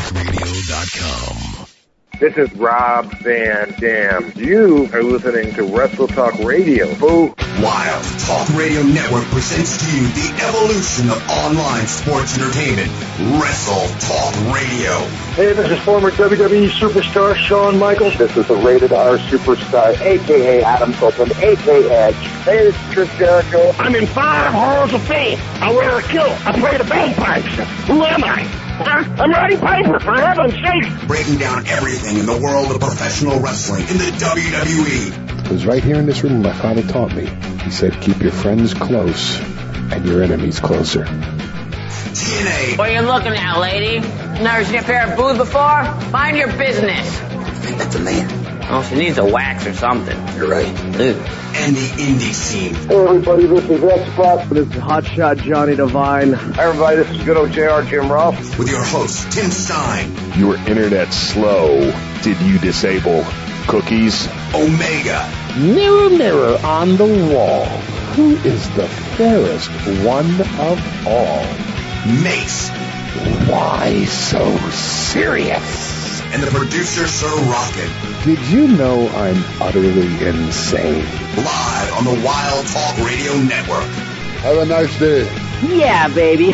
WrestleTalkRadio.com. This is Rob Van Dam. You are listening to Wrestle Talk Radio. Boo. Wild Talk Radio Network presents to you the evolution of online sports entertainment, Wrestle Talk Radio. Hey, this is former WWE superstar Shawn Michaels. This is the Rated R superstar, a.k.a. Adam Copeland, a.k.a. Edge. Hey, this is Chris Jericho. I'm in 5 halls of fame. I wear a kilt. I play the bagpipes. Who am I? I'm Roddy Piper, for heaven's sake. Breaking down everything in the world of professional wrestling in the WWE. It was right here in this room my father taught me. He said, keep your friends close and your enemies closer. TNA. What are you looking at, lady? Never seen a pair of boots before? Mind your business. I think that's a man. Oh, she needs a wax or something. You're right. Ew. And the indie scene. Hey, everybody, this is X-Pac. This is Hotshot Johnny Devine. Hi, everybody, this is good old JR Jim Ross. With your host, Tim Stein. Your internet's slow. Did you disable cookies? Omega. Mirror, mirror on the wall. Who is the fairest one of all? Mace. Why so serious? And the producer, Sir Rocket. Did you know I'm utterly insane? Live on the Wild Talk Radio Network. Have a nice day. Yeah, baby.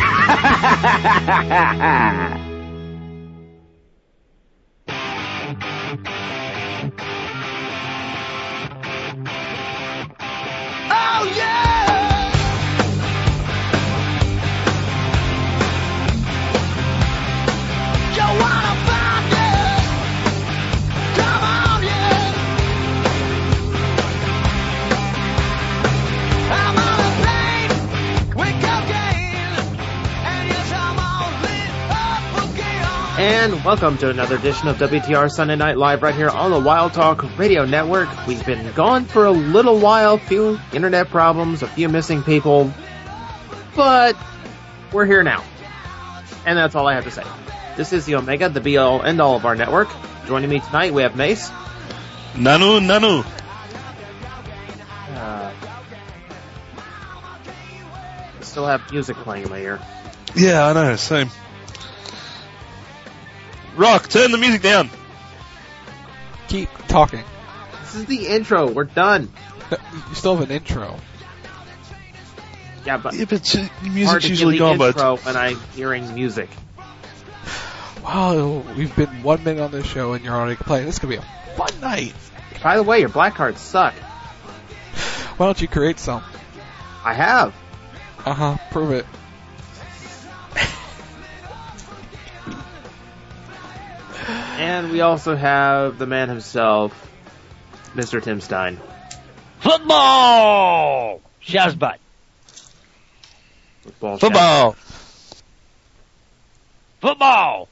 Oh, yeah! You wanna find it? Come on, yeah! I'm on a plane with cocaine, and yes, I'm all lit up again. And welcome to another edition of WTR Sunday Night Live right here on the Wild Talk Radio Network. We've been gone for a little while, few internet problems, a few missing people, but we're here now. And that's all I have to say. This is the Omega, the be-all, end-all of our network. Joining me tonight, we have Mace. Nanu. I still have music playing in my ear. Yeah, I know, same. Rock, turn the music down. Keep talking. This is the intro. We're done. You still have an intro. Yeah, but the music's hard to usually give the gone, intro but when I'm hearing music. Wow, we've been 1 minute on this show and you're already playing. This is going to be a fun night. By the way, your black cards suck. Why don't you create some? I have. Prove it. And we also have the man himself, Mr. Tim Stein. Football! Shazbot. Football. Football!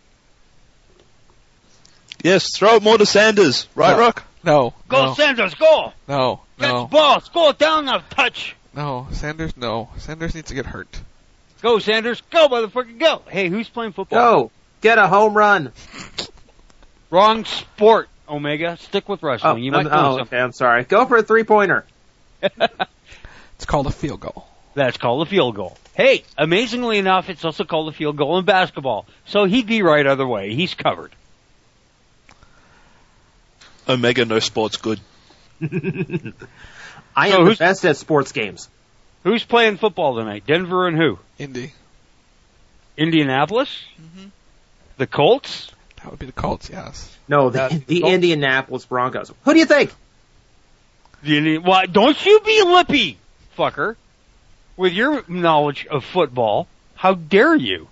Yes, throw it more to Sanders. Right, No. Rock? No. Go, no. Sanders, go! No. Catch No. the ball, score down a touch! No. Sanders, no. Sanders needs to get hurt. Go, Sanders, go, motherfucker, go! Hey, who's playing football? Go! Get a home run! Wrong sport, Omega. Stick with wrestling. You might know something. Okay, I'm sorry. Go for a three-pointer. It's called a field goal. That's called a field goal. Hey, amazingly enough, it's also called a field goal in basketball. So he'd be right either way. He's covered. Omega, no sports good. I am the best at sports games. Who's playing football tonight? Denver and who? Indy. Indianapolis? Mm-hmm. The Colts? That would be the Colts, yes. No, the Indianapolis Broncos. Who do you think? Why, don't you be lippy, fucker. With your knowledge of football, how dare you?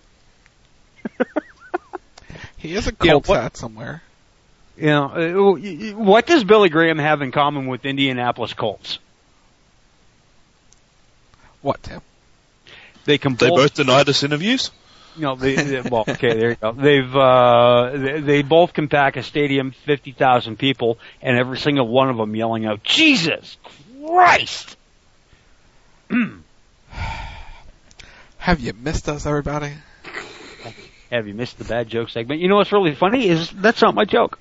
He has a Colts hat somewhere. You know, what does Billy Graham have in common with Indianapolis Colts? What, Tim? They both denied us interviews? No, well, okay, there you go. They both can pack a stadium, 50,000 people, and every single one of them yelling out, Jesus Christ! Have you missed us, everybody? Have you missed the bad joke segment? You know what's really funny is that's not my joke.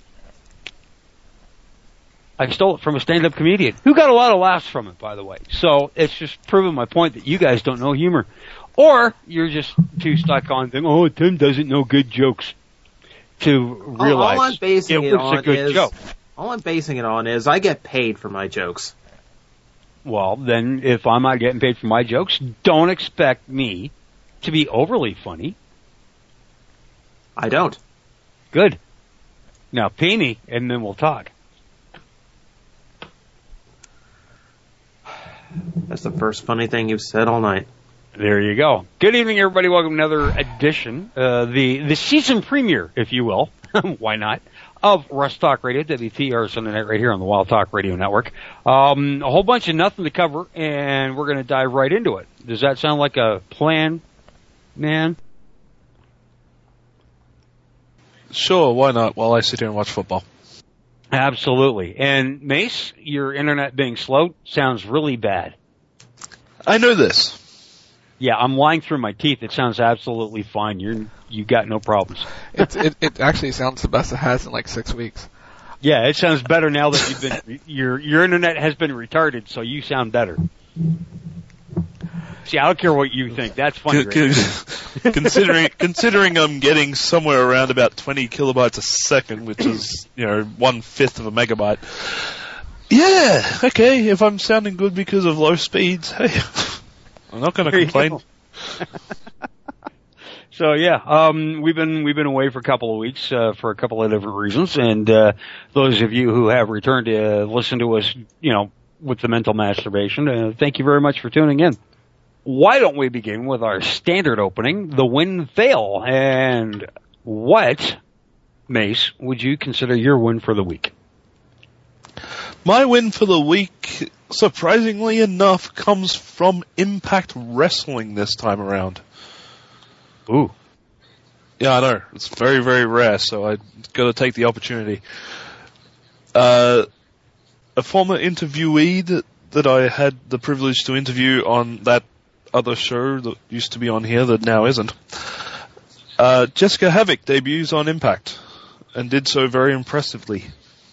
I stole it from a stand-up comedian who got a lot of laughs from it, by the way. So it's just proving my point that you guys don't know humor. Or you're just too stuck on thinking, oh, Tim doesn't know good jokes. to realize all I'm basing it it was a on good is joke. all I'm basing it on is I get paid for my jokes. Well, then if I'm not getting paid for my jokes, don't expect me to be overly funny. I don't. Good. Now pay me, and then we'll talk. That's the first funny thing you've said all night. There you go. Good evening, everybody. Welcome to another edition, the season premiere, if you will. Why not? Of Russ Talk Radio, WTR Sunday night right here on the Wild Talk Radio Network. A whole bunch of nothing to cover, and we're going to dive right into it. Does that sound like a plan, man? Sure, why not, while I sit here and watch football. Absolutely. And Mace, your internet being slow sounds really bad. I know this. Yeah, I'm lying through my teeth. It sounds absolutely fine. You got no problems. It actually sounds the best it has in like 6 weeks. Yeah, it sounds better now that you've been your internet has been retarded, so you sound better. See, I don't care what you think. That's funny. Considering I'm getting somewhere around about 20 kilobytes a second, which is 1/5 of a megabyte. Yeah, okay. If I'm sounding good because of low speeds, hey, I'm not going to complain. So yeah, we've been away for a couple of weeks for a couple of different reasons, and those of you who have returned to listen to us, with the mental masturbation, thank you very much for tuning in. Why don't we begin with our standard opening, the win-fail, and what, Mace, would you consider your win for the week? My win for the week, surprisingly enough, comes from Impact Wrestling this time around. Ooh. Yeah, I know. It's very, very rare, so I got to take the opportunity. A former interviewee that I had the privilege to interview on that other show that used to be on here that now isn't, Jessica Havoc debuts on Impact and did so very impressively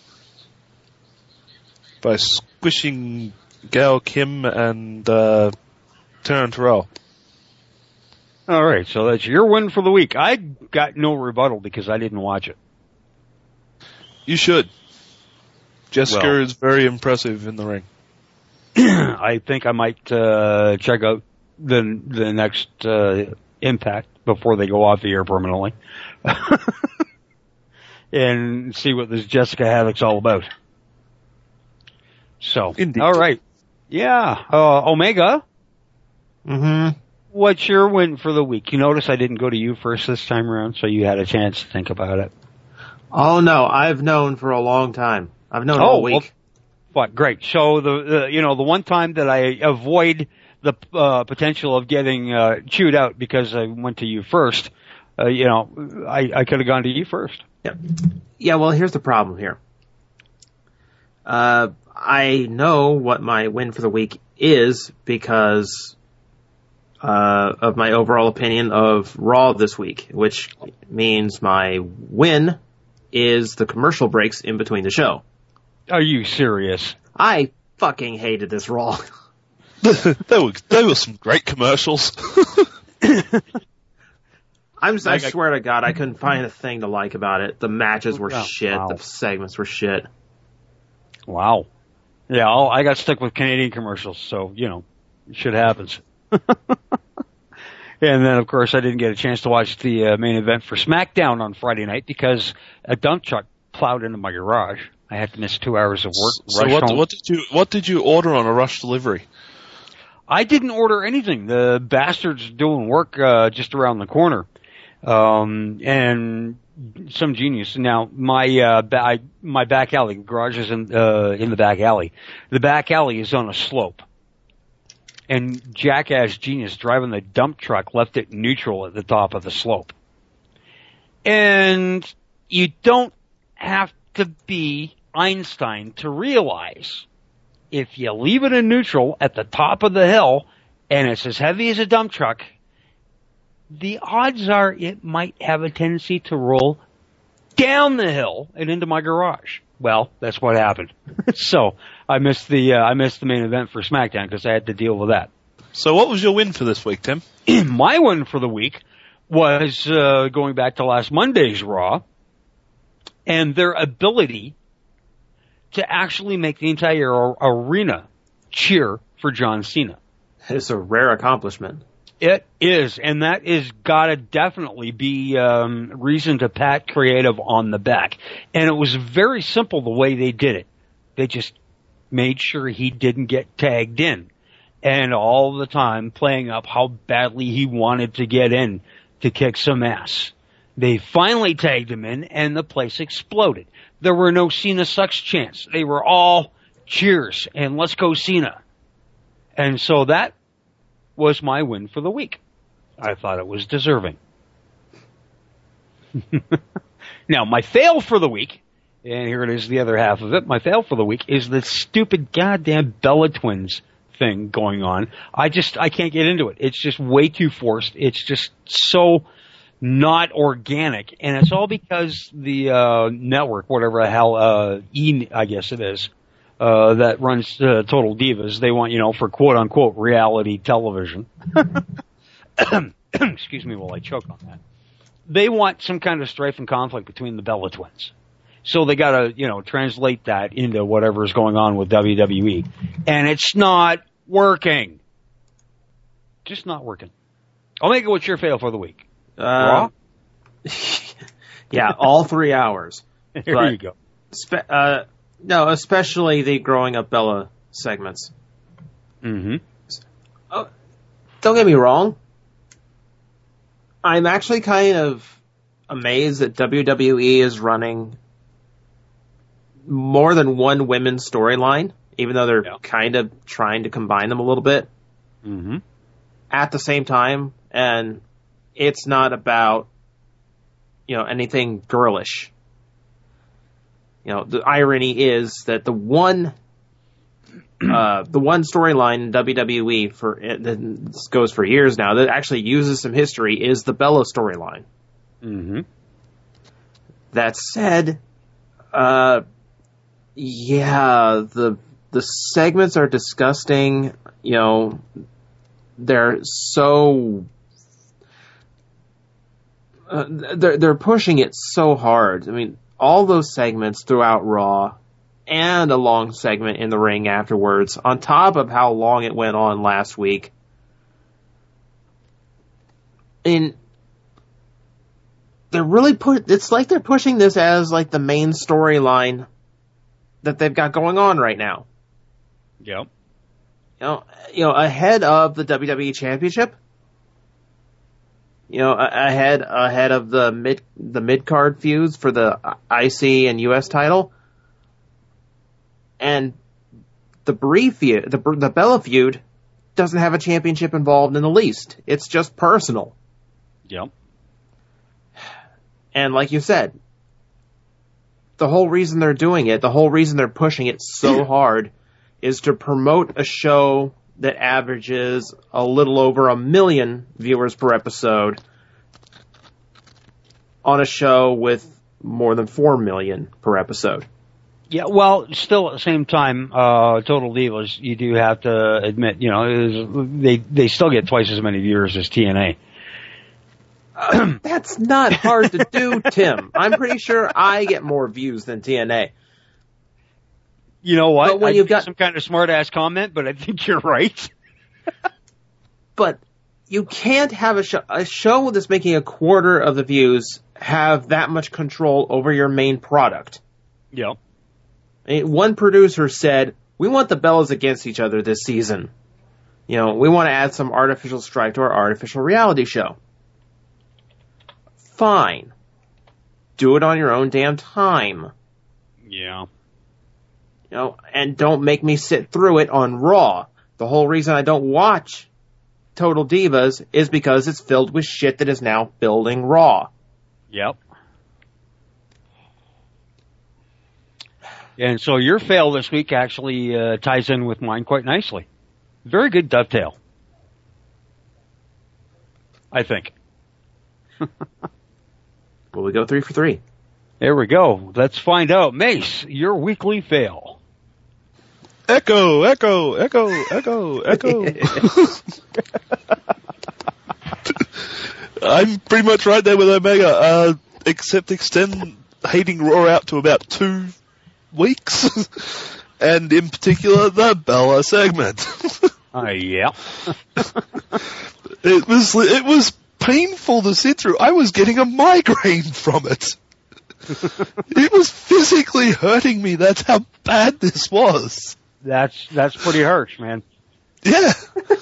by squishing Gail Kim and Taryn Terrell. All right, so that's your win for the week. I got no rebuttal because I didn't watch it. You should. Jessica is very impressive in the ring. I think I might check out the next Impact before they go off the air permanently and see what this Jessica Havoc's all about. So, indeed. All right. Yeah, Omega. Mm-hmm. What's your win for the week? You notice I didn't go to you first this time around, so you had a chance to think about it. Oh, no, I've known for a long time. I've known all week. What? Great. So the one time that I avoid the potential of getting chewed out because I went to you first, I could have gone to you first. Yep. Yeah. Well, here's the problem here. I know what my win for the week is because of my overall opinion of Raw this week, which means my win is the commercial breaks in between the show. Are you serious? I fucking hated this Raw. There were some great commercials. I swear to God, I couldn't find a thing to like about it. The matches were shit. Wow. The segments were shit. Wow. Yeah, I got stuck with Canadian commercials, so, shit happens. And then, of course, I didn't get a chance to watch the main event for SmackDown on Friday night because a dump truck plowed into my garage. I had to miss 2 hours of work. So what did you order on a rush delivery? I didn't order anything. The bastard's doing work just around the corner, and some genius. Now my back alley, the garage is in the back alley. The back alley is on a slope. And jackass genius driving the dump truck left it neutral at the top of the slope. And you don't have to be Einstein to realize if you leave it in neutral at the top of the hill and it's as heavy as a dump truck, the odds are it might have a tendency to roll down the hill and into my garage. Well, that's what happened. So I missed the main event for SmackDown because I had to deal with that. So what was your win for this week, Tim? My win for the week was going back to last Monday's Raw, and their ability to actually make the entire arena cheer for John Cena. It's a rare accomplishment. It is, and that is gotta definitely be reason to pat creative on the back. And it was very simple the way they did it. They just made sure he didn't get tagged in. And all the time playing up how badly he wanted to get in to kick some ass. They finally tagged him in, and the place exploded. There were no Cena sucks chants. They were all cheers and let's go Cena. And so that was my win for the week. I thought it was deserving. Now, my fail for the week, and here it is, the other half of it, my fail for the week is the stupid goddamn Bella Twins thing going on. I can't get into it. It's just way too forced. It's just so not organic, and it's all because the network, whatever the hell, I guess it is, that runs Total Divas, they want, for quote-unquote reality television. Excuse me while I choke on that. They want some kind of strife and conflict between the Bella Twins. So they gotta, translate that into whatever's going on with WWE. And it's not working. Just not working. I'll make it what's your fail for the week. Yeah, all 3 hours. There you go. No, especially the growing up Bella segments. Mm-hmm. Oh, don't get me wrong. I'm actually kind of amazed that WWE is running more than one women's storyline, even though they're kind of trying to combine them a little bit. Mm-hmm. At the same time, and it's not about, anything girlish. The irony is that the one storyline in WWE this goes for years now that actually uses some history is the Bella storyline. Mm-hmm. That said, the segments are disgusting. They're so they're pushing it so hard. I mean, all those segments throughout Raw and a long segment in the ring afterwards, on top of how long it went on last week. And they're really it's like they're pushing this as like the main storyline that they've got going on right now. Yep. Ahead of the WWE Championship. Ahead of the mid-card feuds for the IC and US title. And the the Bella feud doesn't have a championship involved in the least. It's just personal. Yep. And like you said, the whole reason they're doing it, the whole reason they're pushing it so hard is to promote a show that averages a little over 1 million viewers per episode on a show with more than 4 million per episode. Yeah, well, still at the same time, Total Divas, you do have to admit, they still get twice as many viewers as TNA. That's not hard to do, Tim. I'm pretty sure I get more views than TNA. You know what? But when you've got some kind of smart-ass comment, but I think you're right. But you can't have a show that's making a quarter of the views have that much control over your main product. Yep. One producer said, we want the Bellas against each other this season. We want to add some artificial strife to our artificial reality show. Fine. Do it on your own damn time. Yeah. And don't make me sit through it on Raw. The whole reason I don't watch Total Divas is because it's filled with shit that is now building Raw. Yep. And so your fail this week actually ties in with mine quite nicely. Very good dovetail. I think. Will we go 3 for 3? There we go. Let's find out. Mace, your weekly fail. Echo, echo, echo, echo, echo. I'm pretty much right there with Omega, except extend hating Raw out to about 2 weeks, and in particular the Bella segment. Yeah. It was painful to sit through. I was getting a migraine from it. It was physically hurting me. That's how bad this was. That's pretty harsh, man. Yeah.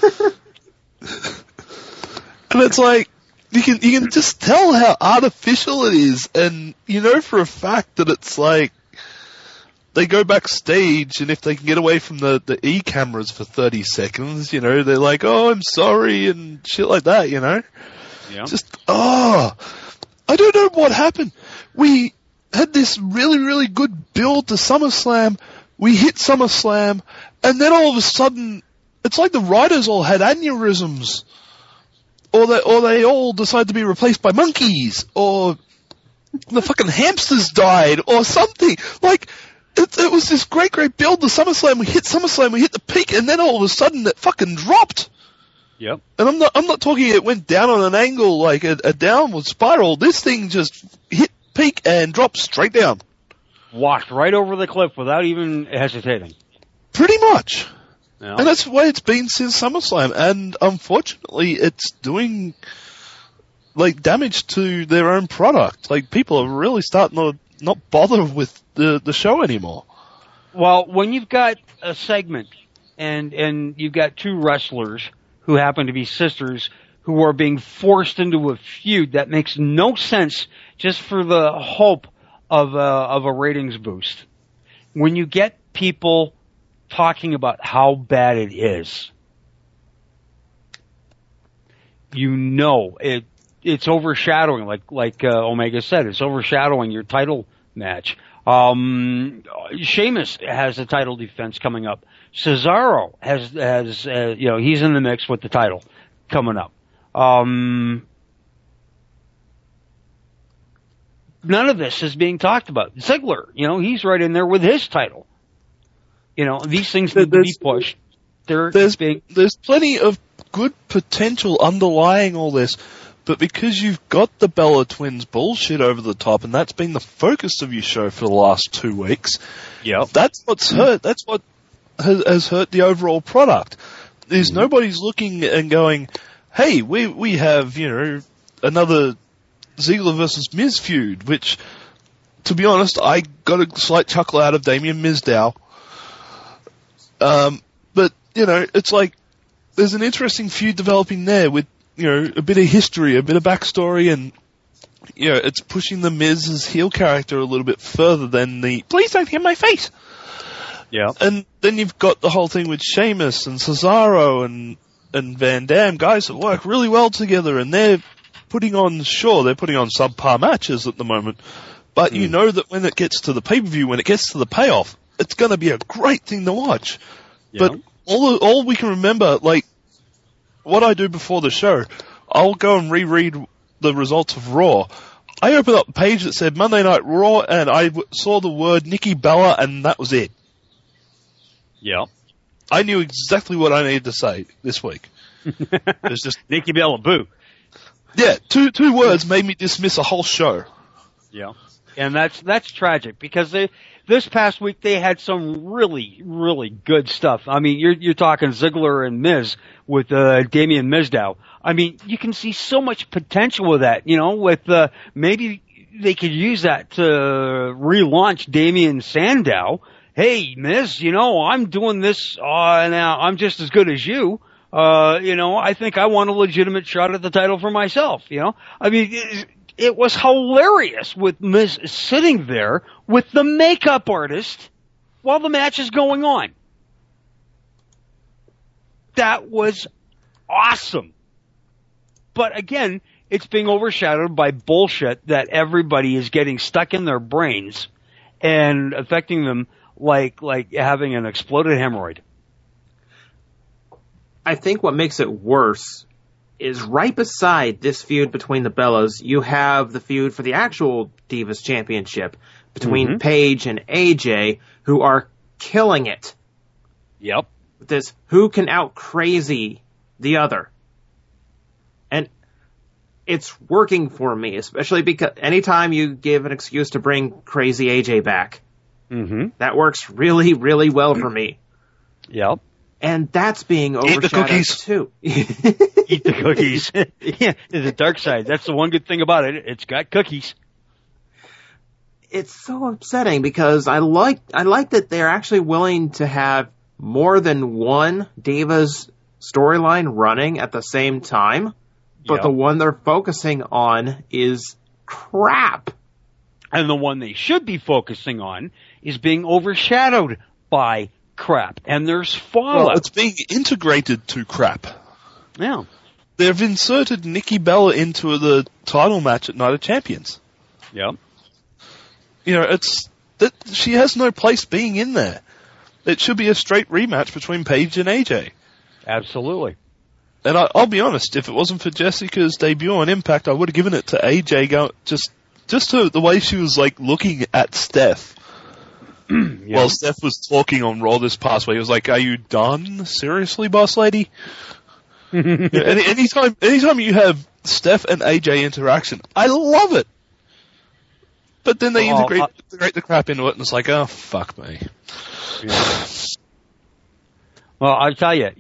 And it's like, you can just tell how artificial it is, and you know for a fact that it's like, they go backstage, and if they can get away from the E-cameras for 30 seconds, you know, they're like, oh, I'm sorry, and shit like that, you know? Yeah. I don't know what happened. We had this really, really good build to SummerSlam, we hit SummerSlam, and then all of a sudden, it's like the writers all had aneurysms, or they all decided to be replaced by monkeys, or the fucking hamsters died, or something. Like, it was this great build to SummerSlam, we hit the peak, and then all of a sudden it fucking dropped. Yep. And I'm not talking it went down on an angle like a downward spiral. This thing just hit peak and dropped straight down. Walked right over the cliff without even hesitating. Pretty much. Yeah. And that's the way it's been since SummerSlam. And unfortunately, it's doing, like, damage to their own product. Like, people are really starting to not bother with the show anymore. Well, when you've got a segment and you've got 2 wrestlers who happen to be sisters who are being forced into a feud that makes no sense just for the hope of a ratings boost. When you get people talking about how bad it is, you know it's overshadowing, like Omega said, it's overshadowing your title match. Sheamus has a title defense coming up. Cesaro has he's in the mix with the title coming up. None of this is being talked about. Ziggler, he's right in there with his title. These things need to be pushed. There's plenty of good potential underlying all this, but because you've got the Bella Twins bullshit over the top, and that's been the focus of your show for the last 2 weeks, that's what's hurt. That's what has hurt the overall product. Is nobody's looking and going, hey, we have, another Ziggler versus Miz feud, which, to be honest, I got a slight chuckle out of Damien Mizdow. But, it's like, there's an interesting feud developing there with, a bit of history, a bit of backstory, and, it's pushing the Miz's heel character a little bit further than the, please don't hit my face. Yeah. And then you've got the whole thing with Sheamus and Cesaro and Van Dam, guys that work really well together, and they're putting on subpar matches at the moment. But you know that when it gets to the pay-per-view, when it gets to the payoff, it's going to be a great thing to watch. Yeah. But all we can remember, like, what I do before the show, I'll go and reread the results of Raw. I opened up a page that said Monday Night Raw, and I saw the word Nikki Bella, and that was it. Yeah. I knew exactly what I needed to say this week. It's just Nikki Bella, boo. Yeah, two words made me dismiss a whole show. Yeah. And that's tragic, because this past week they had some really, really good stuff. I mean, you're talking Ziggler and Miz with Damien Mizdow. I mean, you can see so much potential with that, with maybe they could use that to relaunch Damien Sandow. Hey, Miz, I'm doing this now. I'm just as good as you. I think I want a legitimate shot at the title for myself. I mean, it was hilarious with Miz sitting there with the makeup artist while the match is going on. That was awesome. But again, it's being overshadowed by bullshit that everybody is getting stuck in their brains and affecting them like having an exploded hemorrhoid. I think what makes it worse is right beside this feud between the Bellas, you have the feud for the actual Divas Championship between Paige and AJ, who are killing it. Yep. With this, who can out crazy the other? And it's working for me, especially because anytime you give an excuse to bring crazy AJ back, that works really, really well for me. Yep. And that's being overshadowed too. Eat the cookies. Yeah, the dark side. That's the one good thing about it. It's got cookies. It's so upsetting because I like that they're actually willing to have more than one Divas storyline running at the same time, but the one they're focusing on is crap. And the one they should be focusing on is being overshadowed by crap. And there's fallout. Well, it's being integrated to crap. Yeah. They've inserted Nikki Bella into the title match at Night of Champions. Yep. You know, she has no place being in there. It should be a straight rematch between Paige and AJ. Absolutely. And I'll be honest, if it wasn't for Jessica's debut on Impact, I would have given it to AJ. Just to the way she was like looking at Steph. While Steph was talking on Raw this past week, he was like, "Are you done? Seriously, boss lady?" Anytime you have Steph and AJ interaction, I love it. But then they integrate the crap into it, and it's like, oh, fuck me. Yeah. Well, I'll tell you,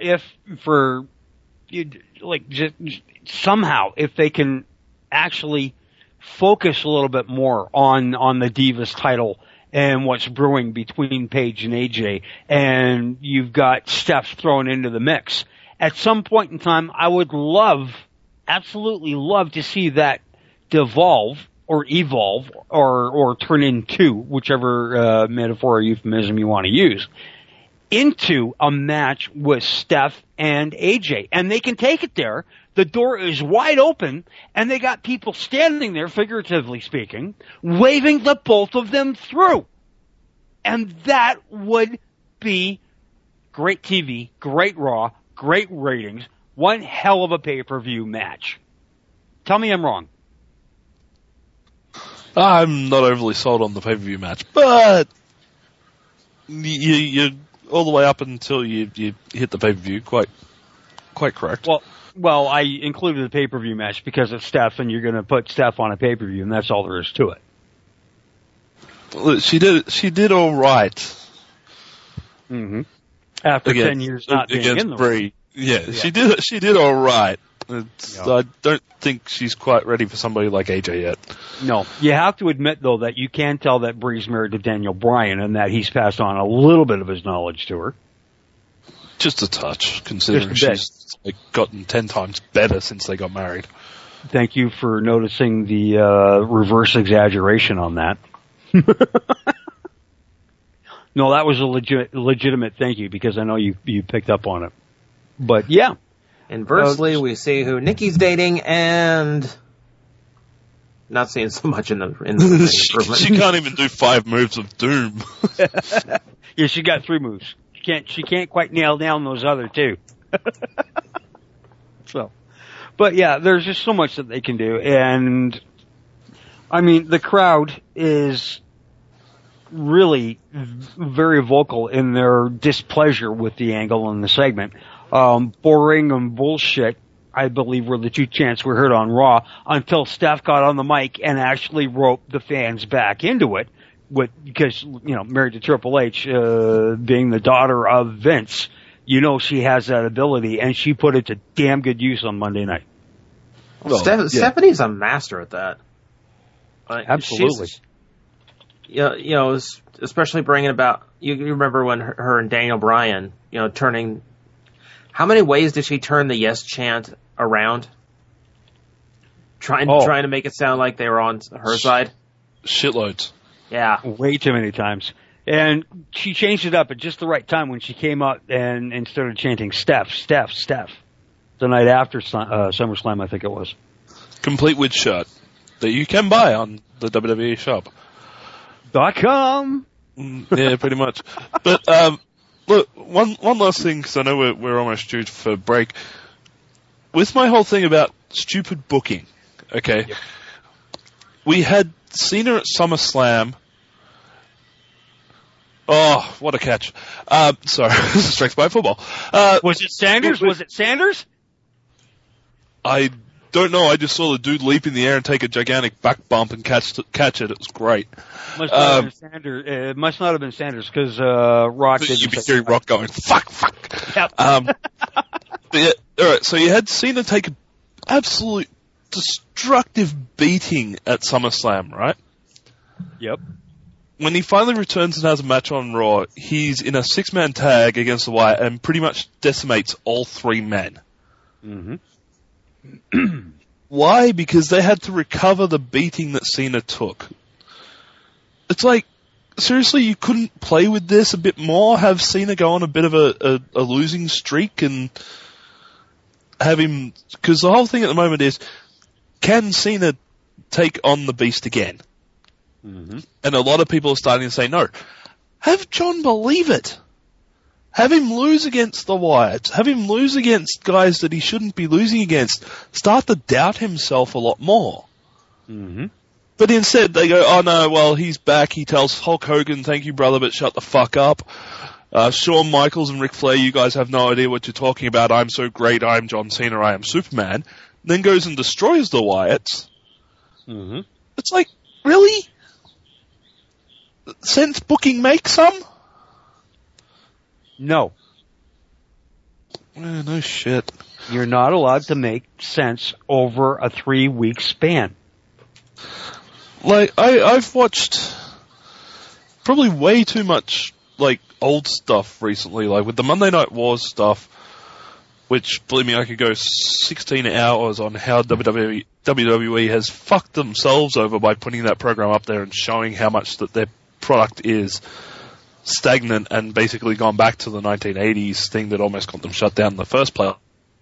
somehow, if they can actually focus a little bit more on the Divas title and what's brewing between Paige and AJ, and you've got Steph thrown into the mix, at some point in time, I would absolutely love to see that devolve or evolve or turn into, whichever metaphor or euphemism you want to use, into a match with Steph and AJ. And they can take it there. The door is wide open, and they got people standing there, figuratively speaking, waving the both of them through. And that would be great TV, great Raw, great ratings, one hell of a pay-per-view match. Tell me I'm wrong. I'm not overly sold on the pay-per-view match, but you're all the way up until you hit the pay-per-view. Quite correct. Well, I included the pay-per-view match because it's Steph, and you're going to put Steph on a pay-per-view, and that's all there is to it. Well, she did all right. Mm-hmm. After 10 years not being in the ring. Yeah, she did all right. I don't think she's quite ready for somebody like AJ yet. No. You have to admit, though, that you can tell that Bree's married to Daniel Bryan and that he's passed on a little bit of his knowledge to her. Just a touch, considering she's gotten 10 times better since they got married. Thank you for noticing the reverse exaggeration on that. No, that was a legitimate thank you because I know you picked up on it. But yeah. Inversely, we see who Nikki's dating and not seeing so much in the improvement. She can't even do 5 moves of doom. Yeah, she got 3 moves. She can't quite nail down those other 2. But yeah, there's just so much that they can do, and I mean, the crowd is really very vocal in their displeasure with the angle and the segment. Boring and bullshit, I believe, were the 2 chants we heard on Raw until Steph got on the mic and actually roped the fans back into it because, married to Triple H, being the daughter of Vince, she has that ability, and she put it to damn good use on Monday night. Well, Stephanie's a master at that. Absolutely. Especially bringing about, you remember when her and Daniel Bryan, turning, how many ways did she turn the yes chant around? Trying to make it sound like they were on her side? Shitloads. Yeah. Way too many times. And she changed it up at just the right time when she came out and started chanting Steph, Steph, Steph. The night after SummerSlam, I think it was. Complete with shirt that you can buy on the WWE shop. .com. Yeah, pretty much. But look, one last thing, because I know we're almost due for break. With my whole thing about stupid booking, okay, yep. We had Cena at SummerSlam. Oh, what a catch! Sorry, this is strikes by football. Was it Sanders? I don't know. I just saw the dude leap in the air and take a gigantic back bump and catch it. It was great. Must not have been Sanders. It must not have been Sanders because Rock didn't. You'd be hearing Rock going, fuck. Yep. Yeah, all right. So you had Cena take an absolute destructive beating at SummerSlam, right? Yep. When he finally returns and has a match on Raw, he's in a 6-man tag against the Wyatt and pretty much decimates all 3 men. Mm-hmm. Why? Because they had to recover the beating that Cena took. It's like, seriously, you couldn't play with this a bit more? Have Cena go on a bit of a losing streak and have him... Because the whole thing at the moment is, can Cena take on the Beast again? Mm-hmm. And a lot of people are starting to say no. Have John believe it. Have him lose against the Wyatts. Have him lose against guys that he shouldn't be losing against. Start to doubt himself a lot more. Mm-hmm. But instead they go, oh no, well, he's back. He tells Hulk Hogan, thank you brother, but shut the fuck up. Shawn Michaels and Ric Flair, you guys have no idea what you're talking about. I'm so great. I'm John Cena. I am Superman. Then goes and destroys the Wyatts. Mm-hmm. It's like, really? Sense booking make some? No. No shit. You're not allowed to make sense over a 3-week span. Like, I've watched probably way too much, like, old stuff recently, like with the Monday Night Wars stuff, which, believe me, I could go 16 hours on how WWE has fucked themselves over by putting that program up there and showing how much that their product is stagnant and basically gone back to the 1980s thing that almost got them shut down in the first place.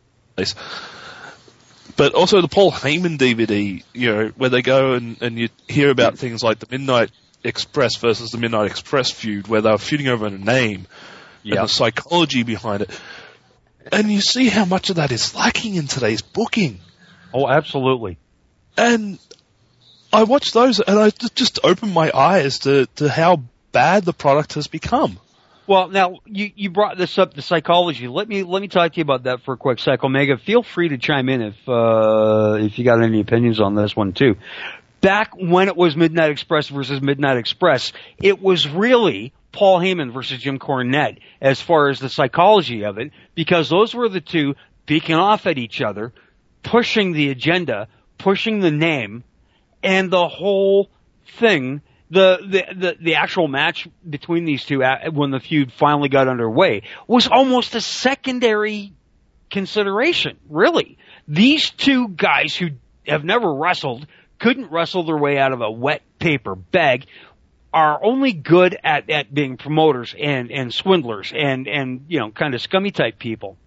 But also the Paul Heyman DVD, you know, where they go and you hear about things like the Midnight Express versus the Midnight Express feud, where they were feuding over a name and the psychology behind it. And you see how much of that is lacking in today's booking. Oh, absolutely. And I watched those and I just opened my eyes to how bad the product has become. Well, now, you brought this up, the psychology. Let me talk to you about that for a quick sec. Omega, feel free to chime in if you got any opinions on this one too. Back when it was Midnight Express versus Midnight Express, it was really Paul Heyman versus Jim Cornette as far as the psychology of it, because those were the two beaking off at each other, pushing the agenda, pushing the name, and the whole thing. The actual match between these two when the feud finally got underway was almost a secondary consideration, really. These two guys who have never wrestled, couldn't wrestle their way out of a wet paper bag, are only good at being promoters and swindlers and you know, kind of scummy type people.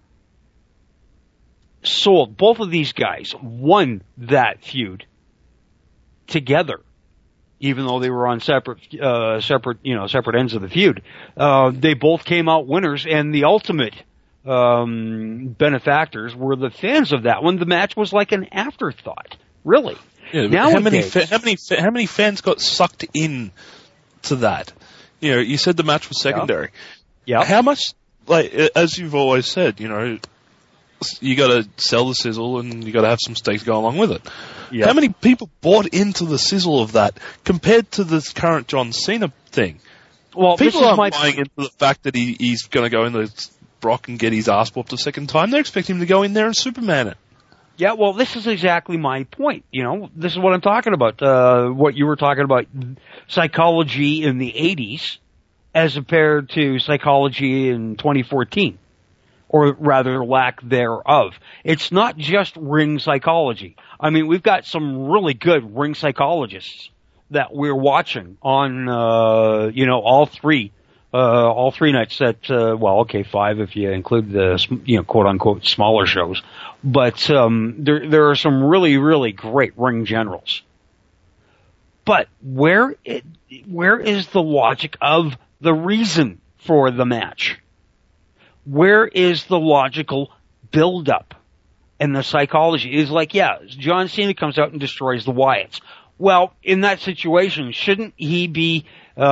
Sold. Both of these guys won that feud together. Even though they were on separate ends of the feud. They both came out winners, and the ultimate, benefactors were the fans of that one. The match was like an afterthought, really. Yeah, how many fans got sucked in to that? You know, you said the match was secondary. Yeah. How much, like, as you've always said, you know, you gotta sell the sizzle and you gotta have some steaks go along with it. Yep. How many people bought into the sizzle of that compared to this current John Cena thing? Well, people aren't buying into the fact that he's going to go in the Brock and get his ass whooped a second time. They expect him to go in there and Superman it. Yeah, well, this is exactly my point. You know, this is what I'm talking about. What you were talking about, psychology in the 80s as compared to psychology in 2014. Or rather, lack thereof. It's not just ring psychology. I mean, we've got some really good ring psychologists that we're watching on, all three nights at, 5 if you include the, quote unquote smaller shows. But, there are some really, really great ring generals. But where is the logic of the reason for the match? Where is the logical build-up and the psychology? It's like, John Cena comes out and destroys the Wyatts. Well, in that situation, shouldn't he be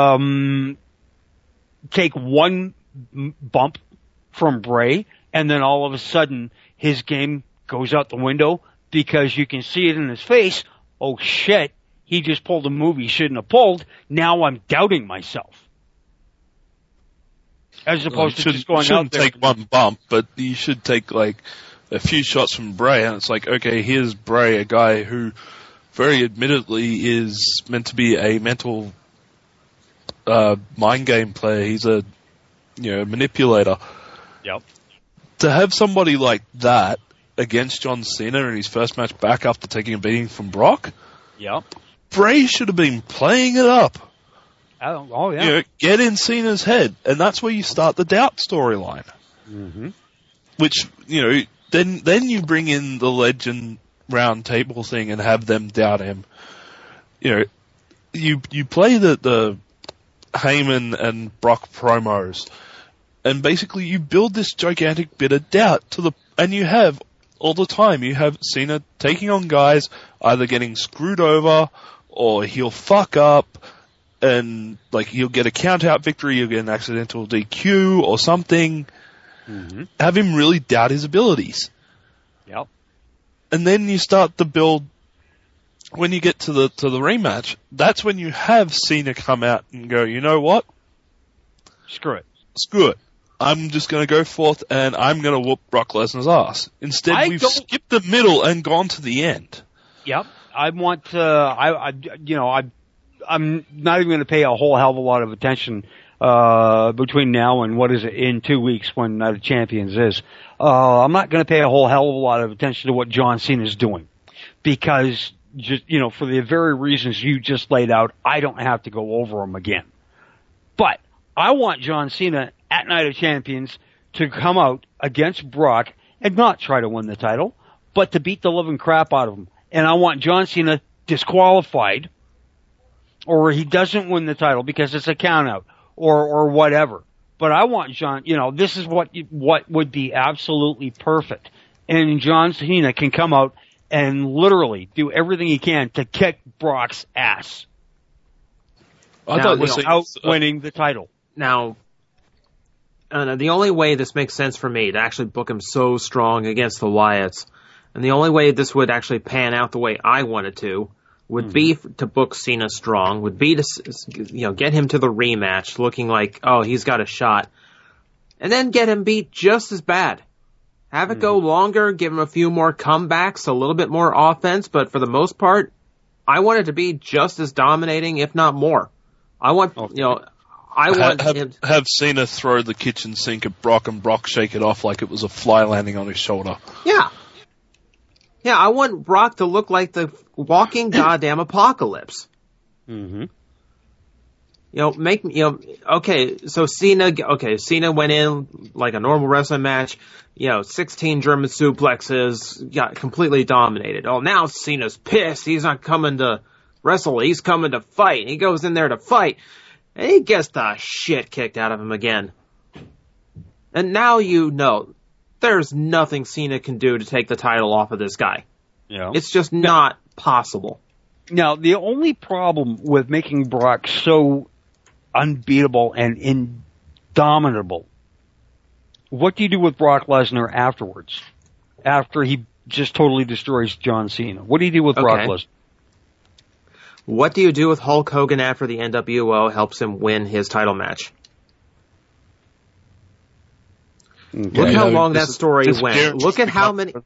take one bump from Bray, and then all of a sudden his game goes out the window because you can see it in his face. Oh shit, he just pulled a move he shouldn't have pulled. Now I'm doubting myself. As opposed to just going out there. Take one bump, but you should take like a few shots from Bray, and it's like, okay, here's Bray, a guy who very admittedly is meant to be a mental mind game player. He's a manipulator. Yep. To have somebody like that against John Cena in his first match back after taking a beating from Brock, yep, Bray should have been playing it up. Oh yeah. Get in Cena's head, and that's where you start the doubt storyline. Mm-hmm. Which, then you bring in the Legend round table thing and have them doubt him. You play the Heyman and Brock promos, and basically you build this gigantic bit of doubt and you have all the time. You have Cena taking on guys, either getting screwed over or he'll fuck up, and like he'll get a count out victory, he'll get an accidental DQ or something. Mm-hmm. Have him really doubt his abilities. Yep. And then you start the build. When you get to the rematch, that's when you have Cena come out and go, you know what? Screw it. I'm just going to go forth and I'm going to whoop Brock Lesnar's ass. Instead, we've skipped the middle and gone to the end. Yep. I want I'm not even going to pay a whole hell of a lot of attention between now and in 2 weeks when Night of Champions is. I'm not going to pay a whole hell of a lot of attention to what John Cena's doing, because just for the very reasons you just laid out, I don't have to go over them again. But I want John Cena at Night of Champions to come out against Brock and not try to win the title, but to beat the living crap out of him. And I want John Cena disqualified, or he doesn't win the title because it's a count out, or whatever. But I want John, this is what would be absolutely perfect. And John Cena can come out and literally do everything he can to kick Brock's ass. Without winning the title. Now, the only way this makes sense for me to actually book him so strong against the Wyatts, and the only way this would actually pan out the way I wanted to, would be to book Cena strong, would be to, get him to the rematch looking like, oh, he's got a shot, and then get him beat just as bad. Have it go longer, give him a few more comebacks, a little bit more offense, but for the most part, I want it to be just as dominating, if not more. I want, have Cena throw the kitchen sink at Brock and Brock shake it off like it was a fly landing on his shoulder. Yeah. Yeah, I want Brock to look like the walking goddamn apocalypse. Mm-hmm. So Cena went in like a normal wrestling match, 16 German suplexes, got completely dominated. Oh, now Cena's pissed. He's not coming to wrestle. He's coming to fight. He goes in there to fight, and he gets the shit kicked out of him again. And now there's nothing Cena can do to take the title off of this guy. Yeah. It's just not possible. Now, the only problem with making Brock so unbeatable and indomitable, what do you do with Brock Lesnar afterwards? After he just totally destroys John Cena. What do you do with Brock Lesnar? What do you do with Hulk Hogan after the NWO helps him win his title match? Okay. Look how long that story went. Look at how many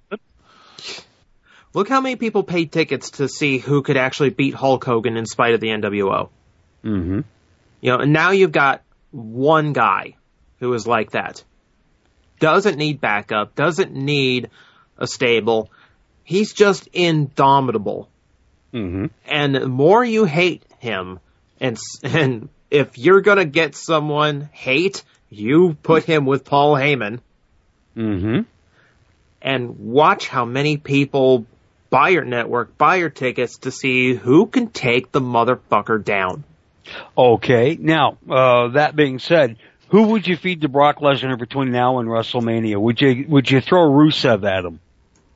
people paid tickets to see who could actually beat Hulk Hogan in spite of the NWO. Mm-hmm. And now you've got one guy who is like that. Doesn't need backup, doesn't need a stable. He's just indomitable. Mm-hmm. And the more you hate him, and if you're gonna get someone hate, you put him with Paul Heyman. Mm-hmm. And watch how many people buy your network, buy your tickets to see who can take the motherfucker down. Okay. Now, that being said, who would you feed to Brock Lesnar between now and WrestleMania? Would you throw Rusev at him?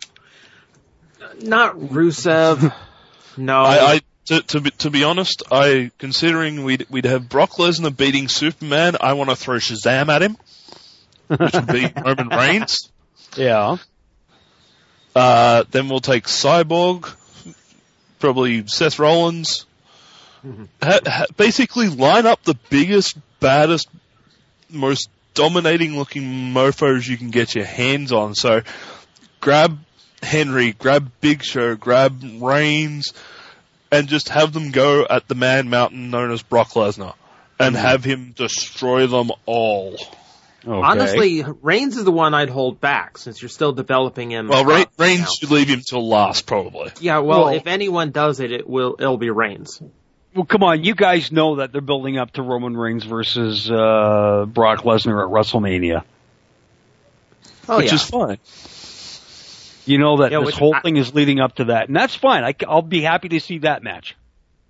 Not Rusev. No. To be honest, considering we'd have Brock Lesnar beating Superman, I want to throw Shazam at him, which would be Roman Reigns. Yeah. Then we'll take Cyborg, probably Seth Rollins. Basically line up the biggest, baddest, most dominating-looking mofos you can get your hands on. So grab Henry, grab Big Show, grab Reigns, and just have them go at the man mountain known as Brock Lesnar, and have him destroy them all. Okay. Honestly, Reigns is the one I'd hold back, since you're still developing him. Well, Reigns should leave him till last, probably. Yeah, well, if anyone does it, it'll be Reigns. Well, come on, you guys know that they're building up to Roman Reigns versus Brock Lesnar at WrestleMania. Which is fine. You know that this whole thing is leading up to that, and that's fine. I'll be happy to see that match.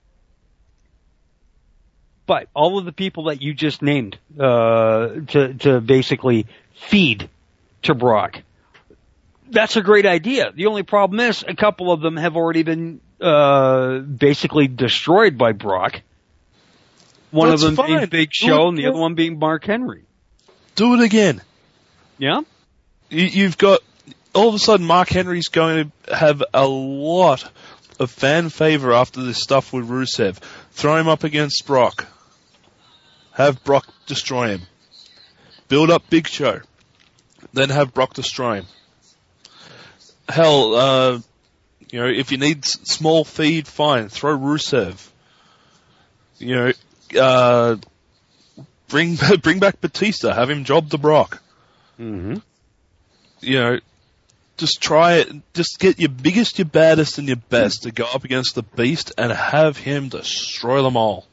But all of the people that you just named to basically feed to Brock, that's a great idea. The only problem is a couple of them have already been basically destroyed by Brock. One of them being Big Show and the other one being Mark Henry. Do it again. Yeah? You've got... All of a sudden, Mark Henry's going to have a lot of fan favor after this stuff with Rusev. Throw him up against Brock. Have Brock destroy him. Build up Big Show. Then have Brock destroy him. Hell, if you need small feed, fine. Throw Rusev. Bring back Batista. Have him job the Brock. Mm-hmm. Just try it. Just get your biggest, your baddest, and your best to go up against the Beast and have him destroy them all.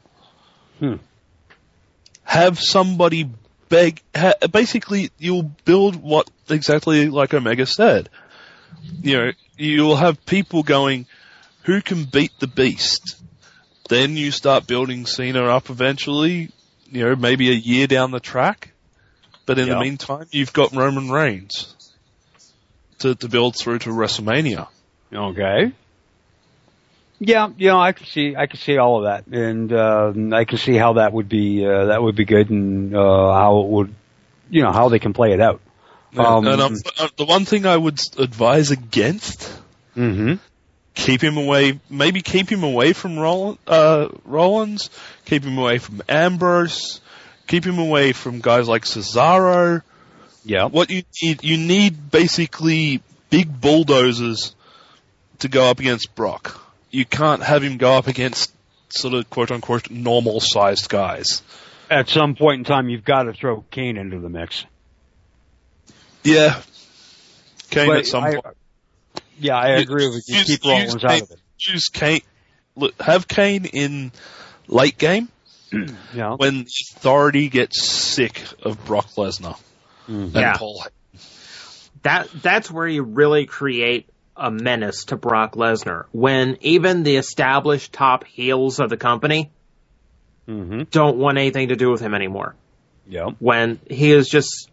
Have somebody beg. Basically, you'll build what exactly like Omega said. You'll have people going, who can beat the Beast? Then you start building Cena up eventually, maybe a year down the track. But in the meantime, you've got Roman Reigns to build through to WrestleMania. Okay. Yeah, I can see all of that, and I can see how that would be good, and how it would, how they can play it out. The one thing I would advise against, keep him away. Maybe keep him away from Rollins. Keep him away from Ambrose. Keep him away from guys like Cesaro. Yeah. What you need basically big bulldozers to go up against Brock. You can't have him go up against sort of quote unquote normal sized guys. At some point in time, you've got to throw Kane into the mix. Yeah. Kane at some point. Yeah, I agree with you. Keep Rollins out of it. Choose Kane. Look, have Kane in late game. Yeah. When authority gets sick of Brock Lesnar. And Paul. That's where you really create a menace to Brock Lesnar. When even the established top heels of the company don't want anything to do with him anymore. Yeah. When he is just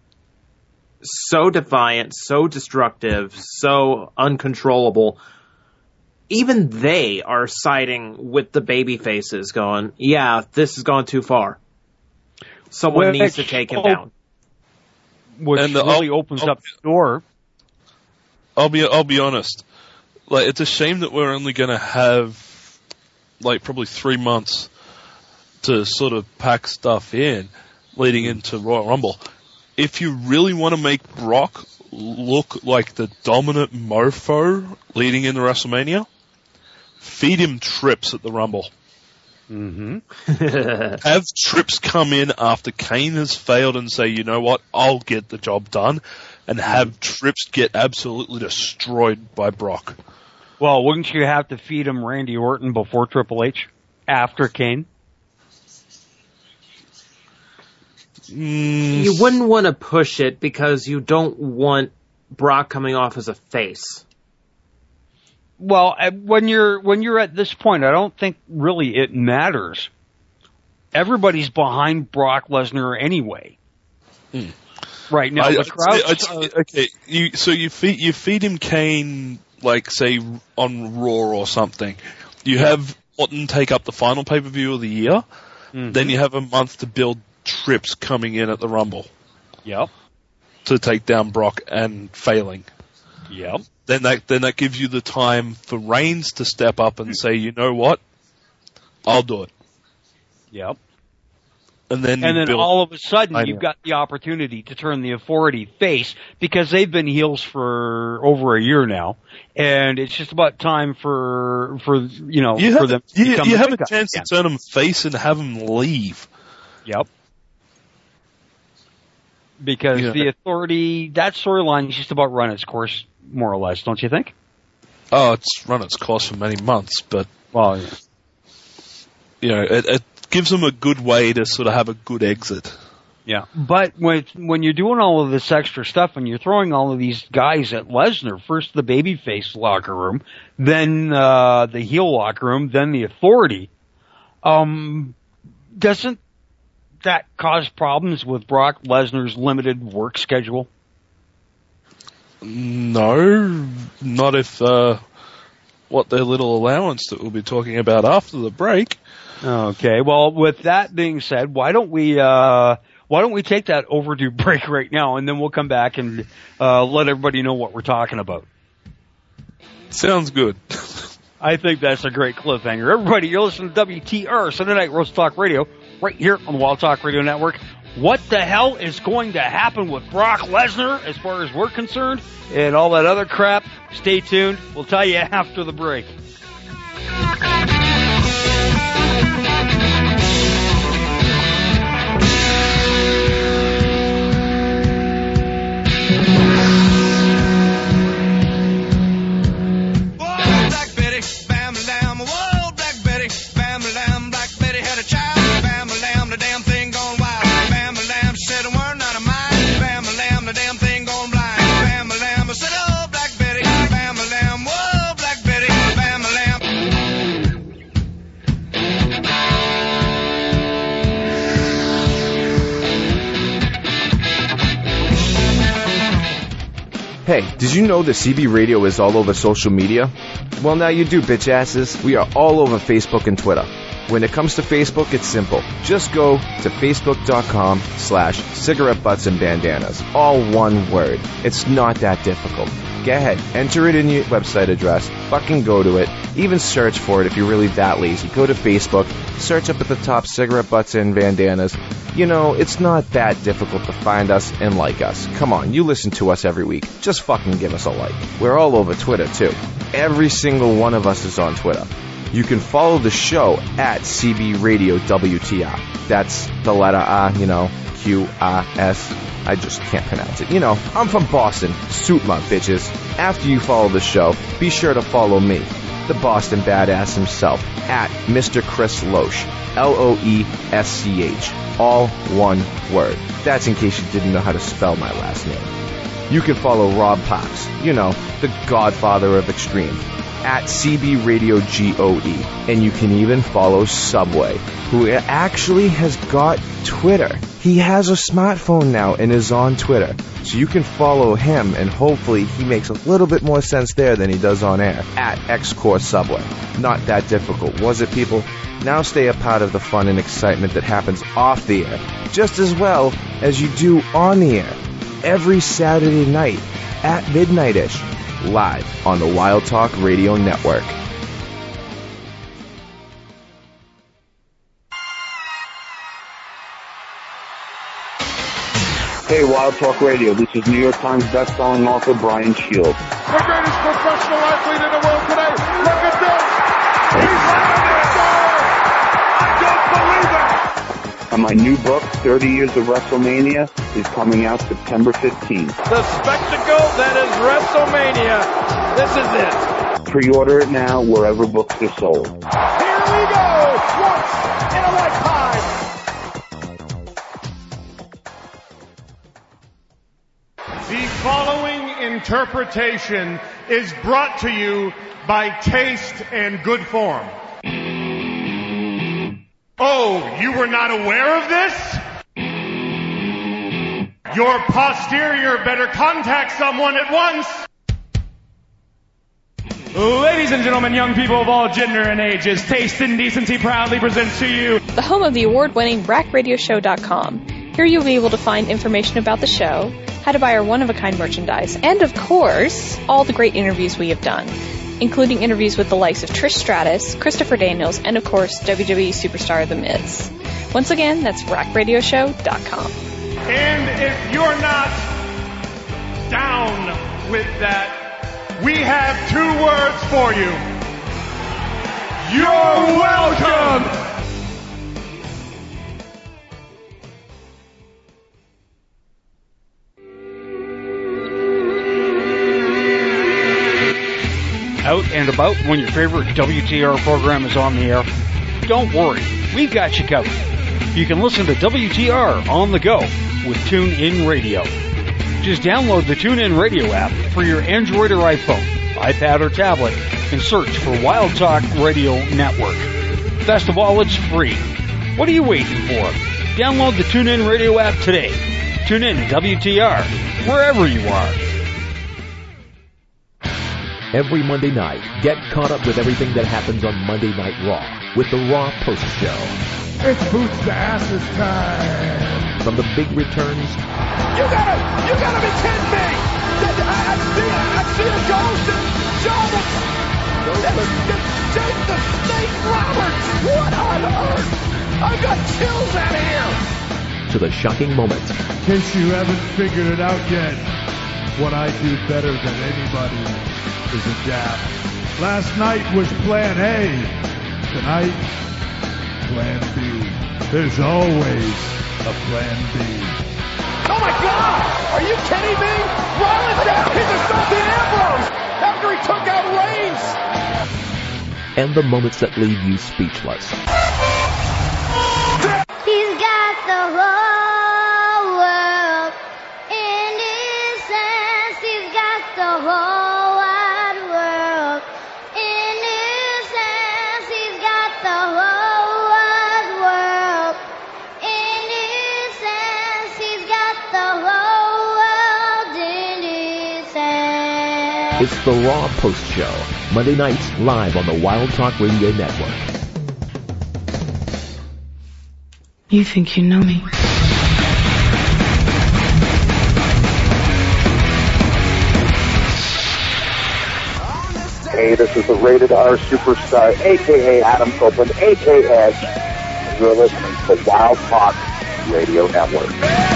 so defiant, so destructive, so uncontrollable, even they are siding with the baby faces going, yeah, this has gone too far. Someone needs to take him down. Which really opens up the door. I'll be honest. Like, it's a shame that we're only going to have, like, probably 3 months to sort of pack stuff in leading into Royal Rumble. If you really want to make Brock look like the dominant mofo leading into WrestleMania, feed him trips at the Rumble. Have Trips come in after Kane has failed and say, you know what, I'll get the job done, and have Trips get absolutely destroyed by Brock. Well, wouldn't you have to feed him Randy Orton before Triple H? After Kane? You wouldn't want to push it because you don't want Brock coming off as a face. Well, when you're at this point, I don't think really it matters. Everybody's behind Brock Lesnar anyway. Right now, the crowd. Okay, you feed him Kane, like say on Raw or something. You have Orton take up the final pay-per-view of the year. Then you have a month to build Trips coming in at the Rumble. Yep. To take down Brock and failing. Yep. then that gives you the time for Reigns to step up and say, you know what, I'll do it. Yep. And then all of a sudden, you've got the opportunity to turn the Authority face, because they've been heels for over a year now, and it's just about time for them to become you have a the chance to turn them face and have them leave. Yep. Because the Authority, that storyline is just about run its course, more or less, don't you think? Oh, it's run its course for many months, but it gives them a good way to sort of have a good exit. Yeah, but when you're doing all of this extra stuff and you're throwing all of these guys at Lesnar, first the babyface locker room, then the heel locker room, then the Authority, doesn't that cause problems with Brock Lesnar's limited work schedule? No, not if what their little allowance that we'll be talking about after the break. Okay, well, with that being said, why don't we take that overdue break right now, and then we'll come back and let everybody know what we're talking about. Sounds good. I think that's a great cliffhanger. Everybody, you're listening to WTR Sunday Night Roast Talk Radio, right here on the Wild Talk Radio Network. What the hell is going to happen with Brock Lesnar as far as we're concerned, and all that other crap? Stay tuned. We'll tell you after the break. Hey, did you know that CB Radio is all over social media? Well, now you do, bitch asses. We are all over Facebook and Twitter. When it comes to Facebook, it's simple. Just go to facebook.com/cigarette butts and bandanas. All one word. It's not that difficult. Go ahead, enter it in your website address, fucking go to it, even search for it if you're really that lazy. Go to Facebook, search up at the top cigarette butts and bandanas. You know, it's not that difficult to find us and like us. Come on, you listen to us every week. Just fucking give us a like. We're all over Twitter, too. Every single one of us is on Twitter. You can follow the show at CB Radio WTR. That's the letter R, QRS. I just can't pronounce it. I'm from Boston. Suit my bitches. After you follow the show, be sure to follow me, the Boston badass himself, at Mr. Chris Loesch. LOESCH. All one word. That's in case you didn't know how to spell my last name. You can follow Rob Parks, the godfather of extreme, at CB Radio GOE. And you can even follow Subway, who actually has got Twitter. He has a smartphone now and is on Twitter. So you can follow him, and hopefully he makes a little bit more sense there than he does on air, at XCore Subway. Not that difficult, was it, people? Now stay a part of the fun and excitement that happens off the air, just as well as you do on the air, every Saturday night at midnight-ish, live on the Wild Talk Radio Network. Hey, Wild Talk Radio, this is New York Times best-selling author Brian Shields. The greatest professional athlete in the world today. Look at this. He's running this goal. I don't believe it. And my new book, 30 Years of WrestleMania, is coming out September 15th. The spectacle that is WrestleMania. This is it. Pre-order it now wherever books are sold. Here we go. Once in a lifetime. The following interpretation is brought to you by Taste and Good Form. Oh, you were not aware of this? Your posterior better contact someone at once. Ladies and gentlemen, young people of all gender and ages, Taste and Decency proudly presents to you the home of the award-winning BrackRadioshow.com. Here you'll be able to find information about the show, how to buy our one-of-a-kind merchandise, and of course, all the great interviews we have done, including interviews with the likes of Trish Stratus, Christopher Daniels, and of course, WWE superstar The Miz. Once again, that's rackradioshow.com. And if you're not down with that, we have 2 words for you. You're welcome! Out and about when your favorite WTR program is on the air? Don't worry, we've got you covered. You can listen to WTR on the go with TuneIn Radio. Just download the TuneIn Radio app for your Android or iPhone, iPad or tablet, and search for Wild Talk Radio Network. Best of all, it's free. What are you waiting for? Download the TuneIn Radio app today. Tune in to WTR, wherever you are. Every Monday night, get caught up with everything that happens on Monday Night Raw with the Raw Post Show. It's boots to asses time. From the big returns. You gotta be kidding me! I see a ghost and Jarvis! Jake the Snake Roberts! What on earth? I've got chills out of here! To the shocking moments. In case you haven't figured it out yet, what I do better than anybody is adapt. Last night was plan A. Tonight, plan B. There's always a plan B. Oh my God! Are you kidding me? Rollins down! He just got the Ambrose after he took out Reigns! And the moments that leave you speechless. He's got the whole world in his hands. He's got the whole wide world in his hands. He's got the whole wide world in his hands. He's got the whole world in his hands. It's the Raw Post Show, Monday nights live on the Wild Talk Radio Network. You think you know me? Hey, this is the Rated R Superstar, a.k.a. Adam Copeland, a.k.a. Edge, and you're listening to the Wild Talk Radio Network.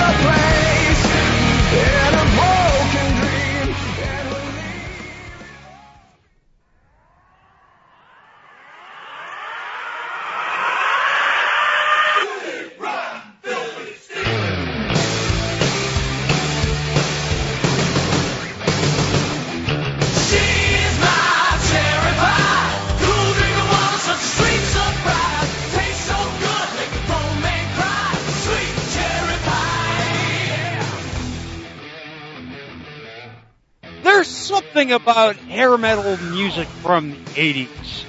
Something about hair metal music from the 80s.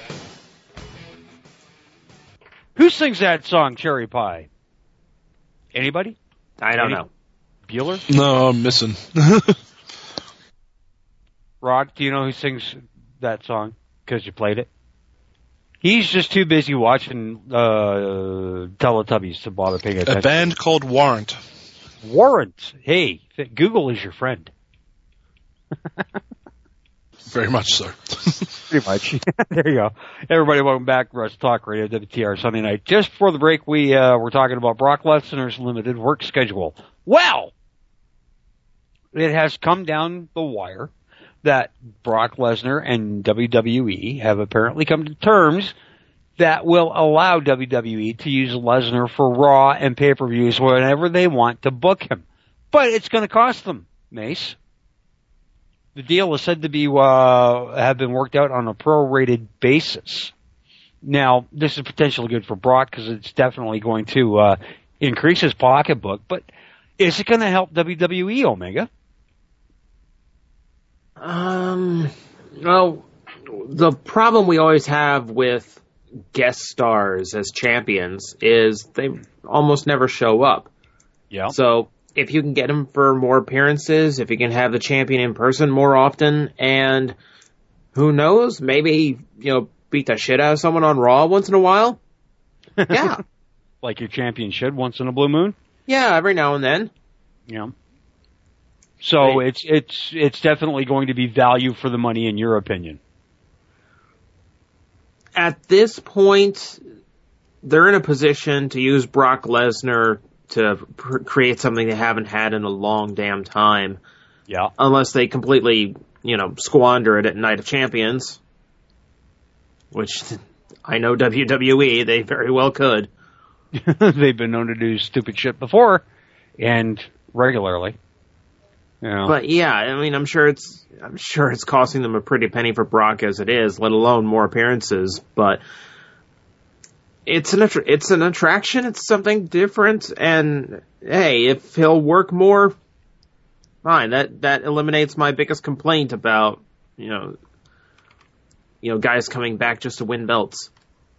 Who sings that song, Cherry Pie? Anybody? I don't know. Bueller? No, I'm missing. Rod, do you know who sings that song? Because you played it? He's just too busy watching Teletubbies to bother paying attention. A band called Warrant. Warrant. Hey, Google is your friend. Very much so. Pretty much. There you go. Everybody, welcome back to Wrestle Talk Radio, WTR Sunday night. Just before the break, we were talking about Brock Lesnar's limited work schedule. Well, it has come down the wire that Brock Lesnar and WWE have apparently come to terms that will allow WWE to use Lesnar for Raw and pay-per-views whenever they want to book him. But it's going to cost them, Mace. The deal is said to be have been worked out on a prorated basis. Now, this is potentially good for Brock because it's definitely going to increase his pocketbook. But is it going to help WWE, Omega? Well, the problem we always have with guest stars as champions is they almost never show up. Yeah. So if you can get him for more appearances, if you can have the champion in person more often, and who knows, maybe, beat the shit out of someone on Raw once in a while. Yeah. Like your champion should once in a blue moon? Yeah, every now and then. Yeah. So it's definitely going to be value for the money, in your opinion. At this point, they're in a position to use Brock Lesnar to create something they haven't had in a long damn time. Yeah. Unless they completely, squander it at Night of Champions. Which, I know WWE, they very well could. They've been known to do stupid shit before, and regularly. But yeah, I mean, I'm sure it's costing them a pretty penny for Brock as it is, let alone more appearances. But it's an attraction. It's something different. And hey, if he'll work more, fine. That eliminates my biggest complaint about guys coming back just to win belts.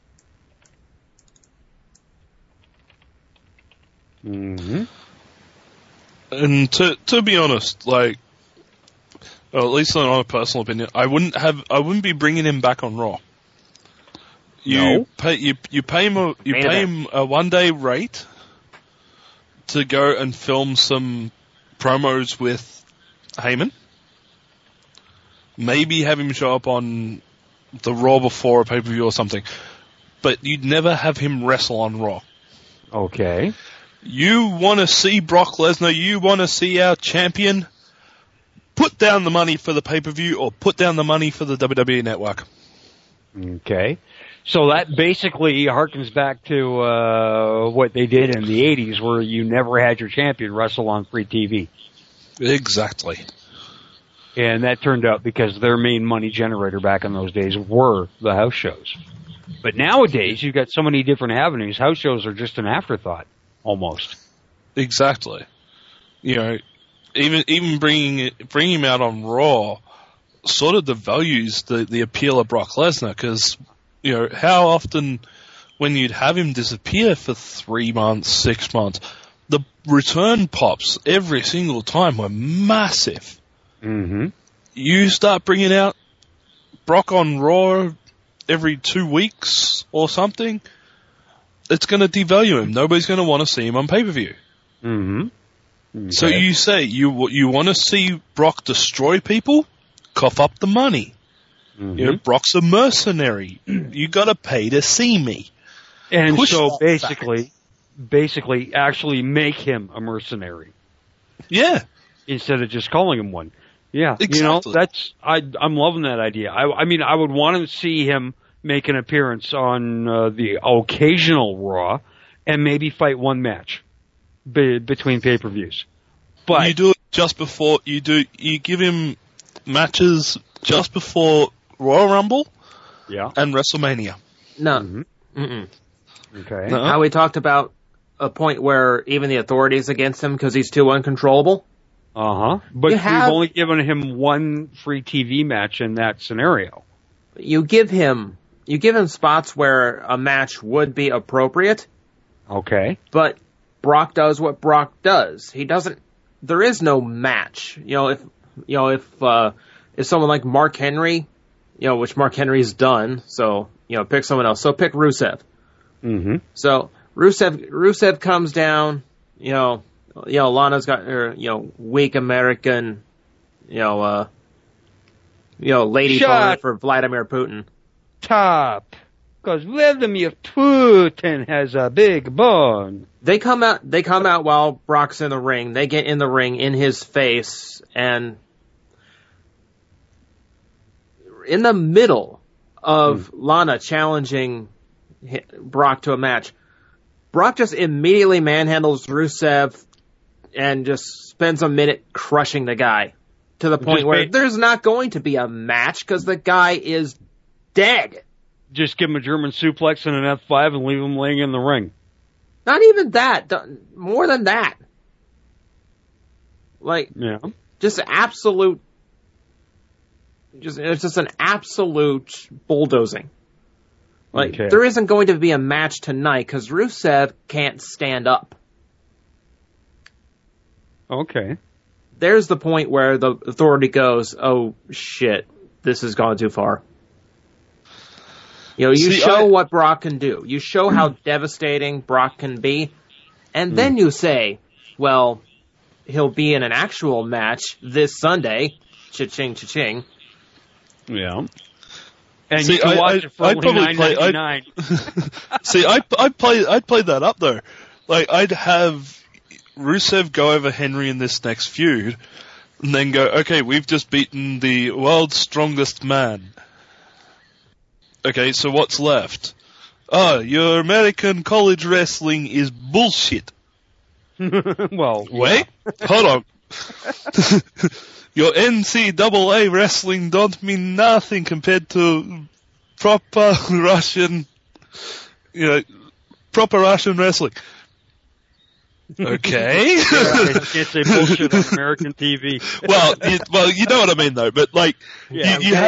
Mm-hmm. And to be honest, at least in my personal opinion, I wouldn't be bringing him back on Raw. You pay him a 1-day rate to go and film some promos with Heyman. Maybe have him show up on the Raw before a pay-per-view or something. But you'd never have him wrestle on Raw. Okay. You want to see Brock Lesnar, you want to see our champion, put down the money for the pay-per-view or put down the money for the WWE Network. Okay. So that basically harkens back to what they did in the 80s, where you never had your champion wrestle on free TV. Exactly. And that turned out because their main money generator back in those days were the house shows. But nowadays, you've got so many different avenues. House shows are just an afterthought, almost. Exactly. Even bringing him out on Raw sort of devalues the appeal of Brock Lesnar, because how often when you'd have him disappear for 3 months, 6 months, the return pops every single time were massive. Mm-hmm. You start bringing out Brock on Raw every 2 weeks or something, it's going to devalue him. Nobody's going to want to see him on pay-per-view. Mm-hmm. Okay. So you say you want to see Brock destroy people? Cough up the money. Mm-hmm. Brock's a mercenary. You got to pay to see me. And Push so that basically actually make him a mercenary. Yeah. Instead of just calling him one. Yeah. Exactly. I'm loving that idea. I mean, I would want to see him make an appearance on the occasional Raw and maybe fight one match between pay-per-views. But you do it just before you give him matches just before Royal Rumble, and WrestleMania. No. Mm-hmm. Mm-mm. Okay. No. How we talked about a point where even the authority's against him because he's too uncontrollable. Uh-huh. But we've only given him one free TV match in that scenario. You give him spots where a match would be appropriate. Okay. But Brock does what Brock does. There is no match. If someone like Mark Henry, which Mark Henry's done, so, pick someone else. So pick Rusev. Mm-hmm. So Rusev comes down, Lana's got her, weak American, lady Shut for Vladimir Putin. Top. Because Vladimir Putin has a big bone. They come out while Brock's in the ring. They get in the ring in his face, and in the middle of Lana challenging Brock to a match, Brock just immediately manhandles Rusev and just spends a minute crushing the guy to the point where there's not going to be a match because the guy is dead. Just give him a German suplex and an F5 and leave him laying in the ring. Not even that. More than that. Just absolute. It's just an absolute bulldozing. There isn't going to be a match tonight because Rusev can't stand up. Okay. There's the point where the authority goes, oh shit, this has gone too far. Show what Brock can do. You show how devastating Brock can be. And then you say, well, he'll be in an actual match this Sunday. Cha-ching, cha-ching. Yeah. And see, you can watch it for only $9.99. See, I'd play that up though. Like, I'd have Rusev go over Henry in this next feud, and then go, okay, we've just beaten the world's strongest man. Okay, so what's left? Oh, your American college wrestling is bullshit. Well, wait, hold on. Your NCAA wrestling don't mean nothing compared to proper Russian wrestling. Okay. It's a bullshit on American TV. Well, you know what I mean though, but like, you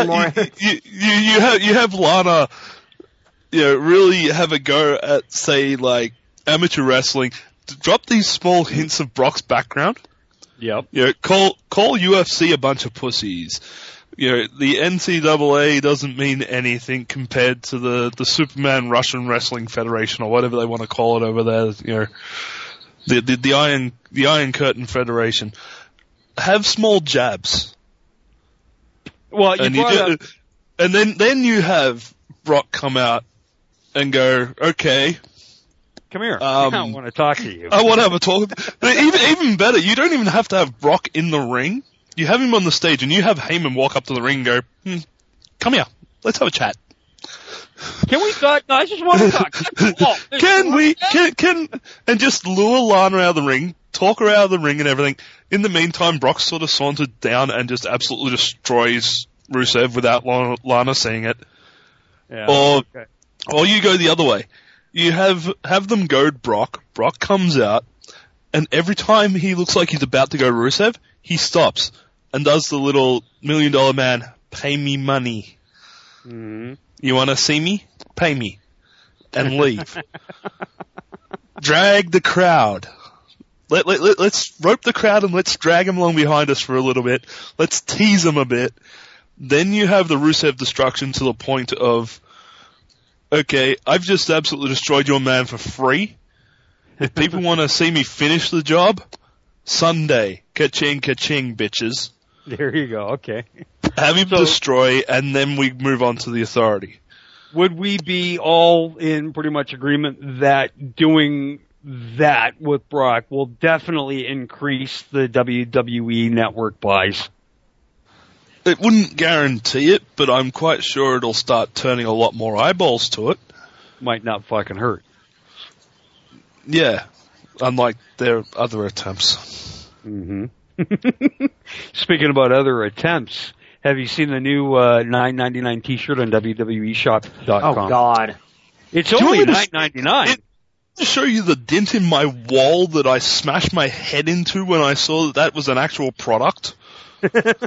have Lana, really have a go at, say, like, amateur wrestling, to drop these small hints of Brock's background. Yep. Call UFC a bunch of pussies. The NCAA doesn't mean anything compared to the Superman Russian Wrestling Federation or whatever they want to call it over there. The Iron Curtain Federation. Have small jabs. Well, and then you have Brock come out and go, okay. Come here. I want to talk to you. I want to have a talk. But even better, you don't even have to have Brock in the ring. You have him on the stage, and you have Heyman walk up to the ring and go, come here, let's have a chat. Can we talk? No, I just want to talk. And just lure Lana out of the ring, talk her out of the ring and everything. In the meantime, Brock sort of sauntered down and just absolutely destroys Rusev without Lana seeing it. Yeah, or you go the other way. You have them goad Brock. Brock comes out, and every time he looks like he's about to go Rusev, he stops and does the little $1 Million Man, pay me money. Mm-hmm. You want to see me? Pay me. And leave. Drag the crowd. Let's rope the crowd and let's drag them along behind us for a little bit. Let's tease them a bit. Then you have the Rusev destruction to the point of, okay, I've just absolutely destroyed your man for free. If people want to see me finish the job, Sunday. Ka-ching, ka-ching, bitches. There you go, okay. Have him destroy, and then we move on to the Authority. Would we be all in pretty much agreement that doing that with Brock will definitely increase the WWE network buys? It wouldn't guarantee it, but I'm quite sure it'll start turning a lot more eyeballs to it. Might not fucking hurt. Yeah, unlike their other attempts. Mm-hmm. Speaking about other attempts, have you seen the new $9.99 T-shirt on WWEshop.com? Oh God! It's only $9.99. To show you the dent in my wall that I smashed my head into when I saw that was an actual product. I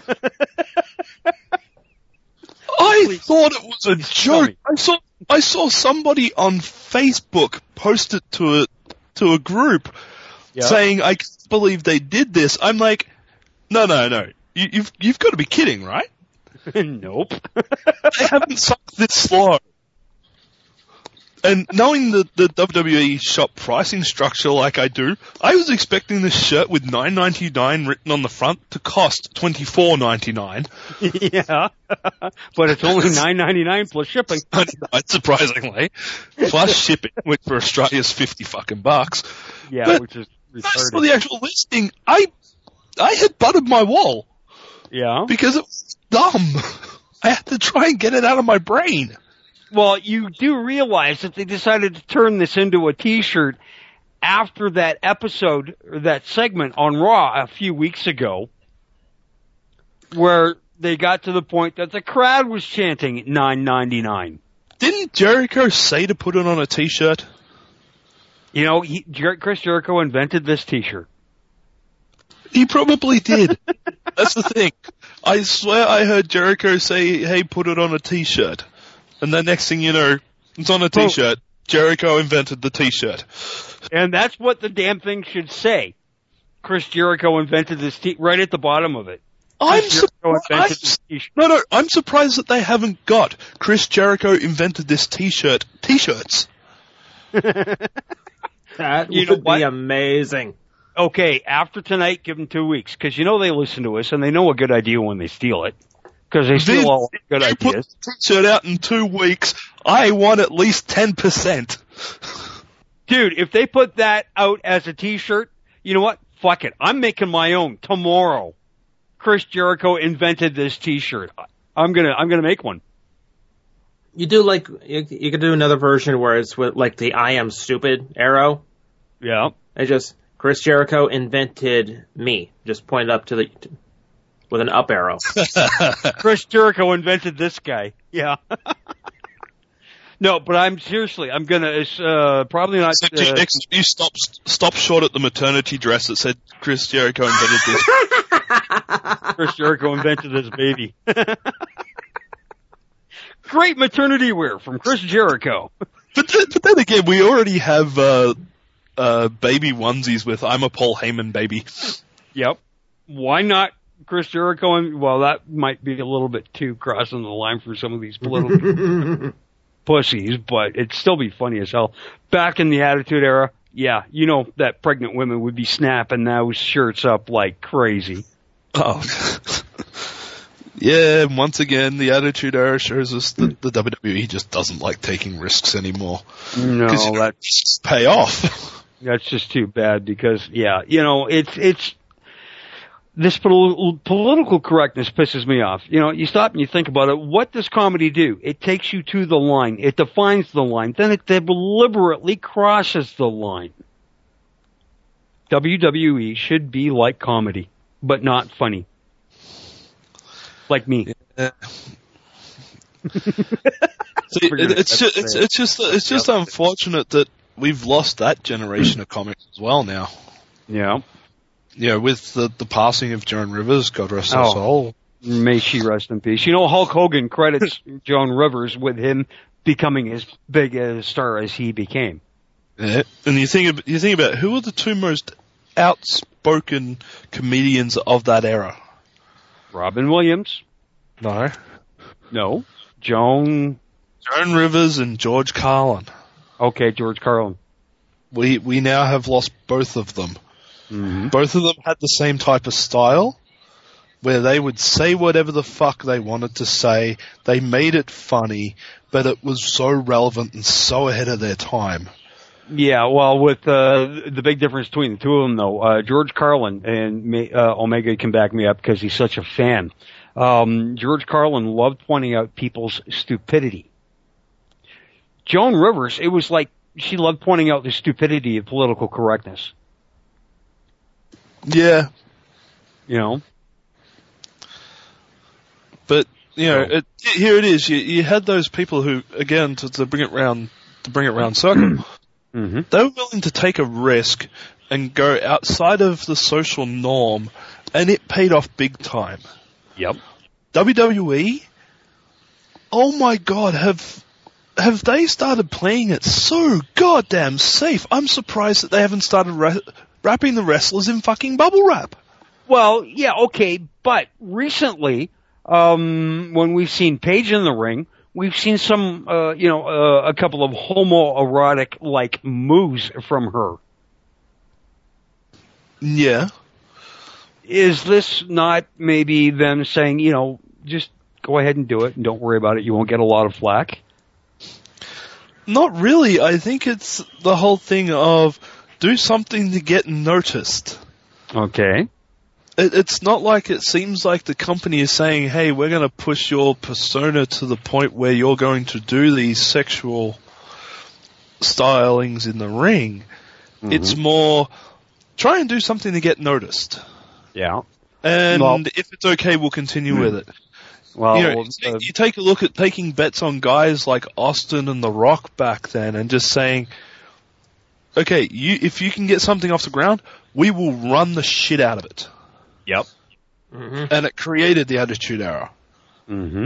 thought it was a joke. I saw somebody on Facebook post it to a group saying, "I can't believe they did this." I'm like, no. You've got to be kidding, right? Nope. They haven't sucked this slow. And knowing the WWE shop pricing structure like I do, I was expecting this shirt with $9.99 written on the front to cost $24.99. Yeah, but it's only $9.99 plus shipping. Surprisingly, plus shipping, which for Australia's $50. Yeah, but which is retarded. As for the actual listing, I had buttered my wall. Yeah, because it was dumb. I had to try and get it out of my brain. Well, you do realize that they decided to turn this into a T-shirt after that episode, or that segment on Raw a few weeks ago, where they got to the point that the crowd was chanting $9.99. Didn't Jericho say to put it on a T-shirt? You know, Chris Jericho invented this T-shirt. He probably did. That's the thing. I swear I heard Jericho say, hey, put it on a T-shirt. And the next thing you know, it's on a T-shirt. Jericho invented the T-shirt. And that's what the damn thing should say. Chris Jericho invented this right at the bottom of it. I'm surprised that they haven't got Chris Jericho invented this T-shirts. That would be amazing. Okay, after tonight, give them 2 weeks, because you know they listen to us, and they know a good idea when they steal it, because they steal all good ideas. Put the t-shirt out in 2 weeks, I want at least 10%. Dude, if they put that out as a t-shirt, you know what? Fuck it. I'm making my own tomorrow. Chris Jericho invented this t-shirt. I'm gonna make one. You do like, you could do another version where it's with like the I am stupid arrow. Yeah. And just, Chris Jericho invented me. Just point up to with an up arrow. Chris Jericho invented this guy. Yeah. No, but I'm gonna, probably not. So you stop short at the maternity dress that said Chris Jericho invented this. Chris Jericho invented this baby. Great maternity wear from Chris Jericho. But then again, we already have baby onesies with "I'm a Paul Heyman baby." Yep. Why not Chris Jericho? Well, that might be a little bit too crossing the line for some of these political pussies, but it'd still be funny as hell. Back in the Attitude Era, yeah, you know that pregnant women would be snapping those shirts up like crazy. Oh. Yeah, once again, the Attitude Era shows us that the WWE just doesn't like taking risks anymore. No, that's pay off. That's just too bad because, yeah, you know, it's this political correctness pisses me off. You know, you stop and you think about it. What does comedy do? It takes you to the line. It defines the line. Then it deliberately crosses the line. WWE should be like comedy, but not funny. Like me. Yeah. See, it's just unfortunate that we've lost that generation of comics as well now. Yeah. Yeah, with the passing of Joan Rivers, God rest her soul. May she rest in peace. You know, Hulk Hogan credits Joan Rivers with him becoming as big a star as he became. Yeah, and you think about who are the two most outspoken comedians of that era? Robin Williams. No. Joan Rivers and George Carlin. Okay, George Carlin. We now have lost both of them. Mm-hmm. Both of them had the same type of style, where they would say whatever the fuck they wanted to say. They made it funny, but it was so relevant and so ahead of their time. Yeah, well, with the big difference between the two of them, though, George Carlin, and Omega can back me up because he's such a fan. George Carlin loved pointing out people's stupidity. Joan Rivers, it was like she loved pointing out the stupidity of political correctness. Yeah. You know? But, you know, here it is. You had those people who, again, to bring it round circle, mm-hmm. they were willing to take a risk and go outside of the social norm, and it paid off big time. Yep. WWE, oh my God, have they started playing it so goddamn safe? I'm surprised that they haven't started wrapping the wrestlers in fucking bubble wrap. Well, yeah, okay, but recently, when we've seen Paige in the ring, we've seen some, a couple of homoerotic-like moves from her. Yeah. Is this not maybe them saying, you know, just go ahead and do it and don't worry about it, you won't get a lot of flack? Not really. I think it's the whole thing of do something to get noticed. Okay. It's not like it seems like the company is saying, hey, we're going to push your persona to the point where you're going to do these sexual stylings in the ring. Mm-hmm. It's more, try and do something to get noticed. Yeah. And if it's okay, we'll continue with it. Well, you take a look at taking bets on guys like Austin and The Rock back then and just saying, okay, if you can get something off the ground, we will run the shit out of it. Yep. Mm-hmm. And it created the Attitude Era. Mm-hmm.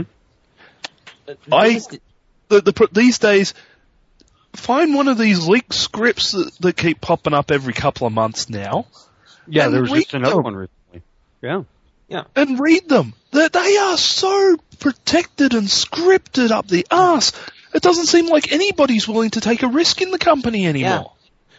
These days, find one of these leaked scripts that keep popping up every couple of months now. Yeah, there was just another one recently. Yeah. Yeah. And read them. They are so protected and scripted up the arse. It doesn't seem like anybody's willing to take a risk in the company anymore.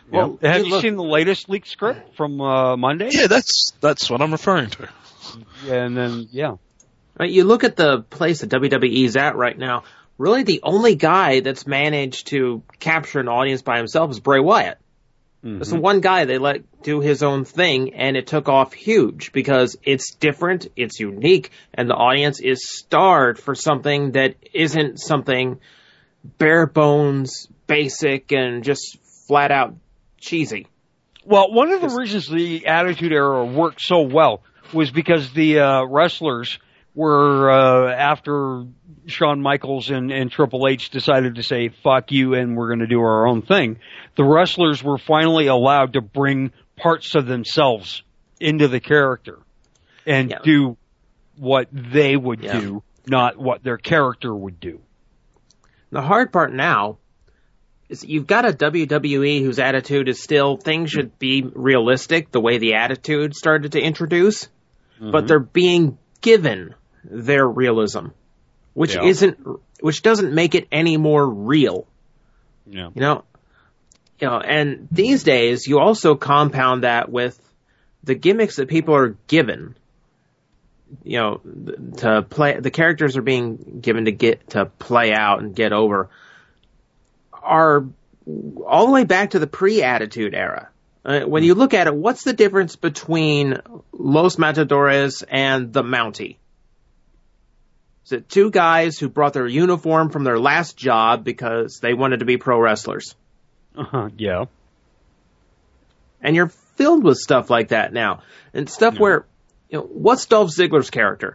Well, have you seen the latest leaked script from Monday? Yeah, that's what I'm referring to. Yeah, and then Right, you look at the place that WWE's at right now. Really, the only guy that's managed to capture an audience by himself is Bray Wyatt. It's the one guy they let do his own thing, and it took off huge because it's different, it's unique, and the audience is starved for something that isn't something bare bones, basic, and just flat out cheesy. Well, one of the reasons the Attitude Era worked so well was because the wrestlers were, after Shawn Michaels and Triple H decided to say, fuck you, and we're going to do our own thing, the wrestlers were finally allowed to bring parts of themselves into the character and do what they would do, not what their character would do. The hard part now is you've got a WWE whose attitude is still, things should be realistic, the way the Attitude started to introduce, but they're being given their realism, which doesn't make it any more real. Yeah. You know, and these days you also compound that with the gimmicks that people are given. You know, to play, the characters are being given to play out and get over, are all the way back to the pre-Attitude Era. When you look at it, what's the difference between Los Matadores and the Mountie? Is it two guys who brought their uniform from their last job because they wanted to be pro wrestlers? Yeah. And you're filled with stuff like that now. And stuff where, what's Dolph Ziggler's character?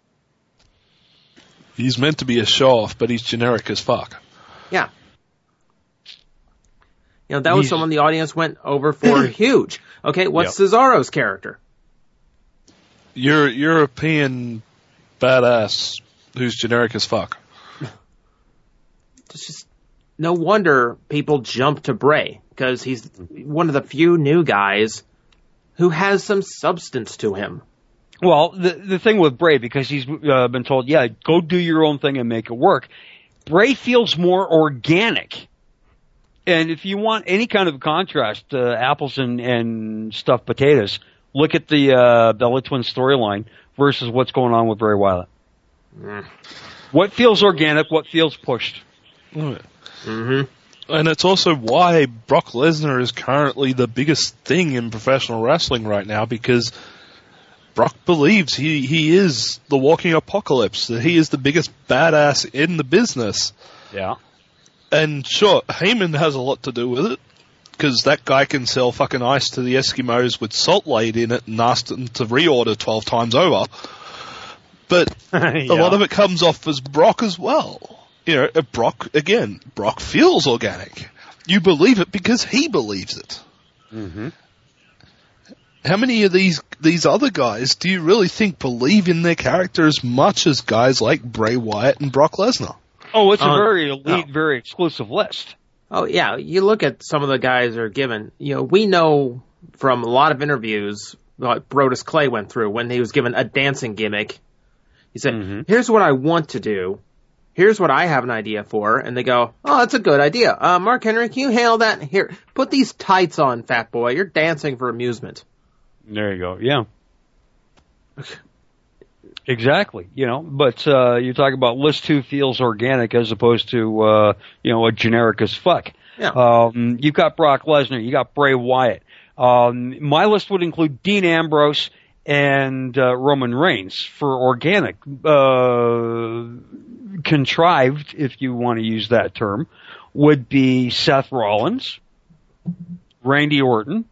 He's meant to be a show-off, but he's generic as fuck. Yeah. That was someone the audience went over for huge. Okay, what's Cesaro's character? European badass who's generic as fuck. It's just no wonder people jump to Bray, because he's one of the few new guys who has some substance to him. Well, the thing with Bray, because he's been told, go do your own thing and make it work, Bray feels more organic. And if you want any kind of contrast, apples and stuffed potatoes, look at the Bella Twins storyline versus what's going on with Bray Wyatt. What feels organic, what feels pushed. And it's also why Brock Lesnar is currently the biggest thing in professional wrestling right now, because Brock believes he is the walking apocalypse, that he is the biggest badass in the business. Yeah. And sure, Heyman has a lot to do with it, because that guy can sell fucking ice to the Eskimos with salt laid in it and ask them to reorder 12 times over. But a lot of it comes off as Brock as well. Brock feels organic. You believe it because he believes it. How many of these other guys do you really think believe in their character as much as guys like Bray Wyatt and Brock Lesnar? Oh, it's a very elite, very exclusive list. Oh, yeah. You look at some of the guys that are given. We know from a lot of interviews what Brodus Clay went through when he was given a dancing gimmick. He said, here's what I want to do. Here's what I have an idea for. And they go, oh, that's a good idea. Mark Henry, can you handle that? Here, put these tights on, fat boy. You're dancing for amusement. There you go. Yeah. Exactly. But you're talking about list 2 feels organic as opposed to, a generic as fuck. Yeah. You've got Brock Lesnar. You got Bray Wyatt. My list would include Dean Ambrose and Roman Reigns for organic. Contrived, if you want to use that term, would be Seth Rollins, Randy Orton,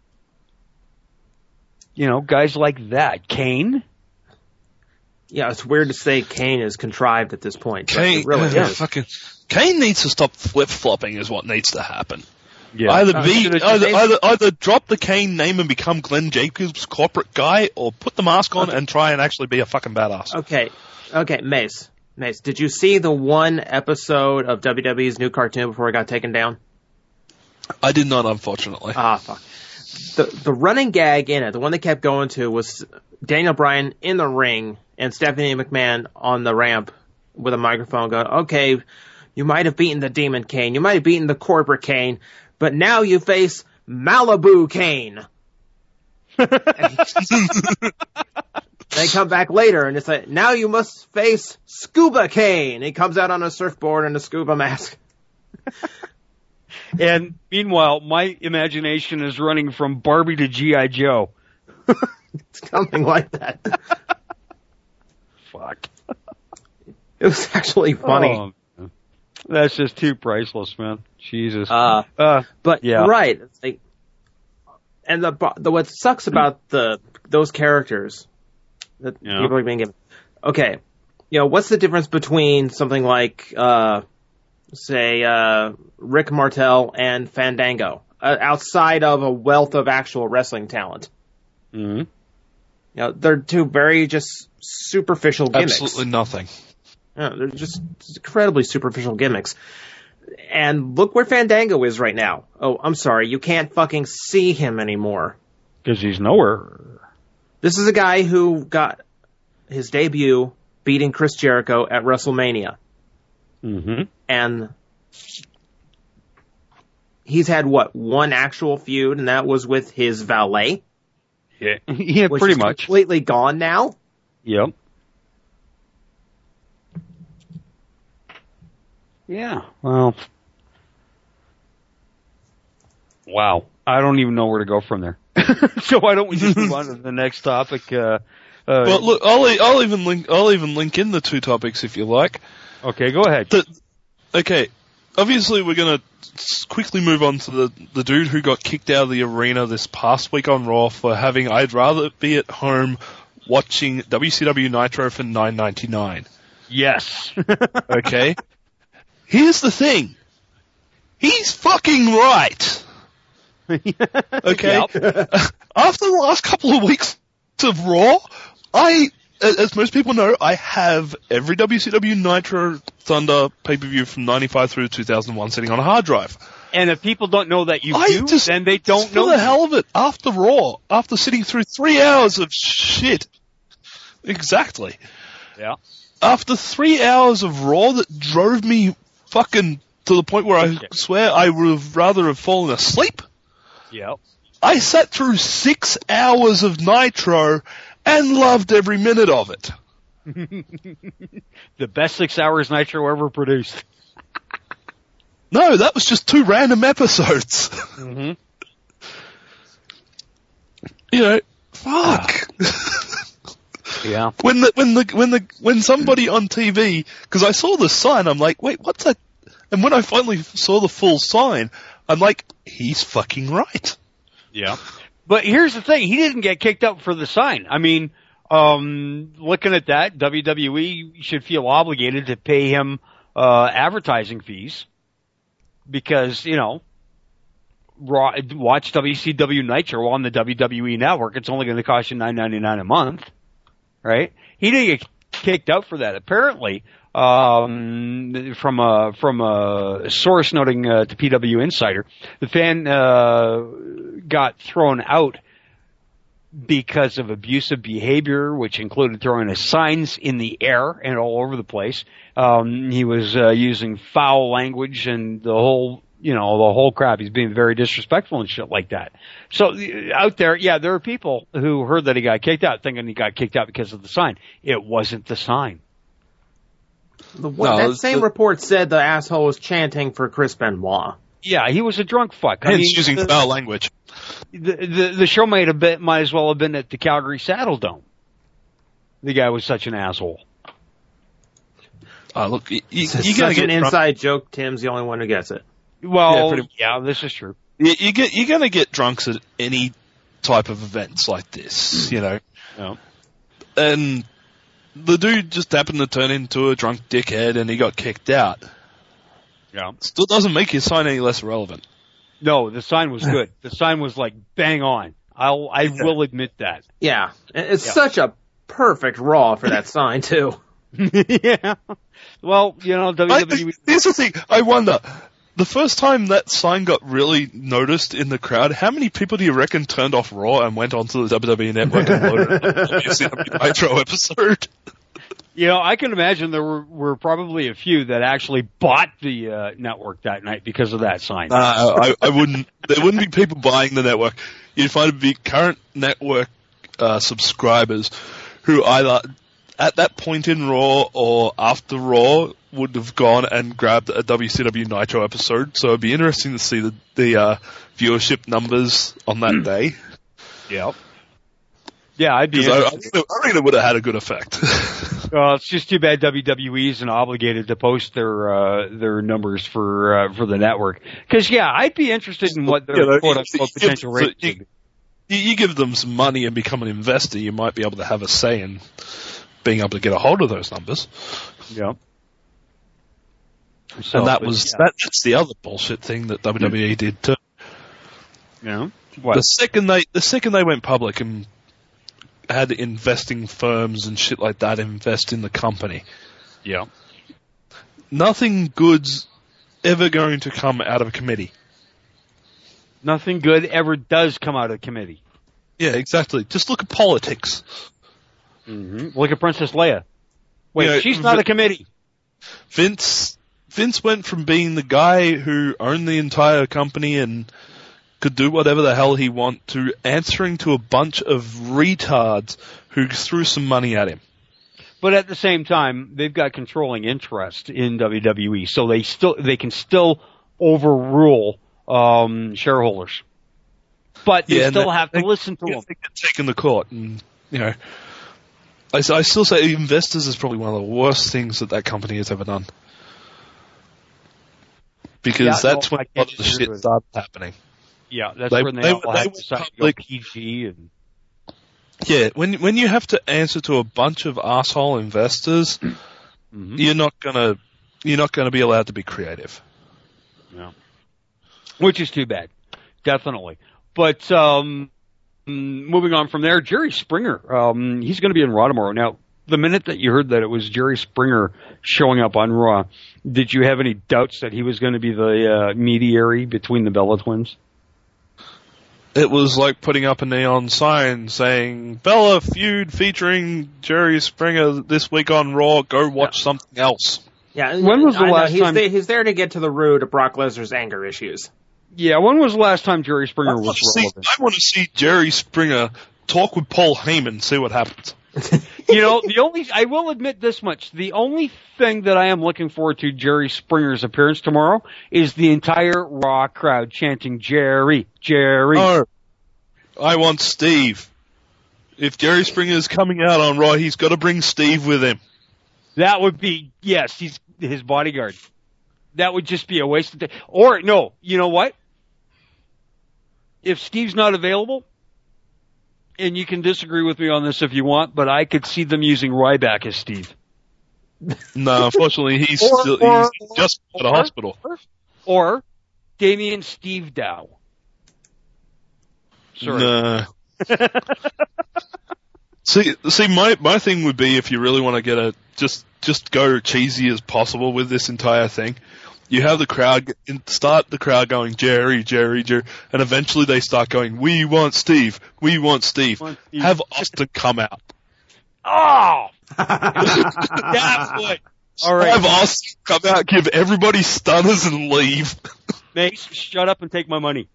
guys like that. Kane. Yeah, it's weird to say Kane is contrived at this point. Kane, it really is. Kane needs to stop flip-flopping is what needs to happen. Yeah. Either drop the Kane name and become Glenn Jacobs' corporate guy, or put the mask on and try and actually be a fucking badass. Okay, Mace, did you see the one episode of WWE's new cartoon before it got taken down? I did not, unfortunately. Ah, fuck. The running gag in it, the one they kept going to, was Daniel Bryan in the ring and Stephanie McMahon on the ramp with a microphone going, okay, you might have beaten the Demon Kane, you might have beaten the corporate Kane, but now you face Malibu Kane. They come back later and it's like, now you must face Scuba Kane. He comes out on a surfboard and a scuba mask. And meanwhile, my imagination is running from Barbie to G.I. Joe. It's something like that. Fuck. It was actually funny. Oh, that's just too priceless, man. Jesus. But yeah. Right. It's like, and the what sucks about those characters that people are being given. Okay, what's the difference between something like, say, Rick Martel and Fandango, outside of a wealth of actual wrestling talent? Mm-hmm. They're two very just superficial gimmicks. Absolutely nothing. They're just incredibly superficial gimmicks. And look where Fandango is right now. Oh, I'm sorry, you can't fucking see him anymore. Because he's nowhere. This is a guy who got his debut beating Chris Jericho at WrestleMania. Mm-hmm. And he's had, one actual feud, and that was with his valet? Yeah, which pretty is much. Completely gone now? Yep. Yeah, well. Wow. I don't even know where to go from there. So why don't we just move on to the next topic? Well, look, I'll even link in the two topics if you like. Okay, go ahead. Okay, obviously we're going to quickly move on to the dude who got kicked out of the arena this past week on Raw for having I'd rather be at home watching WCW Nitro for $9.99. Yes. Okay. Here's the thing. He's fucking right. Okay? Yep. After the last couple of weeks of Raw, as most people know, I have every WCW Nitro Thunder pay-per-view from 95 through 2001 sitting on a hard drive. And if people don't know that you do, then they don't know. For the hell of it, after Raw, after sitting through 3 hours of shit. Exactly. Yeah. After 3 hours of Raw that drove me fucking to the point where I swear I would have rather have fallen asleep. Yep. I sat through 6 hours of Nitro and loved every minute of it. The best 6 hours Nitro ever produced. No, that was just 2 random episodes. Mm-hmm. Fuck. Yeah. When somebody on TV, because I saw the sign, I'm like, wait, what's that? And when I finally saw the full sign, I'm like, he's fucking right. Yeah. But here's the thing, he didn't get kicked out for the sign. I mean, looking at that, WWE should feel obligated to pay him advertising fees because, Raw, watch WCW Nitro on the WWE network. It's only going to cost you $9.99 a month, right? He didn't get kicked out for that. Apparently, from a source noting to PW Insider, the fan got thrown out because of abusive behavior, which included throwing his signs in the air and all over the place. He was using foul language and the whole crap. He's being very disrespectful and shit like that. So out there, there are people who heard that he got kicked out thinking he got kicked out because of the sign. It wasn't the sign. That same report said the asshole was chanting for Chris Benoit. Yeah, he was a drunk fuck. Hence using foul language. The show might as well have been at the Calgary Saddle Dome. The guy was such an asshole. Look, you such an inside joke. Tim's the only one who gets it. Well, this is true. You're going to get drunks at any type of events like this, Yeah. And the dude just happened to turn into a drunk dickhead and he got kicked out. Yeah. Still doesn't make his sign any less relevant. No, the sign was good. The sign was like bang on. I will admit that. Yeah. It's such a perfect Raw for that sign too. Yeah. Well, WWE. Here's the thing. I wonder, the first time that sign got really noticed in the crowd, how many people do you reckon turned off Raw and went onto the WWE Network and loaded the WCW Nitro episode? You know, I can imagine there were probably a few that actually bought the network that night because of that sign. I wouldn't. There wouldn't be people buying the network. You'd find it be current network subscribers who either at that point in Raw or after Raw would have gone and grabbed a WCW Nitro episode. So it'd be interesting to see the viewership numbers on that day. Yep. Yeah, I'd be. I think it would have had a good effect. Well, it's just too bad WWE isn't obligated to post their numbers for the network. Because I'd be interested in what their quote unquote potential rate is. You give them some money and become an investor, you might be able to have a say in being able to get a hold of those numbers. Yeah. So that's the other bullshit thing that WWE did too. Yeah. What? The second they went public and had investing firms and shit like that invest in the company. Yeah. Nothing good's ever going to come out of a committee. Nothing good ever does come out of committee. Yeah, exactly. Just look at politics. Mm-hmm. Look at Princess Leia. Wait, she's not a committee. Vince went from being the guy who owned the entire company and could do whatever the hell he want to answering to a bunch of retards who threw some money at him. But at the same time, they've got controlling interest in WWE, so they can still overrule shareholders. But they still have to listen to them. They get taken to court, and I still say investors is probably one of the worst things that company has ever done. Because that's when a lot of the shit started happening. Yeah, that's when they all have to decide to go PG and. Yeah, when you have to answer to a bunch of asshole investors, you're not gonna be allowed to be creative. Yeah. Which is too bad, definitely. But moving on from there, Jerry Springer, he's going to be in Raw tomorrow. Now, the minute that you heard that it was Jerry Springer showing up on Raw, did you have any doubts that he was going to be the mediator between the Bella Twins? It was like putting up a neon sign saying, Bella feud featuring Jerry Springer this week on Raw, go watch something else. Yeah, when was the last time? He's there to get to the root of Brock Lesnar's anger issues. Yeah, when was the last time Jerry Springer was relevant? I want to see Jerry Springer talk with Paul Heyman, see what happens. I will admit this much, the only thing that I am looking forward to Jerry Springer's appearance tomorrow is the entire Raw crowd chanting, Jerry, Jerry. Oh, I want Steve. If Jerry Springer's coming out on Raw, he's got to bring Steve with him. That would be, yes, he's his bodyguard. That would just be a waste of time. Or, no, you know what? If Steve's not available, and you can disagree with me on this if you want, but I could see them using Ryback as Steve. No, unfortunately, he's just at a hospital. Or Damian Steve Dow. Sorry. Nah. See, my thing would be if you really want to get just go cheesy as possible with this entire thing. You have the crowd start the crowd going Jerry, Jerry, Jerry, and eventually they start going, we want Steve, we want Steve. Have Austin come out. Oh, that's what. All right. Have Austin come out, give everybody stunners, and leave. Mace, shut up and take my money.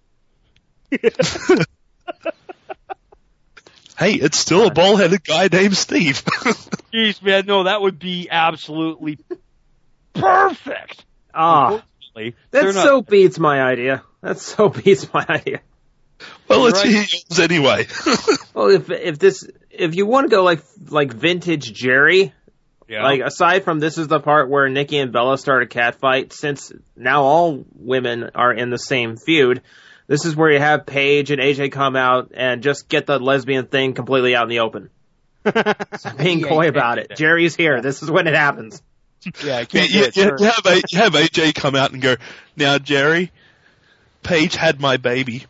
Hey, it's still a bald-headed guy named Steve. Jeez, man, no, that would be absolutely perfect. That so beats my idea. That so beats my idea. Well, it's yours anyway. Well, if you want to go like vintage Jerry, like aside from this is the part where Nikki and Bella start a catfight, since now all women are in the same feud. This is where you have Paige and AJ come out and just get the lesbian thing completely out in the open. Stop being coy about it. Jerry's here. This is when it happens. Yeah, I can't you have AJ come out and go, now, Jerry, Paige had my baby.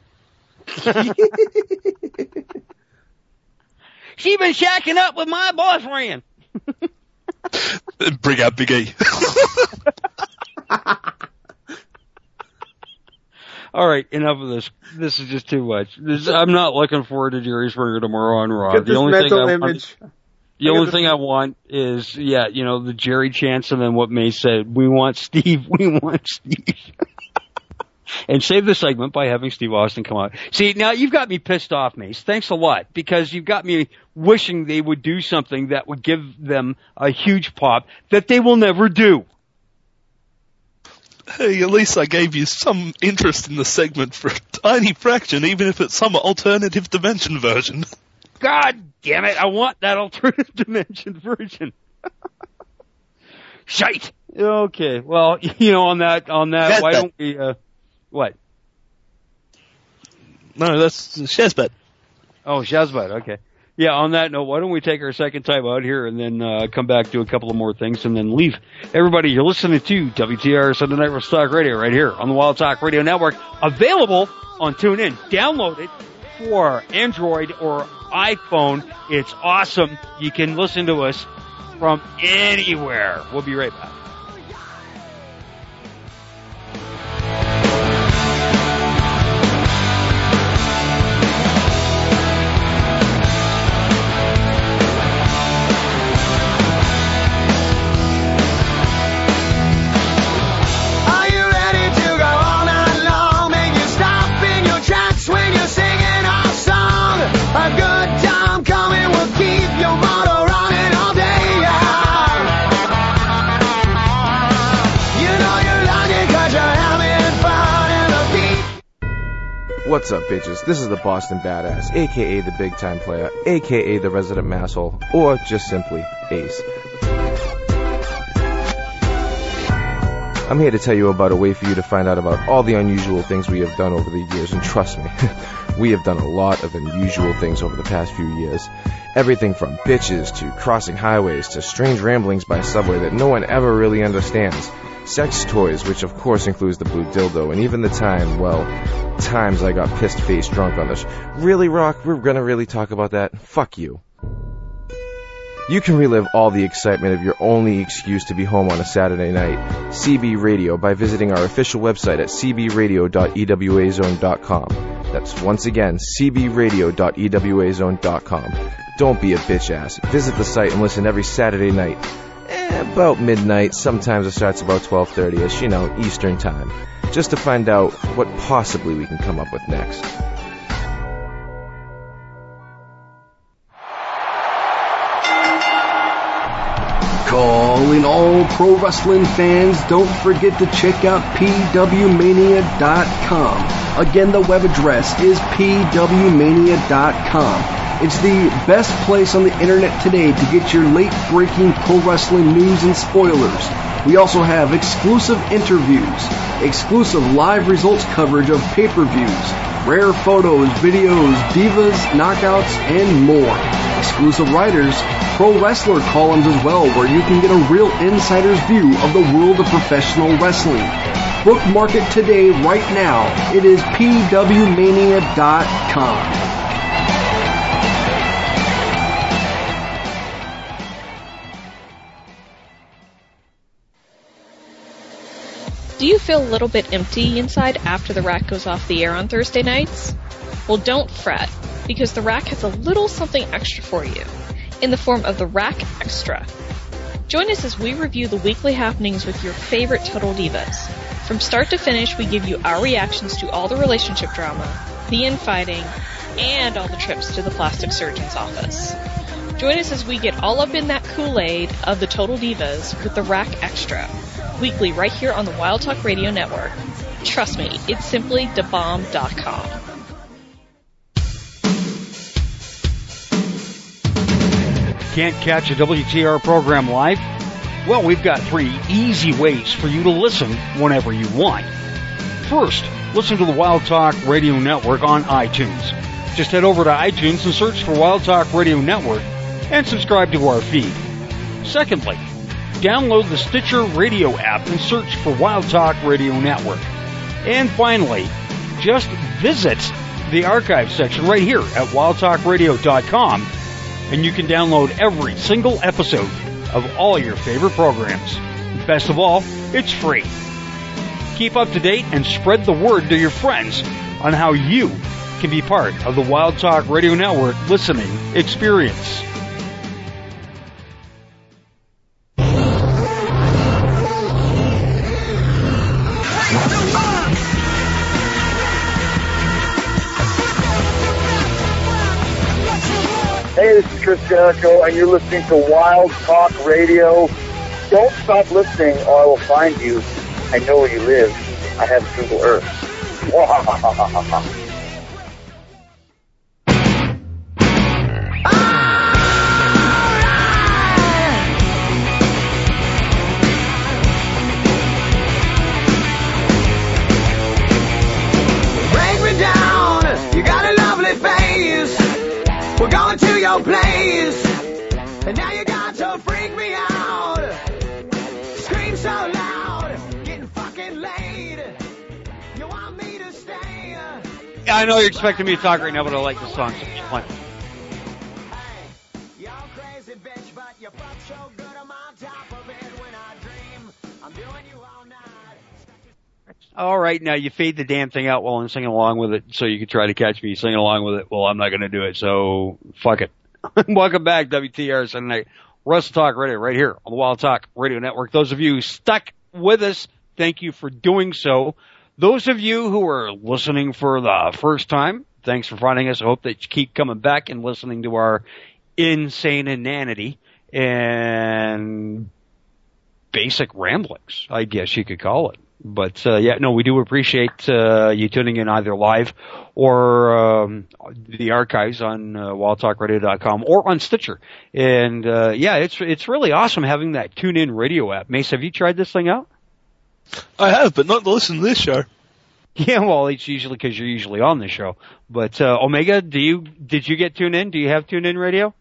She been shacking up with my boyfriend. Bring out Big E. All right, enough of this. This is just too much. I'm not looking forward to Jerry Springer tomorrow on Raw. Get this mental image. The only thing I want is, the Jerry chants and then what May said, we want Steve. And save the segment by having Steve Austin come out. See, now you've got me pissed off, Mace. Thanks a lot, because you've got me wishing they would do something that would give them a huge pop that they will never do. Hey, at least I gave you some interest in the segment for a tiny fraction, even if it's some alternative dimension version. God damn it, I want that alternative dimension version. Shite! Okay, well, on that, why don't we, what? No, that's Shazbot. Oh, Shazbot, okay. Yeah, on that note, why don't we take our second time out here and then come back, do a couple of more things, and then leave. Everybody, you're listening to WTR Sunday Night Wrestling Talk Radio right here on the Wild Talk Radio Network, available on TuneIn. Download it for Android or iPhone. It's awesome. You can listen to us from anywhere. We'll be right back. What's up, bitches? This is the Boston Badass, a.k.a. the Big Time Player, a.k.a. the Resident Masshole, or just simply Ace. I'm here to tell you about a way for you to find out about all the unusual things we have done over the years, and trust me, we have done a lot of unusual things over the past few years. Everything from bitches to crossing highways to strange ramblings by subway that no one ever really understands. Sex toys, which of course includes the blue dildo, and even the times I got pissed-faced drunk on this. Really, Rock? We're gonna really talk about that? Fuck you. You can relive all the excitement of your only excuse to be home on a Saturday night, CB Radio, by visiting our official website at cbradio.ewazone.com. That's once again, cbradio.ewazone.com. Don't be a bitch ass. Visit the site and listen every Saturday night. About midnight, sometimes it starts about 12:30ish, Eastern time, just to find out what possibly we can come up with next. Calling all pro wrestling fans, don't forget to check out pwmania.com. Again, the web address is pwmania.com. It's the best place on the internet today to get your late-breaking pro wrestling news and spoilers. We also have exclusive interviews, exclusive live results coverage of pay-per-views, rare photos, videos, divas, knockouts, and more. Exclusive writers, pro wrestler columns as well, where you can get a real insider's view of the world of professional wrestling. Bookmark it today, right now. It is pwmania.com. Do you feel a little bit empty inside after the Rack goes off the air on Thursday nights? Well, don't fret, because the Rack has a little something extra for you, in the form of the Rack Extra. Join us as we review the weekly happenings with your favorite Total Divas. From start to finish, we give you our reactions to all the relationship drama, the infighting, and all the trips to the plastic surgeon's office. Join us as we get all up in that Kool-Aid of the Total Divas with the Rack Extra, weekly right here on the Wild Talk Radio Network. Trust me, it's simply debomb.com. Can't catch a WTR program live? Well, we've got 3 easy ways for you to listen whenever you want. First, listen to the Wild Talk Radio Network on iTunes. Just head over to iTunes and search for Wild Talk Radio Network and subscribe to our feed. Secondly, download the Stitcher Radio app and search for Wild Talk Radio Network. And finally, just visit the archive section right here at wildtalkradio.com, and you can download every single episode of all your favorite programs. Best of all, it's free. Keep up to date and spread the word to your friends on how you can be part of the Wild Talk Radio Network listening experience. Hey, this is Chris Jericho, and you're listening to Wild Talk Radio. Don't stop listening, or I will find you. I know where you live. I have Google Earth. Break me down. You got a lovely face. We're going to your place. And now you got to freak me out. Scream so loud. Getting fucking laid. You want me to stay? Yeah, I know you're expecting me to talk right now, but I like the song so much. Fun. You're crazy bitch, but you fuck so good I'm on top of it when I dream. I'm doing you all night. All right, now you fade the damn thing out while I'm singing along with it, so you can try to catch me singing along with it. Well, I'm not going to do it, so fuck it. Welcome back, WTR Sunday Night Wrestle Talk Radio, right here on the Wild Talk Radio Network. Those of you who stuck with us, thank you for doing so. Those of you who are listening for the first time, thanks for finding us. I hope that you keep coming back and listening to our insane inanity and basic ramblings, I guess you could call it. But, yeah, no, we do appreciate you tuning in either live or the archives on wildtalkradio.com or on Stitcher. And, yeah, it's really awesome having that TuneIn radio app. Mace, have you tried this thing out? I have, but not to listen to this show. Yeah, well, it's usually because you're usually on the show. But, Omega, did you get TuneIn? Do you have TuneIn radio?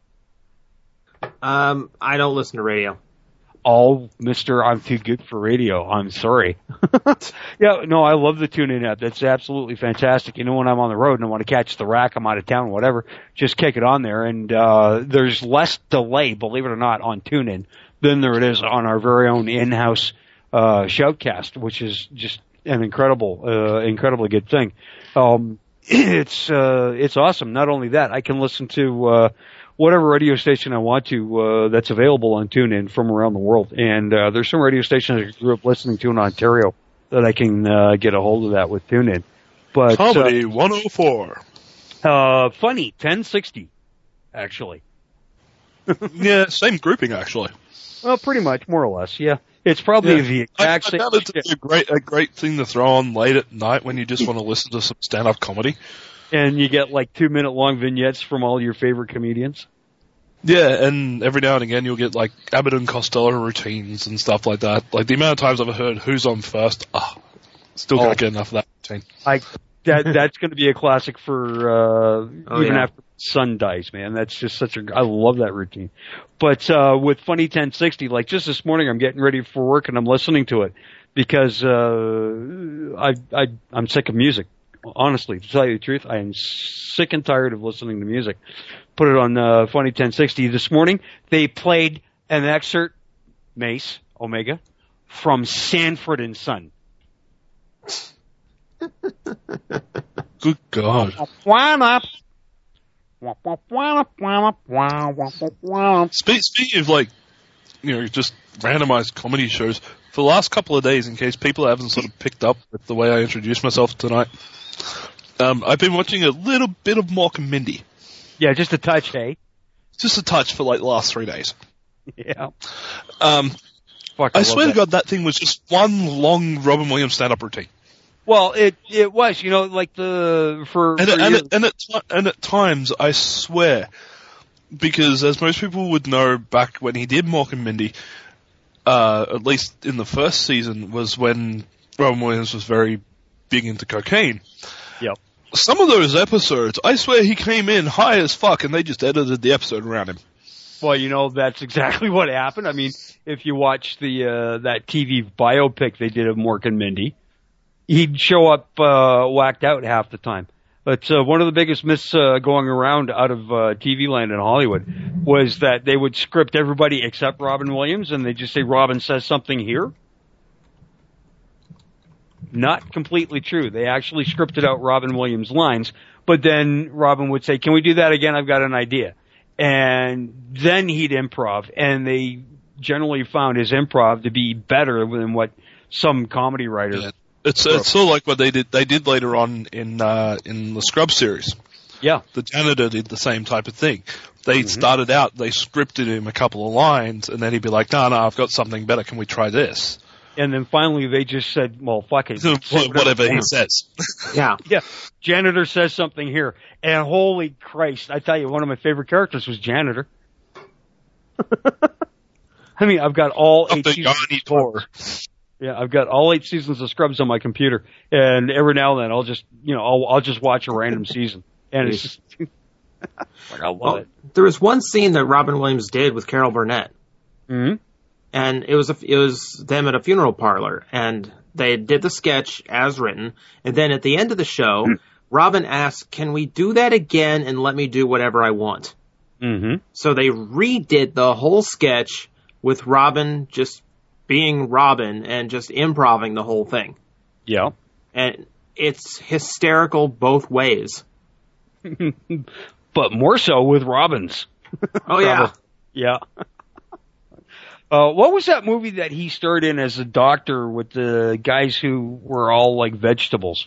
I don't listen to radio. Oh, Mr. I'm too good for radio. I'm sorry. Yeah, no, I love the TuneIn app. That's absolutely fantastic. You know, when I'm on the road and I want to catch the rack, I'm out of town, whatever, just kick it on there. And there's less delay, believe it or not, on TuneIn than there is on our very own in-house shoutcast, which is just an incredibly good thing. It's awesome. Not only that, I can listen to whatever radio station I want to that's available on TuneIn from around the world. And there's some radio stations I grew up listening to in Ontario that I can get a hold of that with TuneIn. But Comedy 104. Funny 1060, actually. Yeah, same grouping actually. Well, pretty much, more or less. Yeah, it's probably the exact same. I found it to be a great thing to throw on late at night when you just want to listen to some stand-up comedy. And you get like 2-minute long vignettes from all your favorite comedians. Yeah, and every now and again you'll get like Abbott and Costello routines and stuff like that. Like the amount of times I've heard Who's On First, still can't get enough of that routine. That's going to be a classic for even after the sun dies, man. That's just I love that routine. But with Funny 1060, like just this morning, I'm getting ready for work and I'm listening to it because I'm sick of music. Honestly, to tell you the truth, I am sick and tired of listening to music. Put it on Funny 1060 this morning. They played an excerpt, Mace, Omega, from Sanford and Son. Good God. Speaking of like, just randomized comedy shows, for the last couple of days, in case people haven't sort of picked up with the way I introduced myself tonight, I've been watching a little bit of Mork and Mindy. Yeah, just a touch, hey? Just a touch for like the last 3 days. Yeah. I swear to God, that thing was just one long Robin Williams stand-up routine. Well, it was, like and at times, I swear, because as most people would know, back when he did Mork and Mindy, at least in the first season, was when Robin Williams was very big into cocaine. Yep. Some of those episodes, I swear he came in high as fuck and they just edited the episode around him. Well, that's exactly what happened. I mean, if you watch that TV biopic they did of Mork and Mindy, he'd show up whacked out half the time. But one of the biggest myths going around out of TV land in Hollywood was that they would script everybody except Robin Williams, and they just say Robin says something here. Not completely true. They actually scripted out Robin Williams' lines, but then Robin would say, "Can we do that again? I've got an idea." And then he'd improv, and they generally found his improv to be better than what some comedy writers. Yeah. It's sort of like what they did later on in the Scrubs series. Yeah. The janitor did the same type of thing. They started out, they scripted him a couple of lines, and then he'd be like, no, I've got something better. Can we try this? And then finally they just said, well, fuck it. Whatever he says. Yeah. Yeah. Janitor says something here. And holy Christ, I tell you, one of my favorite characters was Janitor. I mean, I've got all 8 seasons. Yeah, I've got all 8 seasons of Scrubs on my computer. And every now and then I'll just, I'll just watch a random season. And it's just, like, I love it. There was one scene that Robin Williams did with Carol Burnett. Mm-hmm. And it was them at a funeral parlor, and they did the sketch as written, and then at the end of the show, Robin asked, can we do that again and let me do whatever I want? Mm-hmm. So they redid the whole sketch with Robin just being Robin and just improvising the whole thing. Yeah. And it's hysterical both ways. But more so with Robin's. Oh, yeah. Yeah. What was that movie that he starred in as a doctor with the guys who were all like vegetables?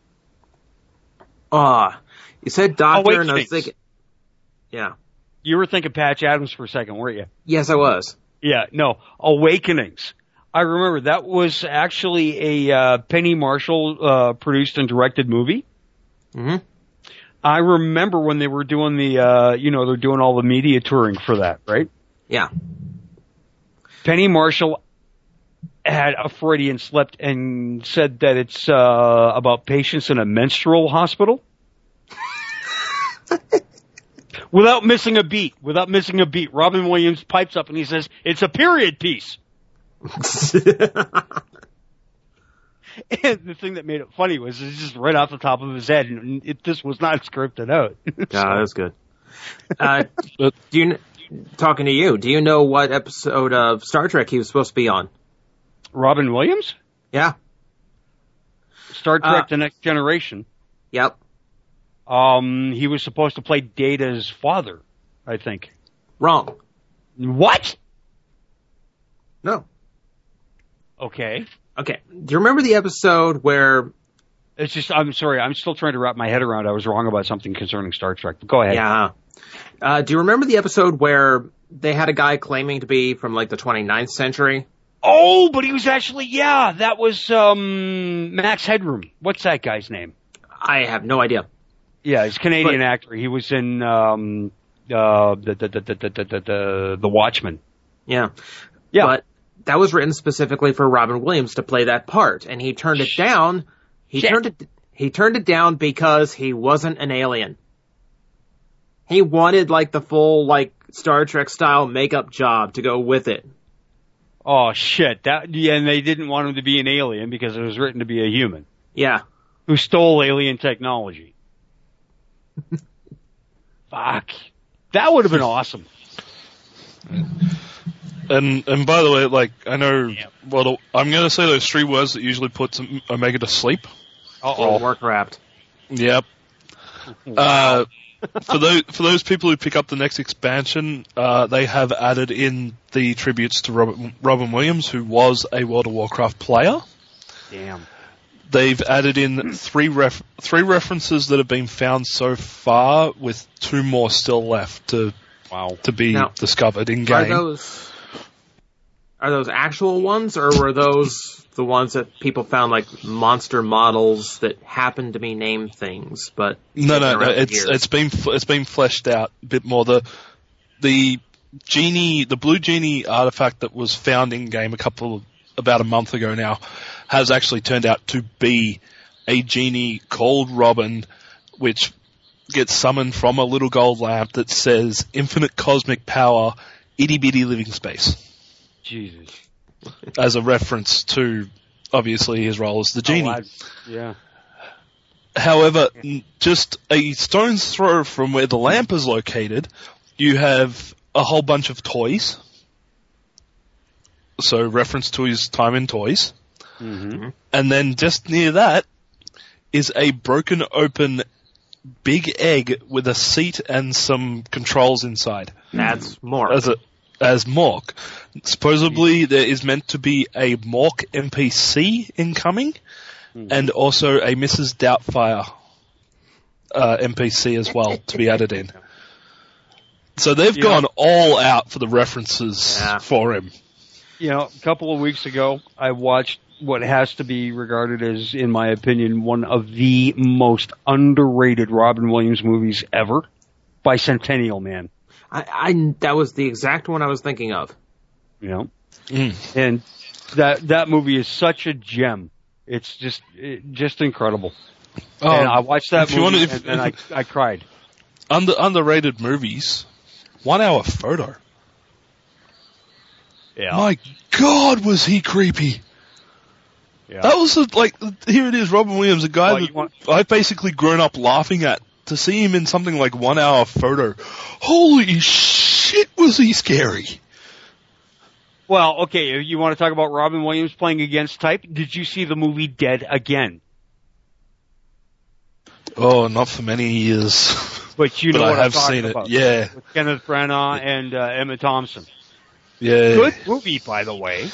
You said doctor, and I was Awakenings. thinking, yeah. You were thinking Patch Adams for a second, weren't you? Yes, I was. Yeah, no, Awakenings. I remember that was actually a Penny Marshall produced and directed movie. Mm-hmm. I remember when they were doing the, they're doing all the media touring for that, right? Yeah. Penny Marshall had a Freudian slip and said that it's about patients in a menstrual hospital. Without missing a beat, Robin Williams pipes up and he says, it's a period piece. And the thing that made it funny was it's just right off the top of his head, and this was not scripted out. Yeah, that's good. Talking to you, do you know what episode of Star Trek he was supposed to be on? Robin Williams? Yeah. Star Trek The Next Generation. Yep. He was supposed to play Data's father, I think. Wrong. What? No. Okay. Okay. Do you remember the episode where... It's just, I'm sorry, I'm still trying to wrap my head around. I was wrong about something concerning Star Trek. But go ahead. Yeah. Do you remember the episode where they had a guy claiming to be from like the 29th century? Oh, but he was actually, that was Max Headroom. What's that guy's name? I have no idea. Yeah, he's a Canadian actor. He was in The Watchmen. Yeah. Yeah. But that was written specifically for Robin Williams to play that part, and he turned it down. He turned it down because he wasn't an alien. He wanted like the full like Star Trek style makeup job to go with it. Oh shit! And they didn't want him to be an alien because it was written to be a human. Yeah. Who stole alien technology. Fuck. That would have been awesome. And by the way, like, I know, well, I'm going to say those 3 words that usually put Omega to sleep. Uh-oh. Warcraft. Yep. Wow. For those people who pick up the next expansion, they have added in the tributes to Robin Williams, who was a World of Warcraft player. Damn. They've added in 3 references that have been found so far, with 2 more still left to be discovered in game. Are those actual ones, or were those the ones that people found like monster models that happen to be named things? But no, it's been fleshed out a bit more. The blue genie artifact that was found in game about a month ago now has actually turned out to be a genie called Robin, which gets summoned from a little gold lamp that says infinite cosmic power, itty bitty living space. Jesus. As a reference to, obviously, his role as the genie. Yeah. However, just a stone's throw from where the lamp is located, you have a whole bunch of toys. So, reference to his time in toys. Mm-hmm. And then just near that is a broken open big egg with a seat and some controls inside. That's Mork. As Mork. Supposedly there is meant to be a Mork NPC incoming, and also a Mrs. Doubtfire NPC as well to be added in. So they've gone all out for the references for him. You know, a couple of weeks ago, I watched what has to be regarded as, in my opinion, one of the most underrated Robin Williams movies ever, Bicentennial Man. That was the exact one I was thinking of. You know, and that movie is such a gem. It's just incredible. And I watched that movie and I cried. Underrated movies. 1 Hour Photo. Yeah. My God, was he creepy. Yeah. That was here it is, Robin Williams, a guy that I've basically grown up laughing at. To see him in something like 1 Hour Photo, holy shit, was he scary. Well, okay, you want to talk about Robin Williams playing against type? Did you see the movie Dead Again? Oh, not for many years. But you know what I'm talking seen about. It, yeah. With Kenneth Branagh and Emma Thompson. Yeah. Good movie, by the way.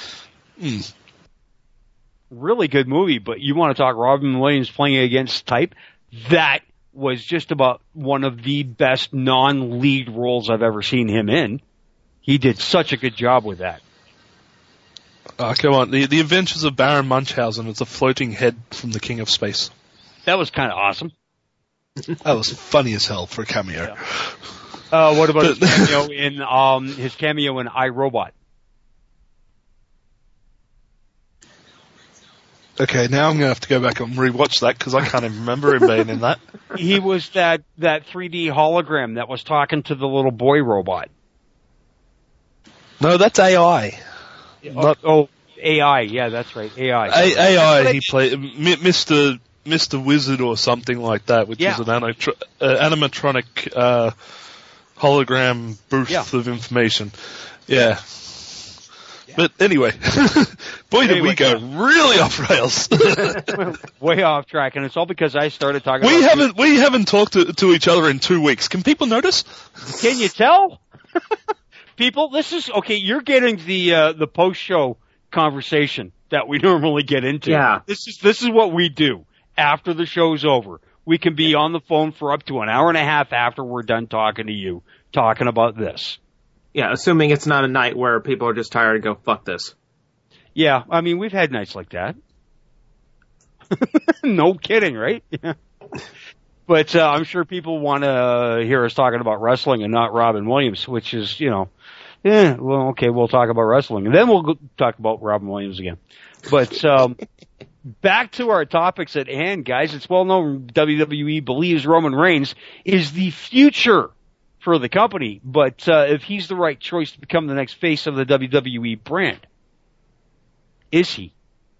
Really good movie, but you want to talk Robin Williams playing against type? That was just about one of the best non-lead roles I've ever seen him in. He did such a good job with that. Oh, come on. The Adventures of Baron Munchausen. It's a floating head from the King of Space. That was kind of awesome. That was funny as hell for a cameo. Yeah. What about his cameo in iRobot? Okay, now I'm going to have to go back and rewatch that because I can't even remember him being in that. He was that 3D hologram that was talking to the little boy robot. No, that's AI. AI. Yeah, that's right. AI. AI. He played Mr. Wizard or something like that, which is an animatronic hologram booth of information. Yeah. But anyway, did we go really off rails. Way off track, and it's all because I started talking We haven't talked to each other in 2 weeks. Can people notice? Can you tell? People, this is, okay, you're getting the post-show conversation that we normally get into. Yeah. This is what we do after the show's over. We can be on the phone for up to an hour and a half after we're done talking to you, talking about this. Yeah, assuming it's not a night where people are just tired and go, fuck this. Yeah, I mean, we've had nights like that. No kidding, right? Yeah. But I'm sure people want to hear us talking about wrestling and not Robin Williams, which is, we'll talk about wrestling. And then we'll talk about Robin Williams again. But back to our topics at hand, guys. It's well known WWE believes Roman Reigns is the future for the company, but if he's the right choice to become the next face of the WWE brand, is he?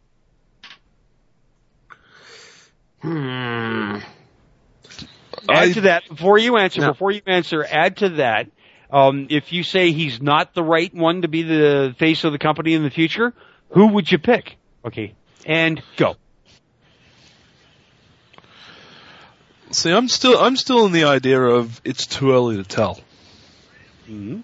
Add to that, before you answer, add to that, if you say he's not the right one to be the face of the company in the future, who would you pick? Okay, and go. See, I'm still in the idea of it's too early to tell. Mm-hmm.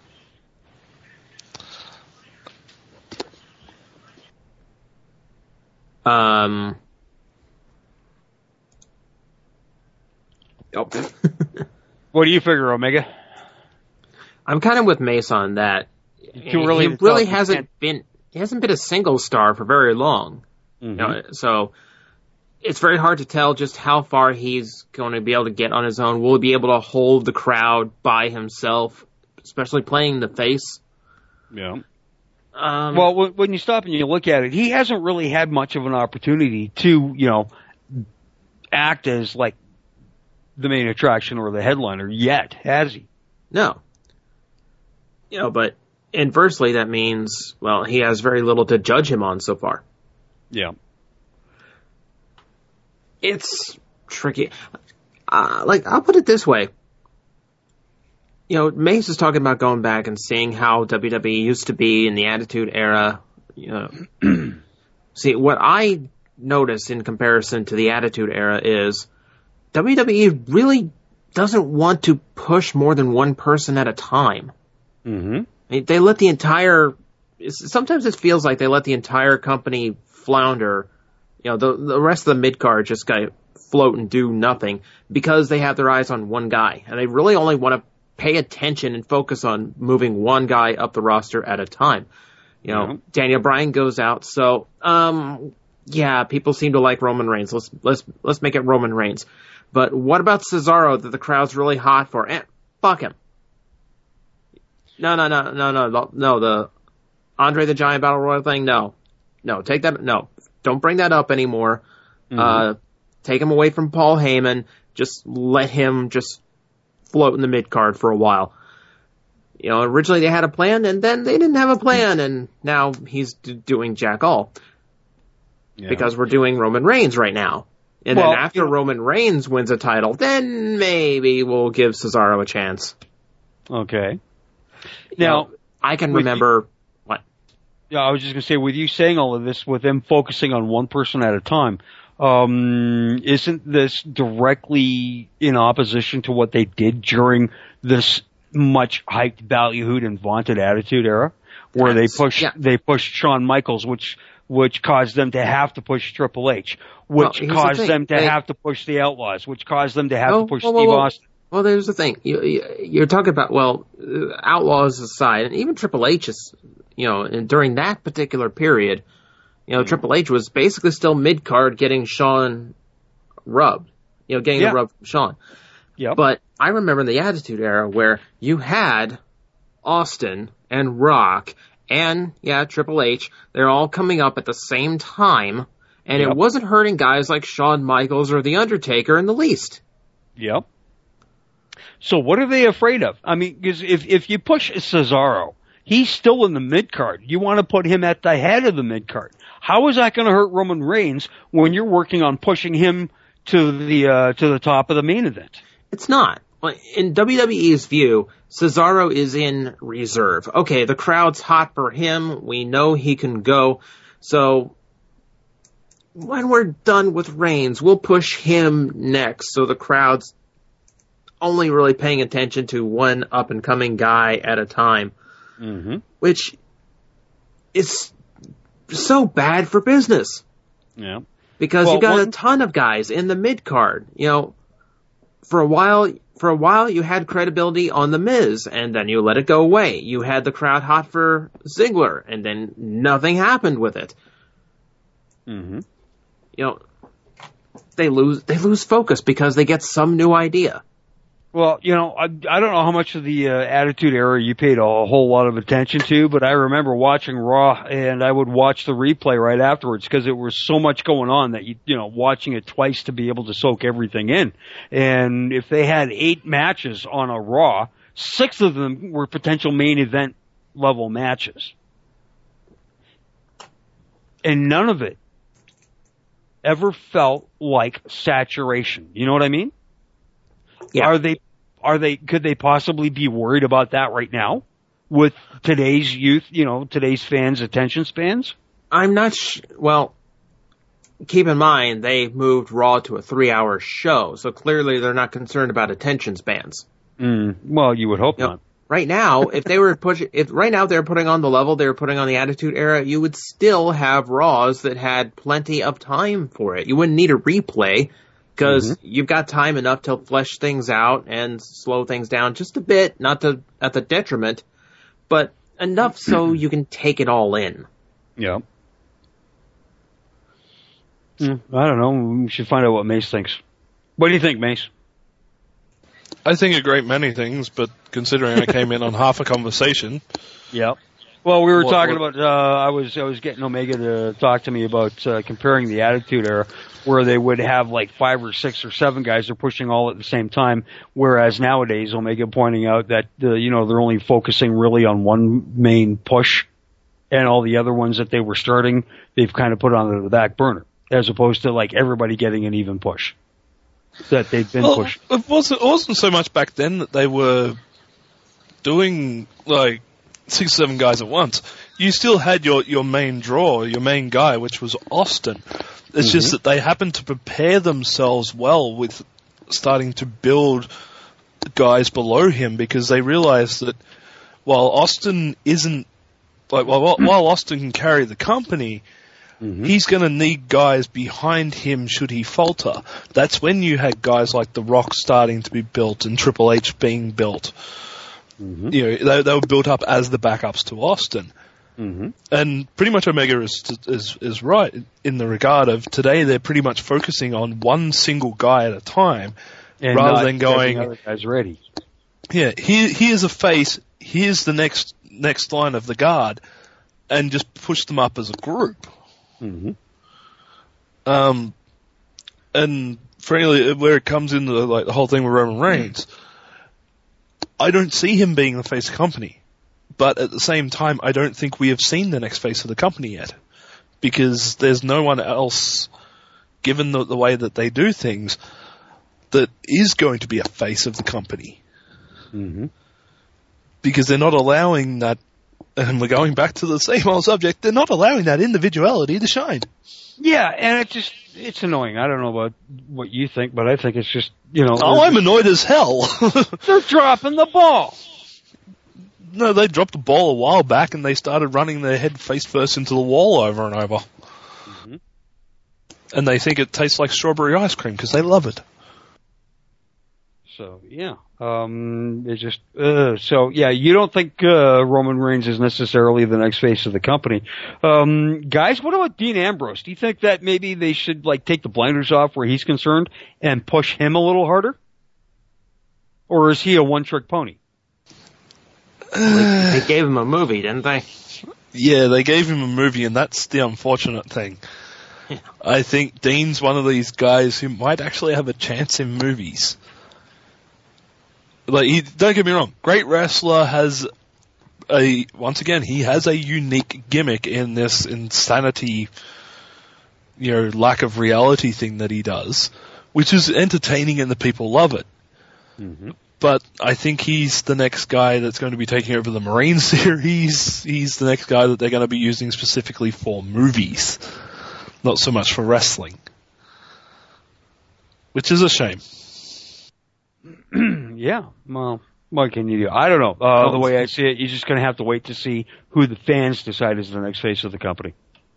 What do you figure, Omega? I'm kind of with Mace on that. He hasn't been a single star for very long. Mm-hmm. So it's very hard to tell just how far he's going to be able to get on his own. Will he be able to hold the crowd by himself, especially playing the face? Yeah. Well, when you stop and you look at it, he hasn't really had much of an opportunity to, act as like the main attraction or the headliner yet, has he? No. But inversely, that means, well, he has very little to judge him on so far. Yeah. It's tricky. I'll put it this way. Mace is talking about going back and seeing how WWE used to be in the Attitude Era. See, what I notice in comparison to the Attitude Era is WWE really doesn't want to push more than one person at a time. Mm-hmm. They let the entire... Sometimes it feels like they let the entire company flounder. The rest of the mid-card just float and do nothing because they have their eyes on one guy. And they really only want to pay attention and focus on moving one guy up the roster at a time. You know, Daniel Bryan goes out, so yeah, people seem to like Roman Reigns. Let's make it Roman Reigns. But what about Cesaro that the crowd's really hot for? Fuck him. No. The Andre the Giant Battle Royal thing, no, take that. No, don't bring that up anymore. Take him away from Paul Heyman. Just let him just float in the mid card for a while. You know, originally they had a plan, and then they didn't have a plan, and now he's doing jack all. Yeah. Because we're doing Roman Reigns right now. And then after Roman Reigns wins a title, then maybe we'll give Cesaro a chance. Okay. Now, I can remember... What? Yeah, I was just going to say, with you saying all of this, with them focusing on one person at a time, isn't this directly in opposition to what they did during this much hyped, ballyhooed, and vaunted Attitude Era, where they pushed Shawn Michaels, which caused them to have to push Triple H, which caused them to have to push the Outlaws, which caused them to have to push Steve Austin. Well, there's the thing. You're talking about, Outlaws aside, and even Triple H is, and during that particular period, Triple H was basically still mid-card getting Shawn rubbed, getting the rub from Shawn. Yep. But I remember in the Attitude Era where you had Austin and Rock and, Triple H, they're all coming up at the same time, and it wasn't hurting guys like Shawn Michaels or The Undertaker in the least. Yep. So what are they afraid of? I mean, because if you push Cesaro, he's still in the mid-card. You want to put him at the head of the mid-card. How is that going to hurt Roman Reigns when you're working on pushing him to the top of the main event? It's not. In WWE's view, Cesaro is in reserve. Okay, the crowd's hot for him. We know he can go. So when we're done with Reigns, we'll push him next. So the crowd's only really paying attention to one up-and-coming guy at a time. Mm-hmm. Which is so bad for business. Yeah. Because you got a ton of guys in the mid-card. For a while you had credibility on The Miz, and then you let it go away. You had the crowd hot for Ziggler, and then nothing happened with it. Mm-hmm. They lose focus because they get some new idea. Well, I don't know how much of the Attitude Era you paid a whole lot of attention to, but I remember watching Raw, and I would watch the replay right afterwards because there was so much going on that watching it twice to be able to soak everything in. And if they had 8 matches on a Raw, 6 of them were potential main event level matches, and none of it ever felt like saturation. You know what I mean? Yeah. Could they possibly be worried about that right now with today's youth, today's fans' attention spans? I'm not well, keep in mind, they moved Raw to a 3-hour show, so clearly they're not concerned about attention spans. Well, you would hope not. Right now, if they're putting on the level they were putting on the Attitude Era, you would still have Raws that had plenty of time for it. You wouldn't need a replay, because you've got time enough to flesh things out and slow things down just a bit, not at the detriment, but enough so you can take it all in. Yeah. I don't know. We should find out what Mace thinks. What do you think, Mace? I think a great many things, but considering I came in on half a conversation. Yeah. Well, we were talking about, I was getting Omega to talk to me about comparing the Attitude Era, where they would have like 5 or 6 or 7 guys are pushing all at the same time, whereas nowadays Omega pointing out that they're only focusing really on one main push, and all the other ones that they were starting, they've kind of put onto the back burner, as opposed to like everybody getting an even push that they've been pushing. It wasn't so much back then that they were doing like 6 or 7 guys at once. You still had your main draw, your main guy, which was Austin. It's just that they happened to prepare themselves well with starting to build guys below him, because they realized that while Austin isn't while Austin can carry the company, He's going to need guys behind him should he falter. That's when you had guys like The Rock starting to be built and Triple H being built. You know, they were built up as the backups to Austin. And pretty much Omega is right in the regard of today they're pretty much focusing on one single guy at a time, and rather than going, other guys ready. Yeah, here's a face, here's the next line of the guard, and just push them up as a group. And frankly, where it comes into like the whole thing with Roman Reigns, I don't see him being the face of the company. But at the same time, I don't think we have seen the next face of the company yet. Because there's no one else, given the way that they do things, that is going to be a face of the company. Because they're not allowing that, and we're going back to the same old subject, they're not allowing that individuality to shine. Yeah, and it's annoying. I don't know about what you think, but I think it's just, you know... Oh, I'm annoyed as hell. They're dropping the ball. No, they dropped the ball a while back and they started running their head face first into the wall over and over. And they think it tastes like strawberry ice cream because they love it. So, yeah. It's just, so, yeah, you don't think, Roman Reigns is necessarily the next face of the company. Guys, what about Dean Ambrose? Do you think that maybe they should, like, take the blinders off where he's concerned and push him a little harder? Or is he a one-trick pony? They gave him a movie, didn't they? Yeah, they gave him a movie, and that's the unfortunate thing. Yeah. I think Dean's one of these guys who might actually have a chance in movies. Like, don't get me wrong, great wrestler, once again, he has a unique gimmick in this insanity, you know, lack of reality thing that he does, which is entertaining and the people love it. But I think he's the next guy that's going to be taking over the Marine series. He's the next guy that they're going to be using specifically for movies, not so much for wrestling. Which is a shame. Yeah, well, what can you do? I don't know. The way I see it, you're just going to have to wait to see who the fans decide is the next face of the company.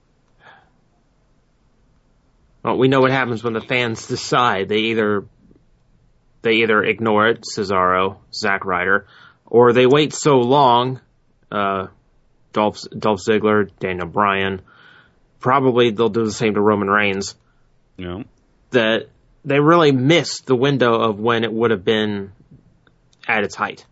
Well, we know what happens when the fans decide. They either ignore it, Cesaro, Zack Ryder, or they wait so long, Dolph Ziggler, Daniel Bryan, probably they'll do the same to Roman Reigns. Yeah. That they really missed the window of when it would have been at its height.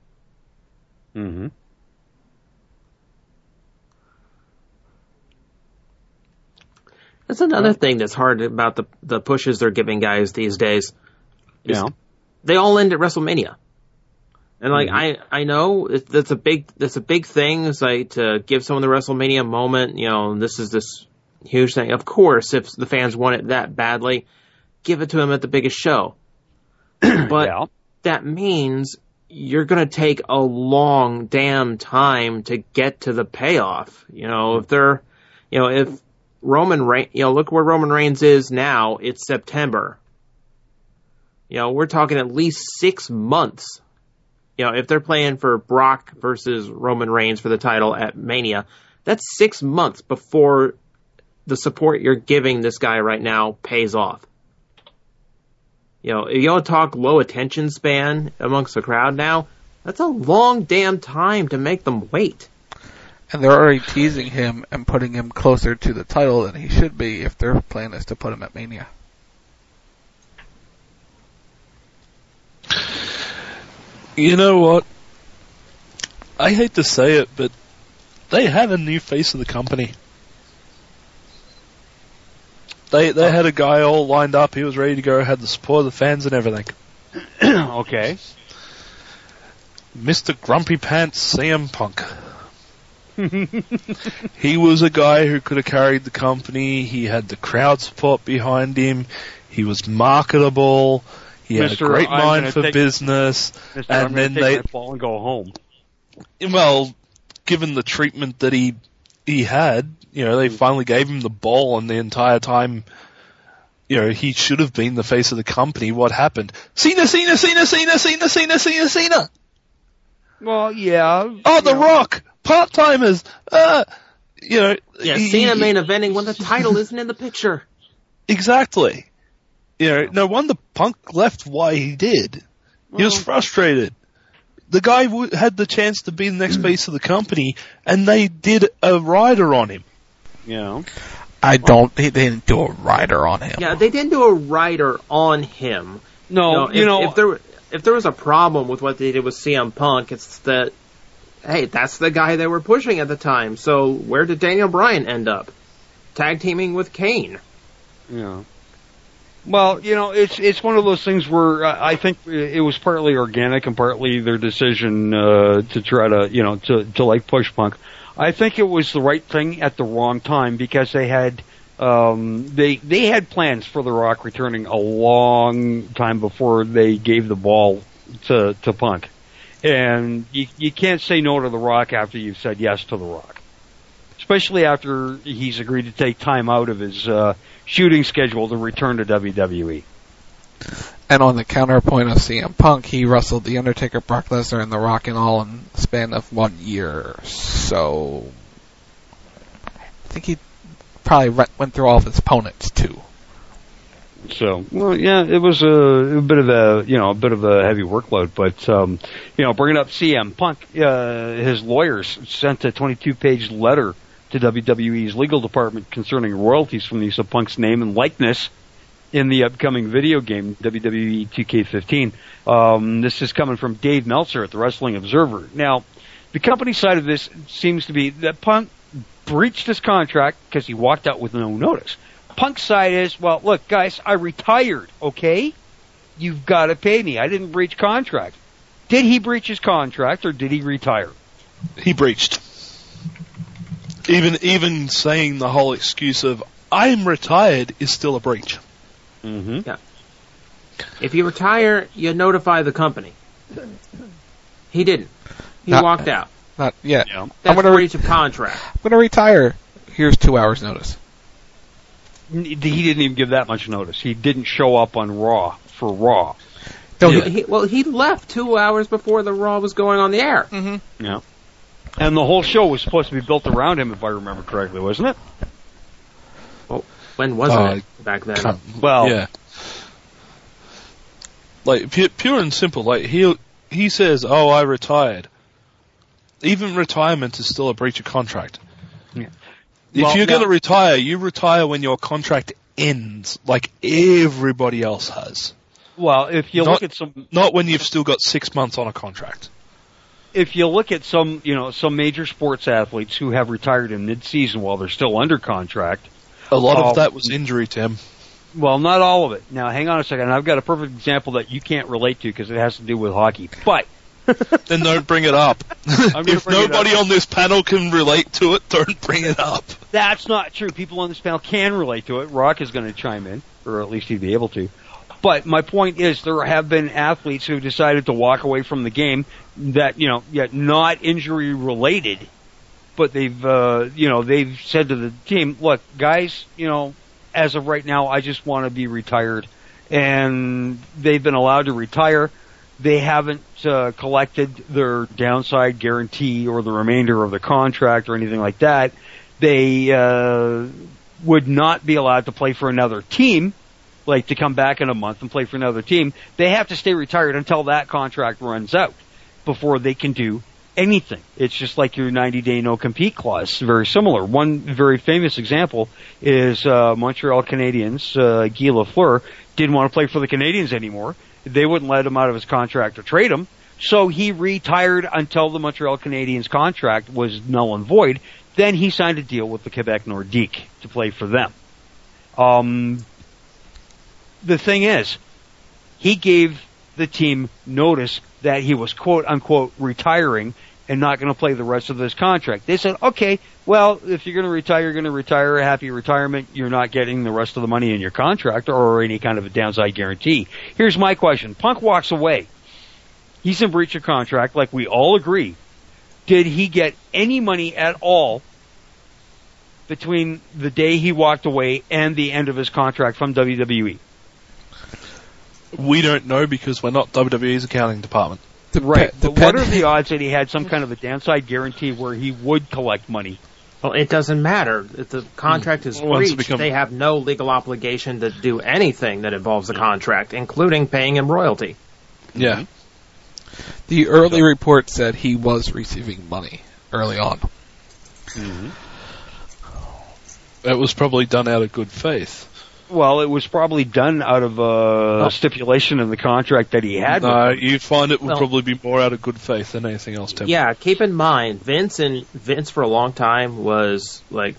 That's another thing that's hard about the pushes they're giving guys these days. Yeah. They all end at WrestleMania. And like, I know that's a big thing. It's like to give someone the WrestleMania moment, you know, this is this huge thing. Of course, if the fans want it that badly, give it to them at the biggest show. But that means you're gonna take a long damn time to get to the payoff. You know, if Roman Reigns, you know, look where Roman Reigns is now, it's September. You know, we're talking at least 6 months. You know, if they're playing for Brock versus Roman Reigns for the title at Mania, that's 6 months before the support you're giving this guy right now pays off. You know, if you want to talk low attention span amongst the crowd now, that's a long damn time to make them wait. And they're already teasing him and putting him closer to the title than he should be if their plan is to put him at Mania. You know what? I hate to say it, but they have a new face of the company. They had a guy all lined up. He was ready to go. Had the support of the fans and everything. Okay. Mr. Grumpy Pants CM Punk. He was a guy who could have carried the company. He had the crowd support behind him. He was marketable. He had a great mind for business. And then they fall and go home. Well, given the treatment that he had, you know, they finally gave him the ball, and the entire time, you know, he should have been the face of the company. What happened? Cena. Well, yeah. Oh, The Rock, part-timers. Yeah, Cena main eventing when the title isn't in the picture. Exactly. No wonder Punk left why he did. He was frustrated. The guy had the chance to be the next face of the company, and they did a rider on him. They didn't do a rider on him. Yeah, they didn't do a rider on him. No, if there was a problem with what they did with CM Punk, it's that, hey, that's the guy they were pushing at the time. So where did Daniel Bryan end up? Tag teaming with Kane. Yeah. Well, it's one of those things where I think it was partly organic and partly their decision to try to, to push Punk. I think it was the right thing at the wrong time because they had they had plans for The Rock returning a long time before they gave the ball to Punk. And you can't say no to The Rock after you've said yes to The Rock. Especially after he's agreed to take time out of his shooting schedule to return to WWE. And on the counterpoint of CM Punk, he wrestled The Undertaker, Brock Lesnar, and The Rock in all in the span of 1 year. So I think he probably went through all of his opponents too. So, well, yeah, it was a bit of a heavy workload, but bringing up CM Punk, his lawyers sent a 22-page letter to WWE's legal department concerning royalties from the use of Punk's name and likeness in the upcoming video game, WWE 2K15. This is coming from Dave Meltzer at the Wrestling Observer. Now, the company side of this seems to be that Punk breached his contract because he walked out with no notice. Punk's side is, well, look, guys, I retired, okay? You've got to pay me. I didn't breach contract. Did he breach his contract or did he retire? He breached. Even saying the whole excuse of, I'm retired, is still a breach. Mm-hmm. Yeah. If you retire, you notify the company. He didn't. He walked out. Not yet. Yeah. That's a breach of contract. I'm going to retire. Here's 2 hours notice. He didn't even give that much notice. He didn't show up on Raw for Raw. He left 2 hours before the Raw was going on the air. Mm-hmm. Yeah. And the whole show was supposed to be built around him, if I remember correctly, wasn't it? Well, when wasn't it back then? Well, yeah. Like, pure and simple. Like, he says, "Oh, I retired." Even retirement is still a breach of contract. Yeah. If you're going to retire, you retire when your contract ends, like everybody else has. Well, if you look at not when you've still got 6 months on a contract. If you look at some major sports athletes who have retired in mid-season while they're still under contract, a lot of that was injury, Tim. Well, not all of it. Now, hang on a second. I've got a perfect example that you can't relate to because it has to do with hockey. But then don't bring it up. If nobody on this panel can relate to it, don't bring it up. That's not true. People on this panel can relate to it. Rock is going to chime in, or at least he'd be able to. But my point is, there have been athletes who decided to walk away from the game that, yet not injury related, but they've said to the team, look, guys, as of right now, I just want to be retired. And they've been allowed to retire. They haven't collected their downside guarantee or the remainder of the contract or anything like that. They would not be allowed to play for another team, like to come back in a month and play for another team. They have to stay retired until that contract runs out before they can do anything. It's just like your 90-day no-compete clause. Very similar. One very famous example is Montreal Canadiens. Guy Lafleur didn't want to play for the Canadiens anymore. They wouldn't let him out of his contract or trade him. So he retired until the Montreal Canadiens contract was null and void. Then he signed a deal with the Quebec Nordique to play for them. The thing is, he gave the team notice that he was quote-unquote retiring and not going to play the rest of this contract. They said, okay, well, if you're going to retire, you're going to retire. Happy retirement. You're not getting the rest of the money in your contract or any kind of a downside guarantee. Here's my question. Punk walks away. He's in breach of contract, like we all agree. Did he get any money at all between the day he walked away and the end of his contract from WWE? We don't know because we're not WWE's accounting department. Right. But what are the odds that he had some kind of a downside guarantee where he would collect money Well, it doesn't matter. If the contract is breached, they have no legal obligation to do anything that involves the contract, including paying him royalty. Yeah. The early report said he was receiving money early on. Mm-hmm. It was probably done out of good faith. Well, it was probably done out of a stipulation in the contract that he had. No, you'd find it would probably be more out of good faith than anything else, Tim. Yeah, keep in mind, Vince for a long time was like,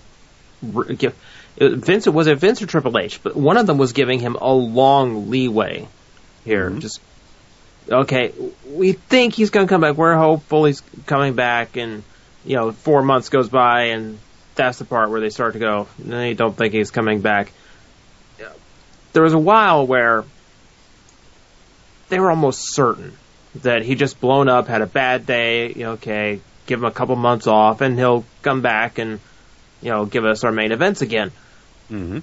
Vince or Triple H? But one of them was giving him a long leeway here. Mm-hmm. Just, okay, we think he's going to come back. We're hopeful he's coming back, and 4 months goes by, and that's the part where they start to go, they don't think he's coming back. There was a while where they were almost certain that he just blown up, had a bad day, okay, give him a couple months off, and he'll come back and, give us our main events again. Mm-hmm.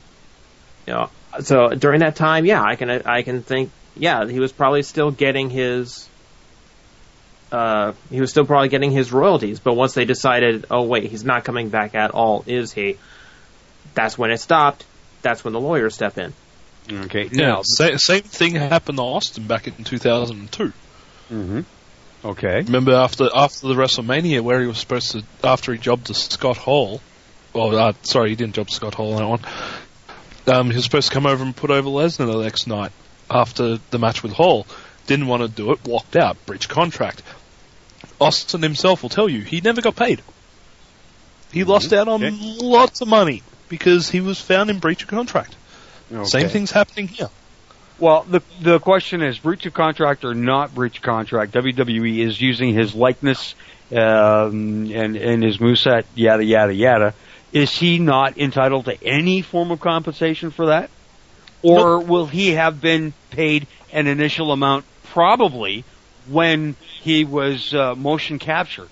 So during that time, yeah, I can think, yeah, he was probably still getting his, royalties, but once they decided, oh wait, he's not coming back at all, is he? That's when it stopped. That's when the lawyers step in. Okay. Yeah, same thing happened to Austin back in 2002. Mm-hmm. Okay. Remember after the WrestleMania where he was supposed to, after he jobbed to Scott Hall, he didn't job to Scott Hall on that one. He was supposed to come over and put over Lesnar the next night after the match with Hall. Didn't want to do it, walked out, breached contract. Austin himself will tell you, he never got paid. He lost out on lots of money because he was found in breach of contract. Okay. Same thing's happening here. Well, the question is breach of contract or not breach of contract. WWE is using his likeness and his moveset, yada yada yada. Is he not entitled to any form of compensation for that, or will he have been paid an initial amount, probably when he was motion captured?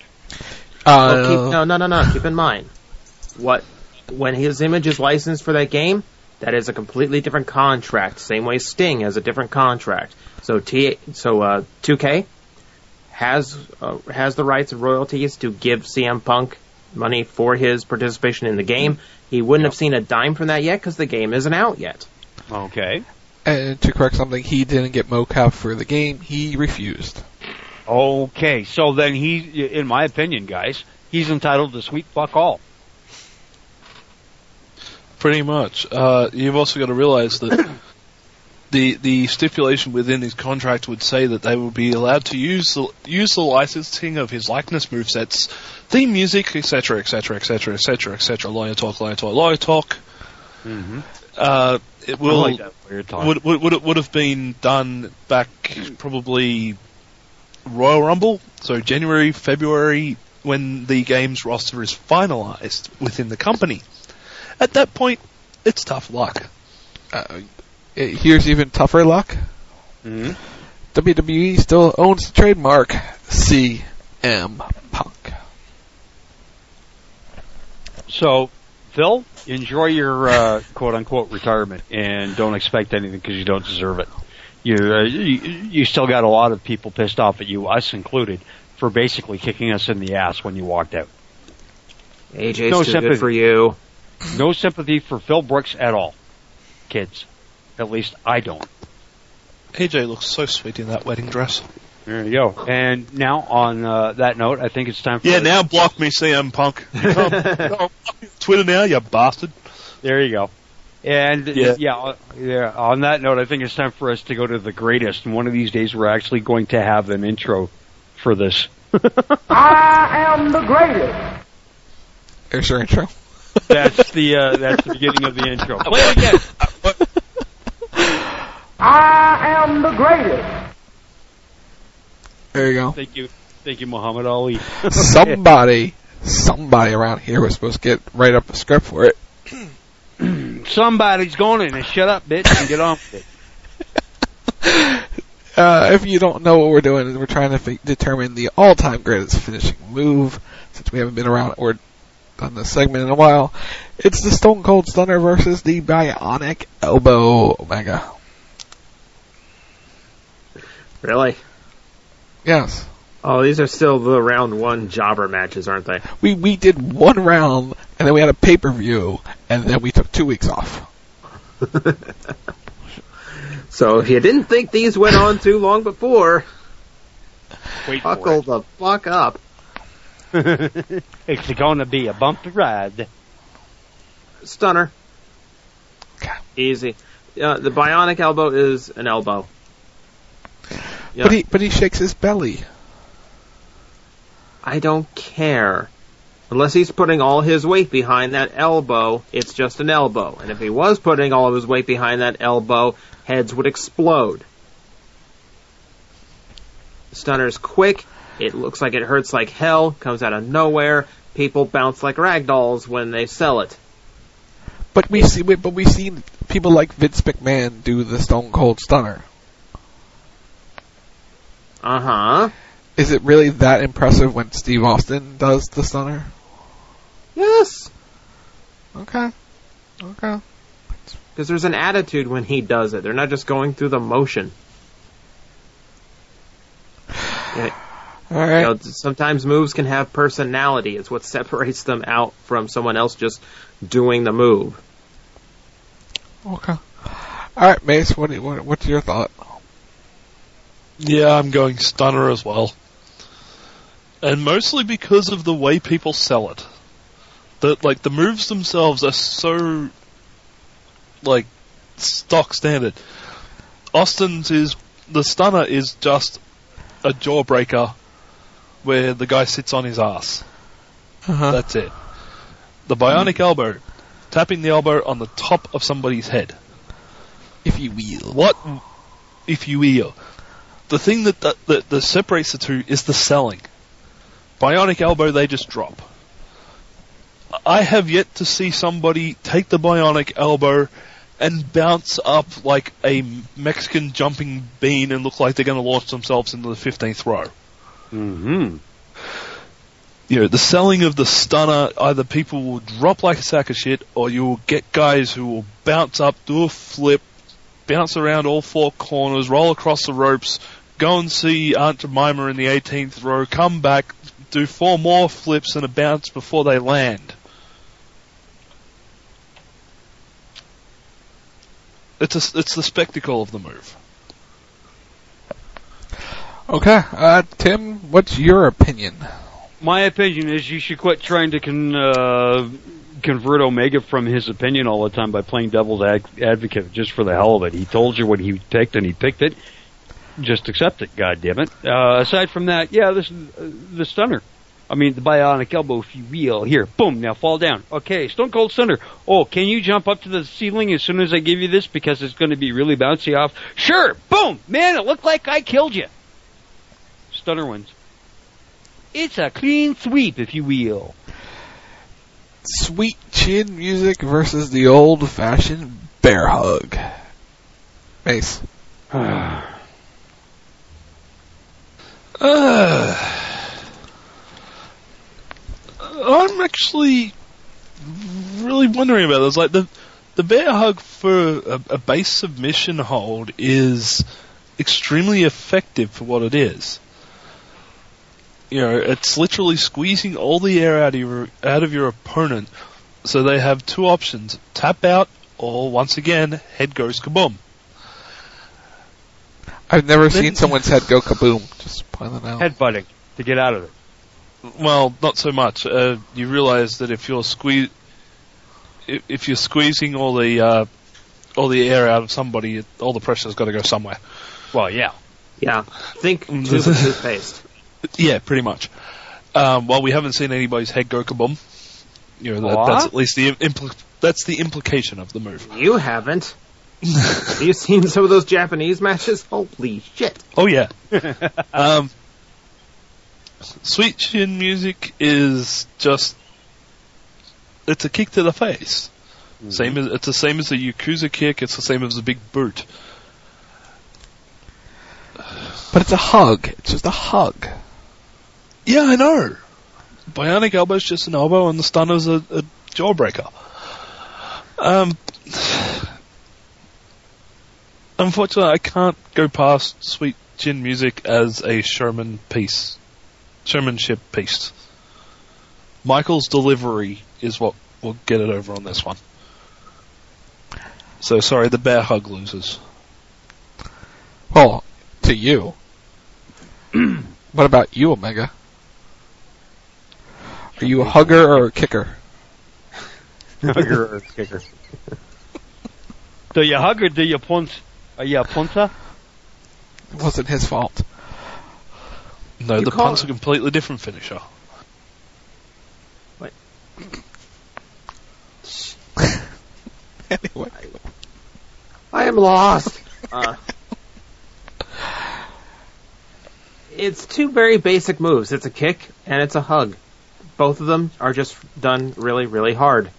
No. Keep in mind, when his image is licensed for that game, that is a completely different contract. Same way Sting has a different contract. So 2K has the rights of royalties to give CM Punk money for his participation in the game. He wouldn't have seen a dime from that yet because the game isn't out yet. Okay. And to correct something, he didn't get mocap for the game. He refused. Okay, so then in my opinion, guys, he's entitled to sweet fuck all. Pretty much. You've also got to realize that the stipulation within his contract would say that they would be allowed to use the licensing of his likeness movesets, theme music, etc., etc., etc., etc., etc. Lawyer talk. Mm-hmm. It would have been done back probably Royal Rumble, so January, February, when the game's roster is finalized within the company. At that point, it's tough luck. Here's even tougher luck. Mm-hmm. WWE still owns the trademark CM Punk. So, Phil, enjoy your quote-unquote retirement and don't expect anything because you don't deserve it. You still got a lot of people pissed off at you, us included, for basically kicking us in the ass when you walked out. AJ's too good for you. No sympathy for Phil Brooks at all, kids. At least I don't. AJ looks so sweet in that wedding dress. There you go. And now, on that note, I think it's time for... Yeah, now block me, CM Punk. Twitter now, you bastard. There you go. And, on that note, I think it's time for us to go to the greatest. And one of these days, we're actually going to have an intro for this. I am the greatest. There's your intro. That's the beginning of the intro. Play it again. I am the greatest. There you go. Thank you, Muhammad Ali. Somebody around here was supposed to write up a script for it. Somebody's going in and shut up, bitch, and get on with it. If you don't know what we're doing, we're trying to determine the all-time greatest finishing move. Since we haven't been around or done this segment in a while, it's the Stone Cold Stunner versus the Bionic Elbow Omega. Really? Yes. Oh, these are still the round 1 jobber matches, aren't they? We did 1 round, and then we had a pay-per-view, and then we took 2 weeks off. So if you didn't think these went on too long before, buckle the fuck up. It's going to be a bumpy ride. Stunner. Easy. The bionic elbow is an elbow. But he shakes his belly. I don't care. Unless he's putting all his weight behind that elbow, it's just an elbow. And if he was putting all of his weight behind that elbow, heads would explode. Stunner's quick. It looks like it hurts like hell. Comes out of nowhere. People bounce like ragdolls when they sell it. But we've seen people like Vince McMahon do the Stone Cold Stunner. Uh-huh. Is it really that impressive when Steve Austin does the Stunner? Yes. Okay. Because there's an attitude when he does it. They're not just going through the motion. Yeah. All right. You know, sometimes moves can have personality. It's what separates them out from someone else just doing the move. Okay. All right, Mace. What's your thought? Yeah, I'm going Stunner as well. And mostly because of the way people sell it. The moves themselves are so, stock standard. Austin's the Stunner is just a jawbreaker where the guy sits on his ass. Uh-huh. That's it. The bionic elbow, tapping the elbow on the top of somebody's head. If you will. What? If you will. The thing that separates the two is the selling. Bionic elbow, they just drop. I have yet to see somebody take the bionic elbow and bounce up like a Mexican jumping bean and look like they're going to launch themselves into the 15th row. Mm-hmm. You know, the selling of the Stunner, either people will drop like a sack of shit, or you will get guys who will bounce up, do a flip, bounce around all 4 corners, roll across the ropes, go and see Aunt Jemima in the 18th row, come back, do 4 more flips and a bounce before they land. It's the spectacle of the move. Okay, Tim, what's your opinion? My opinion is you should quit trying to convert Omega from his opinion all the time by playing devil's advocate just for the hell of it. He told you what he picked and he picked it. Just accept it, goddammit. Aside from that, yeah, this is the Stunner. I mean, the bionic elbow, if you will. Here, boom, now fall down. Okay, Stone Cold Stunner. Oh, can you jump up to the ceiling as soon as I give you this because it's going to be really bouncy off? Sure, boom, man, it looked like I killed you. Stunner wins. It's a clean sweep, if you will. Sweet chin music versus the old-fashioned bear hug. Mace. I'm actually really wondering about this. Like the bear hug for a base submission hold is extremely effective for what it is. You know, it's literally squeezing all the air out of your opponent, so they have 2 options: tap out, or once again, head goes kaboom. I've never seen someone's head go kaboom. Just point that out. Headbutting to get out of it. Well, not so much. You realize that if you're squeezing all the air out of somebody, all the pressure's got to go somewhere. Well, yeah. Yeah. Think toothpaste. Yeah, pretty much. Well, we haven't seen anybody's head go kaboom. You know, that's at least that's the implication of the move. You haven't. Have you seen some of those Japanese matches? Holy shit. Oh, yeah. Sweet chin music is just... It's a kick to the face. Mm-hmm. It's the same as a Yakuza kick. It's the same as a big boot. But it's a hug. It's just a hug. Yeah, I know. Bionic elbow's just an elbow, and the Stunner's a jawbreaker. Unfortunately, I can't go past Sweet Chin music as a Sherman piece showmanship piece. Michael's delivery is what will get it over on this one. So sorry, the bear hug loses. Well, to you. What about you, Omega? Are you a hugger or a kicker? Hugger or a kicker? Do you hug or do you punt? Are you a punter? It wasn't his fault. No, the punt's a completely different finisher. Wait. Anyway. I am lost. It's two very basic moves. It's a kick and it's a hug. Both of them are just done really, really hard.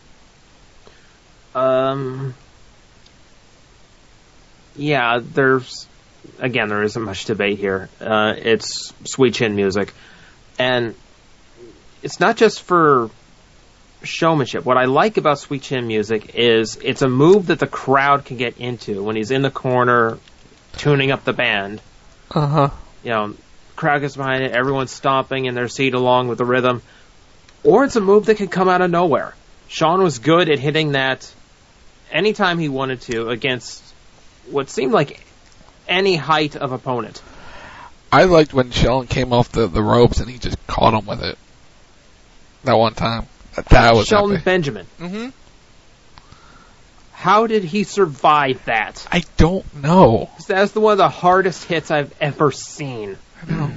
Yeah, there isn't much debate here. It's sweet chin music. And it's not just for showmanship. What I like about sweet chin music is it's a move that the crowd can get into when he's in the corner tuning up the band. Uh-huh. You know, crowd gets behind it, everyone's stomping in their seat along with the rhythm. Or it's a move that can come out of nowhere. Shawn was good at hitting that anytime he wanted to against what seemed like any height of opponent. I liked when Shawn came off the ropes and he just caught him with it. That one time. That was Shelton epic. Benjamin. Mm-hmm. How did he survive that? I don't know. That's one of the hardest hits I've ever seen. I know.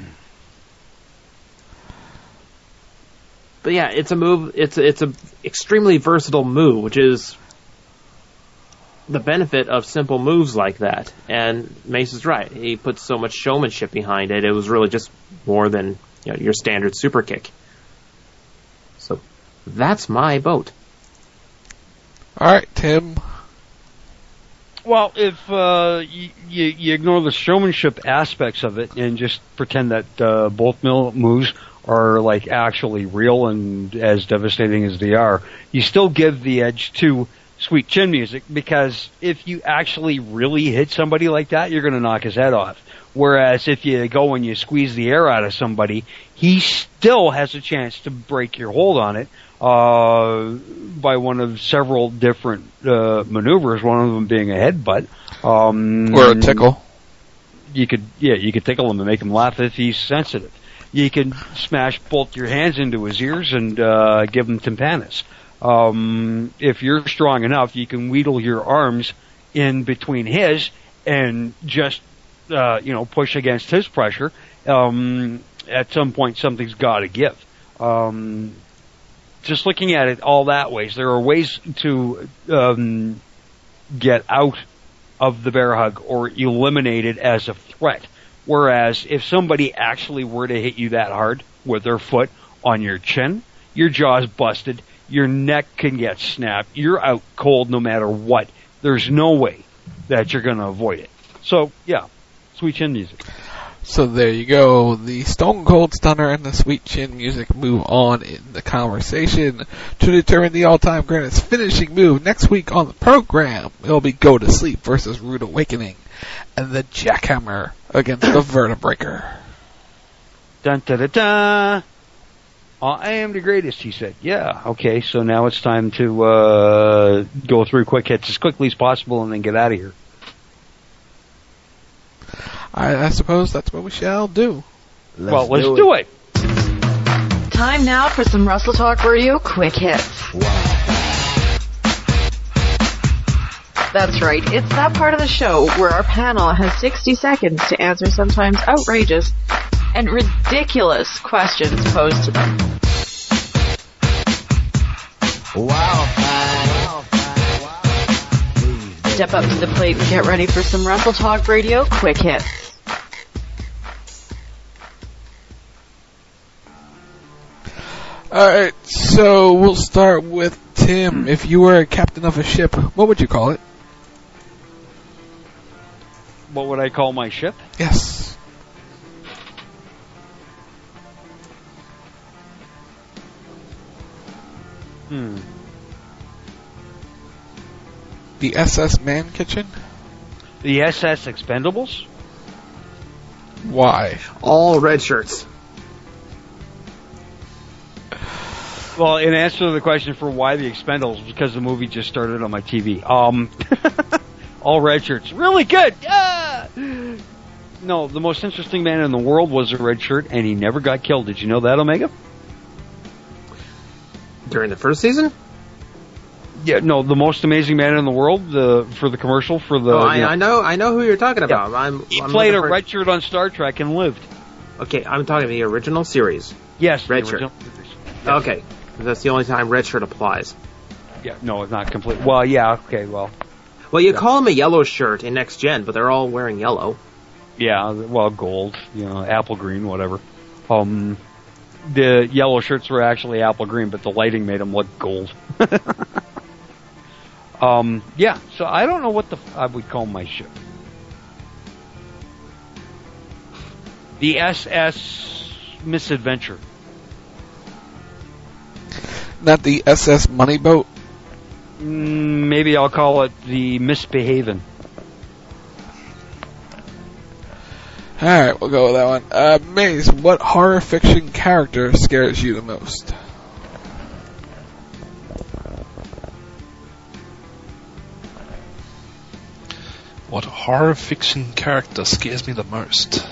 But yeah, it's a move. It's a extremely versatile move, which is the benefit of simple moves like that. And Mace is right. He put so much showmanship behind it. It was really just more than your standard super kick. So that's my vote. All right, Tim. Well, if you ignore the showmanship aspects of it and just pretend that both moves are like actually real and as devastating as they are, you still give the edge to sweet chin music, because if you actually really hit somebody like that, you're going to knock his head off. Whereas if you go and you squeeze the air out of somebody, he still has a chance to break your hold on it by one of several different maneuvers, one of them being a headbutt. Or a tickle. You could tickle him and make him laugh if he's sensitive. You can smash both your hands into his ears and give him tympanis. If you're strong enough, you can wheedle your arms in between his and just push against his pressure. At some point, something's got to give. Just looking at it all that ways, there are ways to get out of the bear hug or eliminate it as a threat. Whereas if somebody actually were to hit you that hard with their foot on your chin, your jaw's busted, your neck can get snapped, you're out cold no matter what. There's no way that you're going to avoid it. So, yeah, sweet chin music. So there you go. The Stone Cold Stunner and the Sweet Chin music move on in the conversation to determine the all-time greatest finishing move. Next week on the program, it'll be Go to Sleep versus Rude Awakening and the Jackhammer against the Vertebreaker. Dun da da da. I am the greatest, he said. Yeah, okay, so now it's time to go through quick hits as quickly as possible and then get out of here. I suppose that's what we shall do. Let's do it. Time now for some Wrestle Talk Radio quick hits. That's right, it's that part of the show where our panel has 60 seconds to answer sometimes outrageous and ridiculous questions posed to them. Step up to the plate and get ready for some Wrestle Talk Radio quick hits. Alright, so we'll start with Tim. If you were a captain of a ship, what would you call it? What would I call my ship? Yes. The SS Man Kitchen? The SS Expendables? Why? All red shirts. Well, in answer to the question for why the Expendables, because the movie just started on my TV. All red shirts. Really good! Yeah! No, the most interesting man in the world was a red shirt, and he never got killed. Did you know that, Omega? During the first season? Yeah, no, the most amazing man in the world, for the commercial, for the... I know who you're talking about. Yeah. He played a red shirt on Star Trek and lived. Okay, I'm talking the original series. Yes, red shirt. Yes. Okay, that's the only time red shirt applies. Yeah, no, it's not complete. Well, yeah, okay, well... Well, you call him a yellow shirt in Next Gen, but they're all wearing yellow. Yeah, well, gold, apple green, whatever. The yellow shirts were actually apple green, but the lighting made them look gold. Yeah, so I don't know what I would call my ship. The SS Misadventure. Not the SS Moneyboat? Maybe I'll call it the Misbehavin'. Alright, we'll go with that one. Maze, what horror fiction character scares you the most? What horror fiction character scares me the most?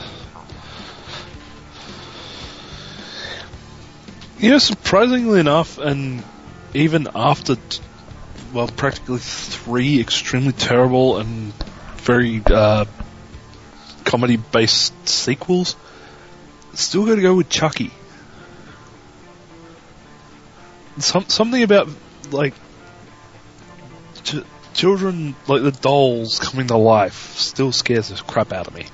Surprisingly enough, and even after, practically 3 extremely terrible and very comedy-based sequels, still got to go with Chucky. Something about, children, the dolls coming to life, still scares the crap out of me.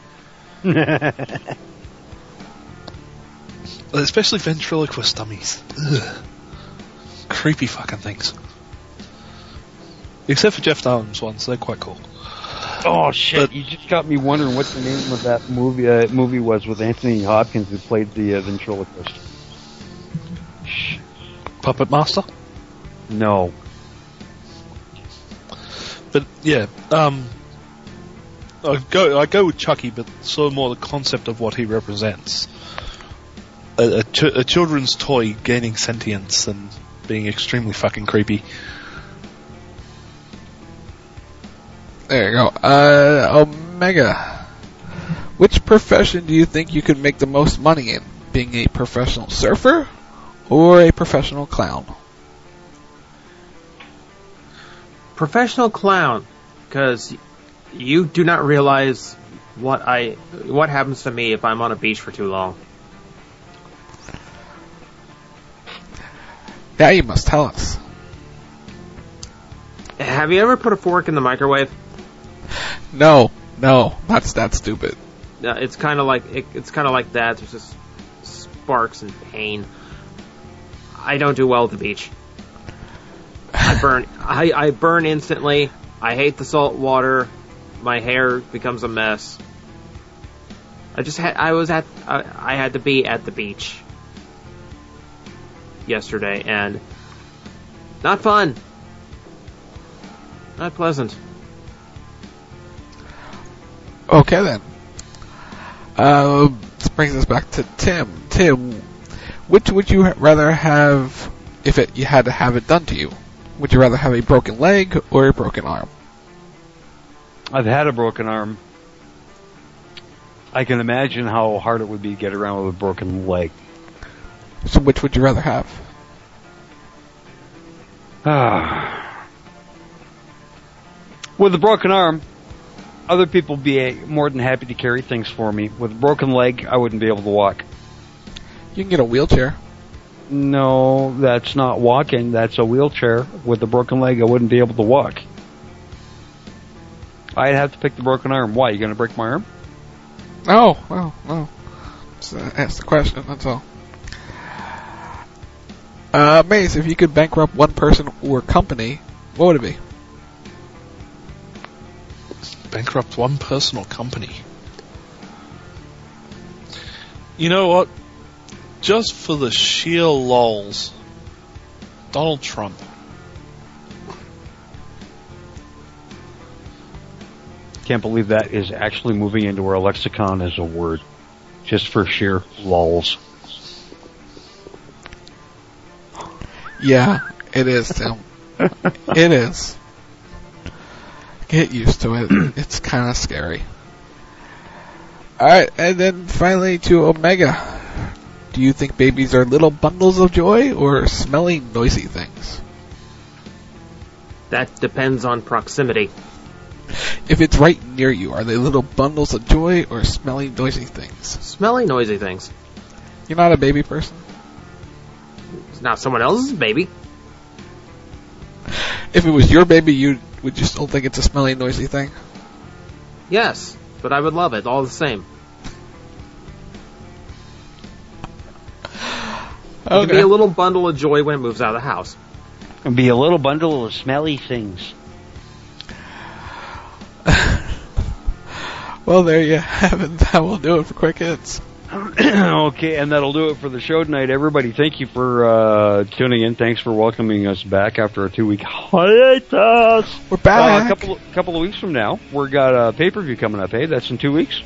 Especially ventriloquist dummies. Ugh. Creepy fucking things. Except for Jeff Dahmer's ones, they're quite cool. Oh shit! You just got me wondering what the name of that movie was with Anthony Hopkins who played the ventriloquist. Puppet Master? No. But yeah, I go with Chucky, but sort of more the concept of what he represents. A children's toy gaining sentience and being extremely fucking creepy. There you go. Omega. Which profession do you think you could make the most money in? Being a professional surfer or a professional clown? Professional clown, because you do not realize what happens to me if I'm on a beach for too long. Yeah, you must tell us. Have you ever put a fork in the microwave? No, that's that stupid. It's kind of like that. There's just sparks and pain. I don't do well at the beach. I burn. I burn instantly. I hate the salt water. My hair becomes a mess. I had to be at the beach yesterday, and not fun. Not pleasant. Okay then. This brings us back to Tim. Tim, which would you rather have if you had to have it done to you? Would you rather have a broken leg or a broken arm? I've had a broken arm. I can imagine how hard it would be to get around with a broken leg. So which would you rather have? With a broken arm, other people would be more than happy to carry things for me. With a broken leg, I wouldn't be able to walk. You can get a wheelchair. No, that's not walking. That's a wheelchair. With a broken leg, I wouldn't be able to walk. I'd have to pick the broken arm. Why? You going to break my arm? Oh. Just ask the question, that's all. Maze, if you could bankrupt one person or company, what would it be? Bankrupt one person or company? You know what? Just for the sheer lols, Donald Trump. Can't believe that is actually moving into our lexicon as a word. Just for sheer lols. Yeah, it is, Tim. It is. Get used to it. It's kind of scary. Alright, and then finally to Omega. Do you think babies are little bundles of joy or smelly, noisy things? That depends on proximity. If it's right near you, are they little bundles of joy or smelly, noisy things? Smelly, noisy things. You're not a baby person? It's not someone else's baby. If it was your baby, would you still think it's a smelly, noisy thing? Yes, but I would love it all the same. It can be a little bundle of joy when it moves out of the house. And be a little bundle of smelly things. Well, there you have it. That will do it for Quick Hits. Okay, and that'll do it for the show tonight. Everybody, thank you for tuning in. Thanks for welcoming us back after a 2-week hiatus. We're back. A couple of weeks from now, we've got a pay-per-view coming up, hey? That's in 2 weeks?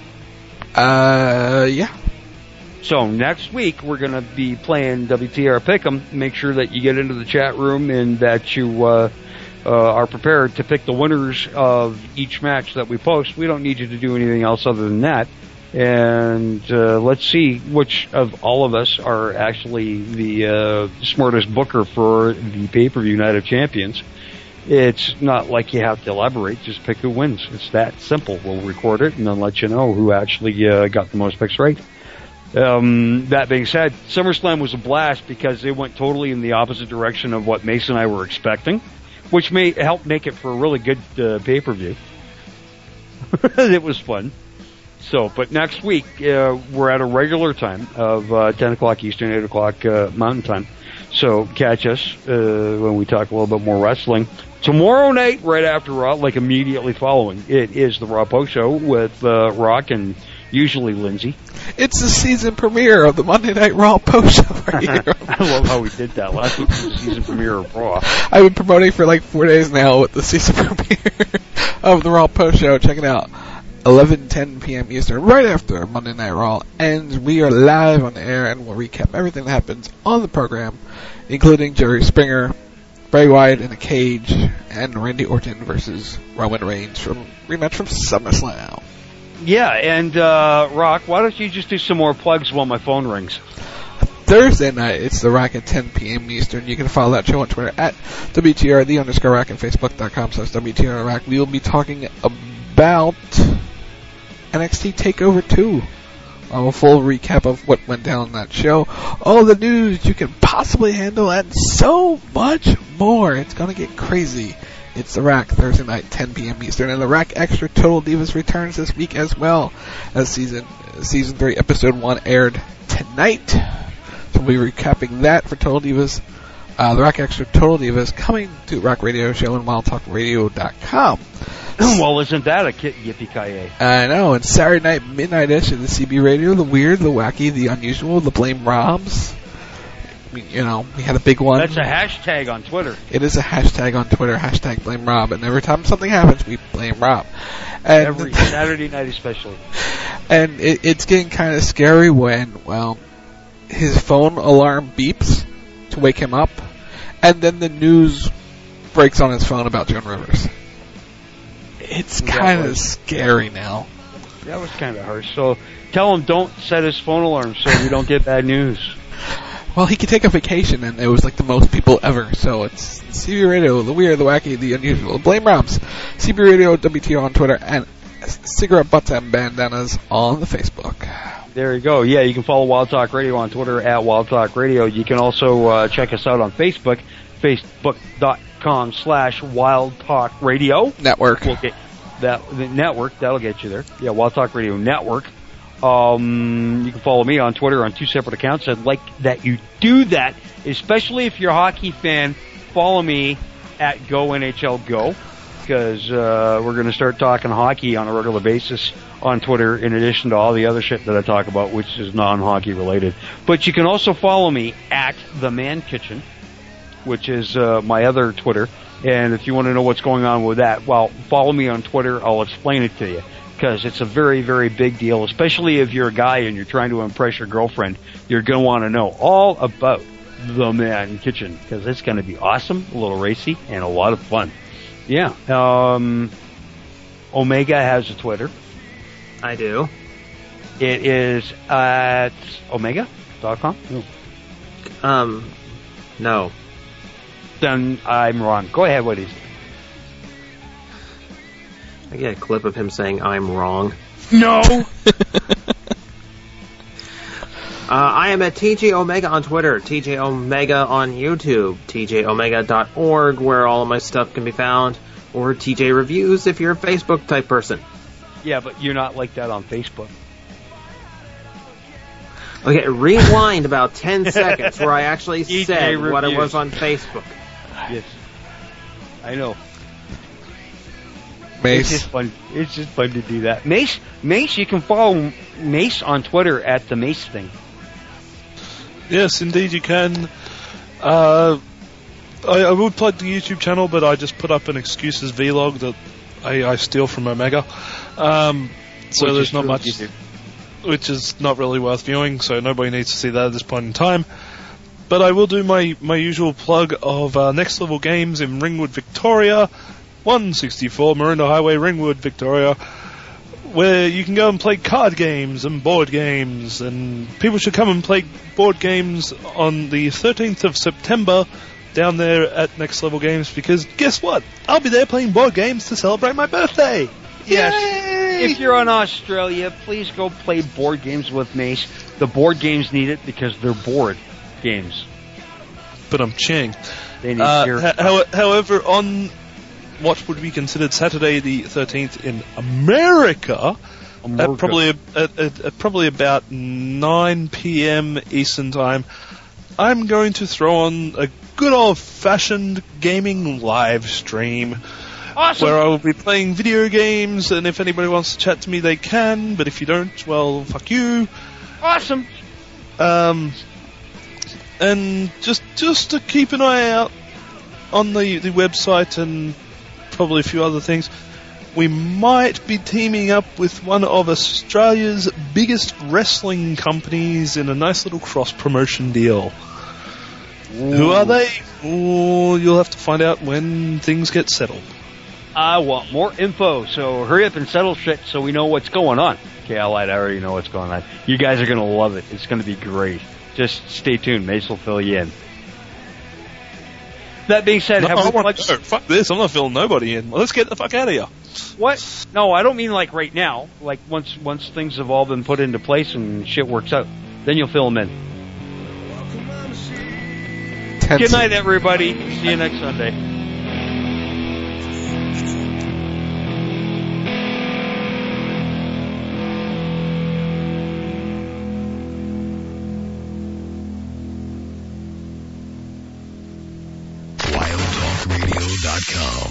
Yeah. So next week, we're going to be playing WTR Pick'em. Make sure that you get into the chat room and that you are prepared to pick the winners of each match that we post. We don't need you to do anything else other than that. And let's see which of all of us are actually the smartest booker for the pay-per-view Night of Champions. It's not like you have to elaborate. Just pick who wins. It's that simple. We'll record it and then let you know who actually got the most picks right. That being said, SummerSlam was a blast because it went totally in the opposite direction of what Mason and I were expecting, which may help make it for a really good pay-per-view. It was fun. So, but next week, we're at a regular time of 10 o'clock Eastern, 8 o'clock Mountain Time. So catch us when we talk a little bit more wrestling. Tomorrow night, right after Raw, like immediately following, it is the Raw Post Show with Rock and usually Lindsay. It's the season premiere of the Monday Night Raw Post Show right here. I love how we did that. Last week was the season premiere of Raw. I've been promoting for like 4 days now with the season premiere of the Raw Post Show. Check it out. 11:10 p.m. Eastern, right after Monday Night Raw, and we are live on the air and we'll recap everything that happens on the program, including Jerry Springer, Bray Wyatt in a cage, and Randy Orton versus Roman Reigns from rematch from SummerSlam. Yeah, and Rock, why don't you just do some more plugs while my phone rings? Thursday night, it's The Rack at 10 p.m. Eastern. You can follow that show on Twitter at WTR_Rack and Facebook.com/WTRRack. We will be talking about NXT TakeOver 2. A full recap of what went down on that show, all the news you can possibly handle, and so much more. It's going to get crazy. It's The Rack, Thursday night, 10 p.m. Eastern, and The Rack Extra Total Divas returns this week as well, as Season 3, Episode 1 aired tonight. So we'll be recapping that for Total Divas. The Rack Extra Total Divas coming to Rock Radio Show and WildTalkRadio.com. Well, isn't that a yippee-ki-yay? I know, and Saturday night, midnight-ish in the CB Radio, the weird, the wacky, the unusual, the blame Robs. You know, we had a big one. That's a hashtag on Twitter. It is a hashtag on Twitter, hashtag blame Rob, and every time something happens, we blame Rob. And every Saturday night especially. And it's getting kind of scary when, well, his phone alarm beeps to wake him up, and then the news breaks on his phone about Joan Rivers. It's kind of scary now. That was kind of harsh. So tell him don't set his phone alarm so we don't get bad news. Well, he could take a vacation, and it was like the most people ever. So it's CB Radio, the weird, the wacky, the unusual. Blame Robs. CB Radio, WTO on Twitter, and cigarette butts and bandanas on the Facebook. There you go. Yeah, you can follow Wild Talk Radio on Twitter at Wild Talk Radio. You can also check us out on Facebook, facebook.com/Wild Talk Radio Network. We'll get the network, that'll get you there. Yeah, Wild Talk Radio Network. You can follow me on Twitter on 2 separate accounts. I'd like that you do that, especially if you're a hockey fan. Follow me at GoNHLGo, because we're going to start talking hockey on a regular basis on Twitter, in addition to all the other shit that I talk about, which is non-hockey related. But you can also follow me at The Man Kitchen, which is my other Twitter. And if you want to know what's going on with that, well, follow me on Twitter. I'll explain it to you, because it's a very, very big deal, especially if you're a guy and you're trying to impress your girlfriend. You're going to want to know all about The Man Kitchen, because it's going to be awesome, a little racy, and a lot of fun. Yeah. Omega has a Twitter. I do. It is at omega.com? No. Then I'm wrong. Go ahead, what is it? I get a clip of him saying I'm wrong. No! I am at TJ Omega on Twitter, TJ Omega on YouTube, tjomega.org, where all of my stuff can be found, or TJ Reviews if you're a Facebook type person. Yeah, but you're not like that on Facebook. Okay, rewind about 10 seconds where I actually said Reviews. what it was on Facebook. Yes. I know. Mace. It's just fun to do that. Mace, you can follow Mace on Twitter at the Mace thing. Yes, indeed you can. I would plug the YouTube channel, but I just put up an excuses vlog that I steal from Omega. So there's not much, which is not really worth viewing, so nobody needs to see that at this point in time. But I will do my usual plug of Next Level Games in Ringwood, Victoria, 164 Maroondah Highway, Ringwood, Victoria, where you can go and play card games and board games, and people should come and play board games on the 13th of September down there at Next Level Games, because guess what? I'll be there playing board games to celebrate my birthday! Yes. Yay! If you're in Australia, please go play board games with Mace. The board games need it because they're board games. But I'm ching. They need however, on what would be considered Saturday the 13th in America. At probably about 9 p.m. Eastern Time, I'm going to throw on a good old-fashioned gaming live stream. Awesome. Where I will be playing video games, and if anybody wants to chat to me, they can, but if you don't, well, fuck you. Awesome. And just to keep an eye out on the website and probably a few other things, we might be teaming up with one of Australia's biggest wrestling companies in a nice little cross-promotion deal. Ooh. Who are they? Oh, you'll have to find out when things get settled. I want more info, so hurry up and settle shit so we know what's going on. Okay, I lied. I already know what's going on. You guys are going to love it. It's going to be great. Just stay tuned. Mace will fill you in. That being said, fuck this. I'm not filling nobody in. Let's get the fuck out of here. What? No, I don't mean like right now. Like once things have all been put into place and shit works out, then you'll fill them in. Good night, everybody. See you next Sunday. WildTalkRadio.com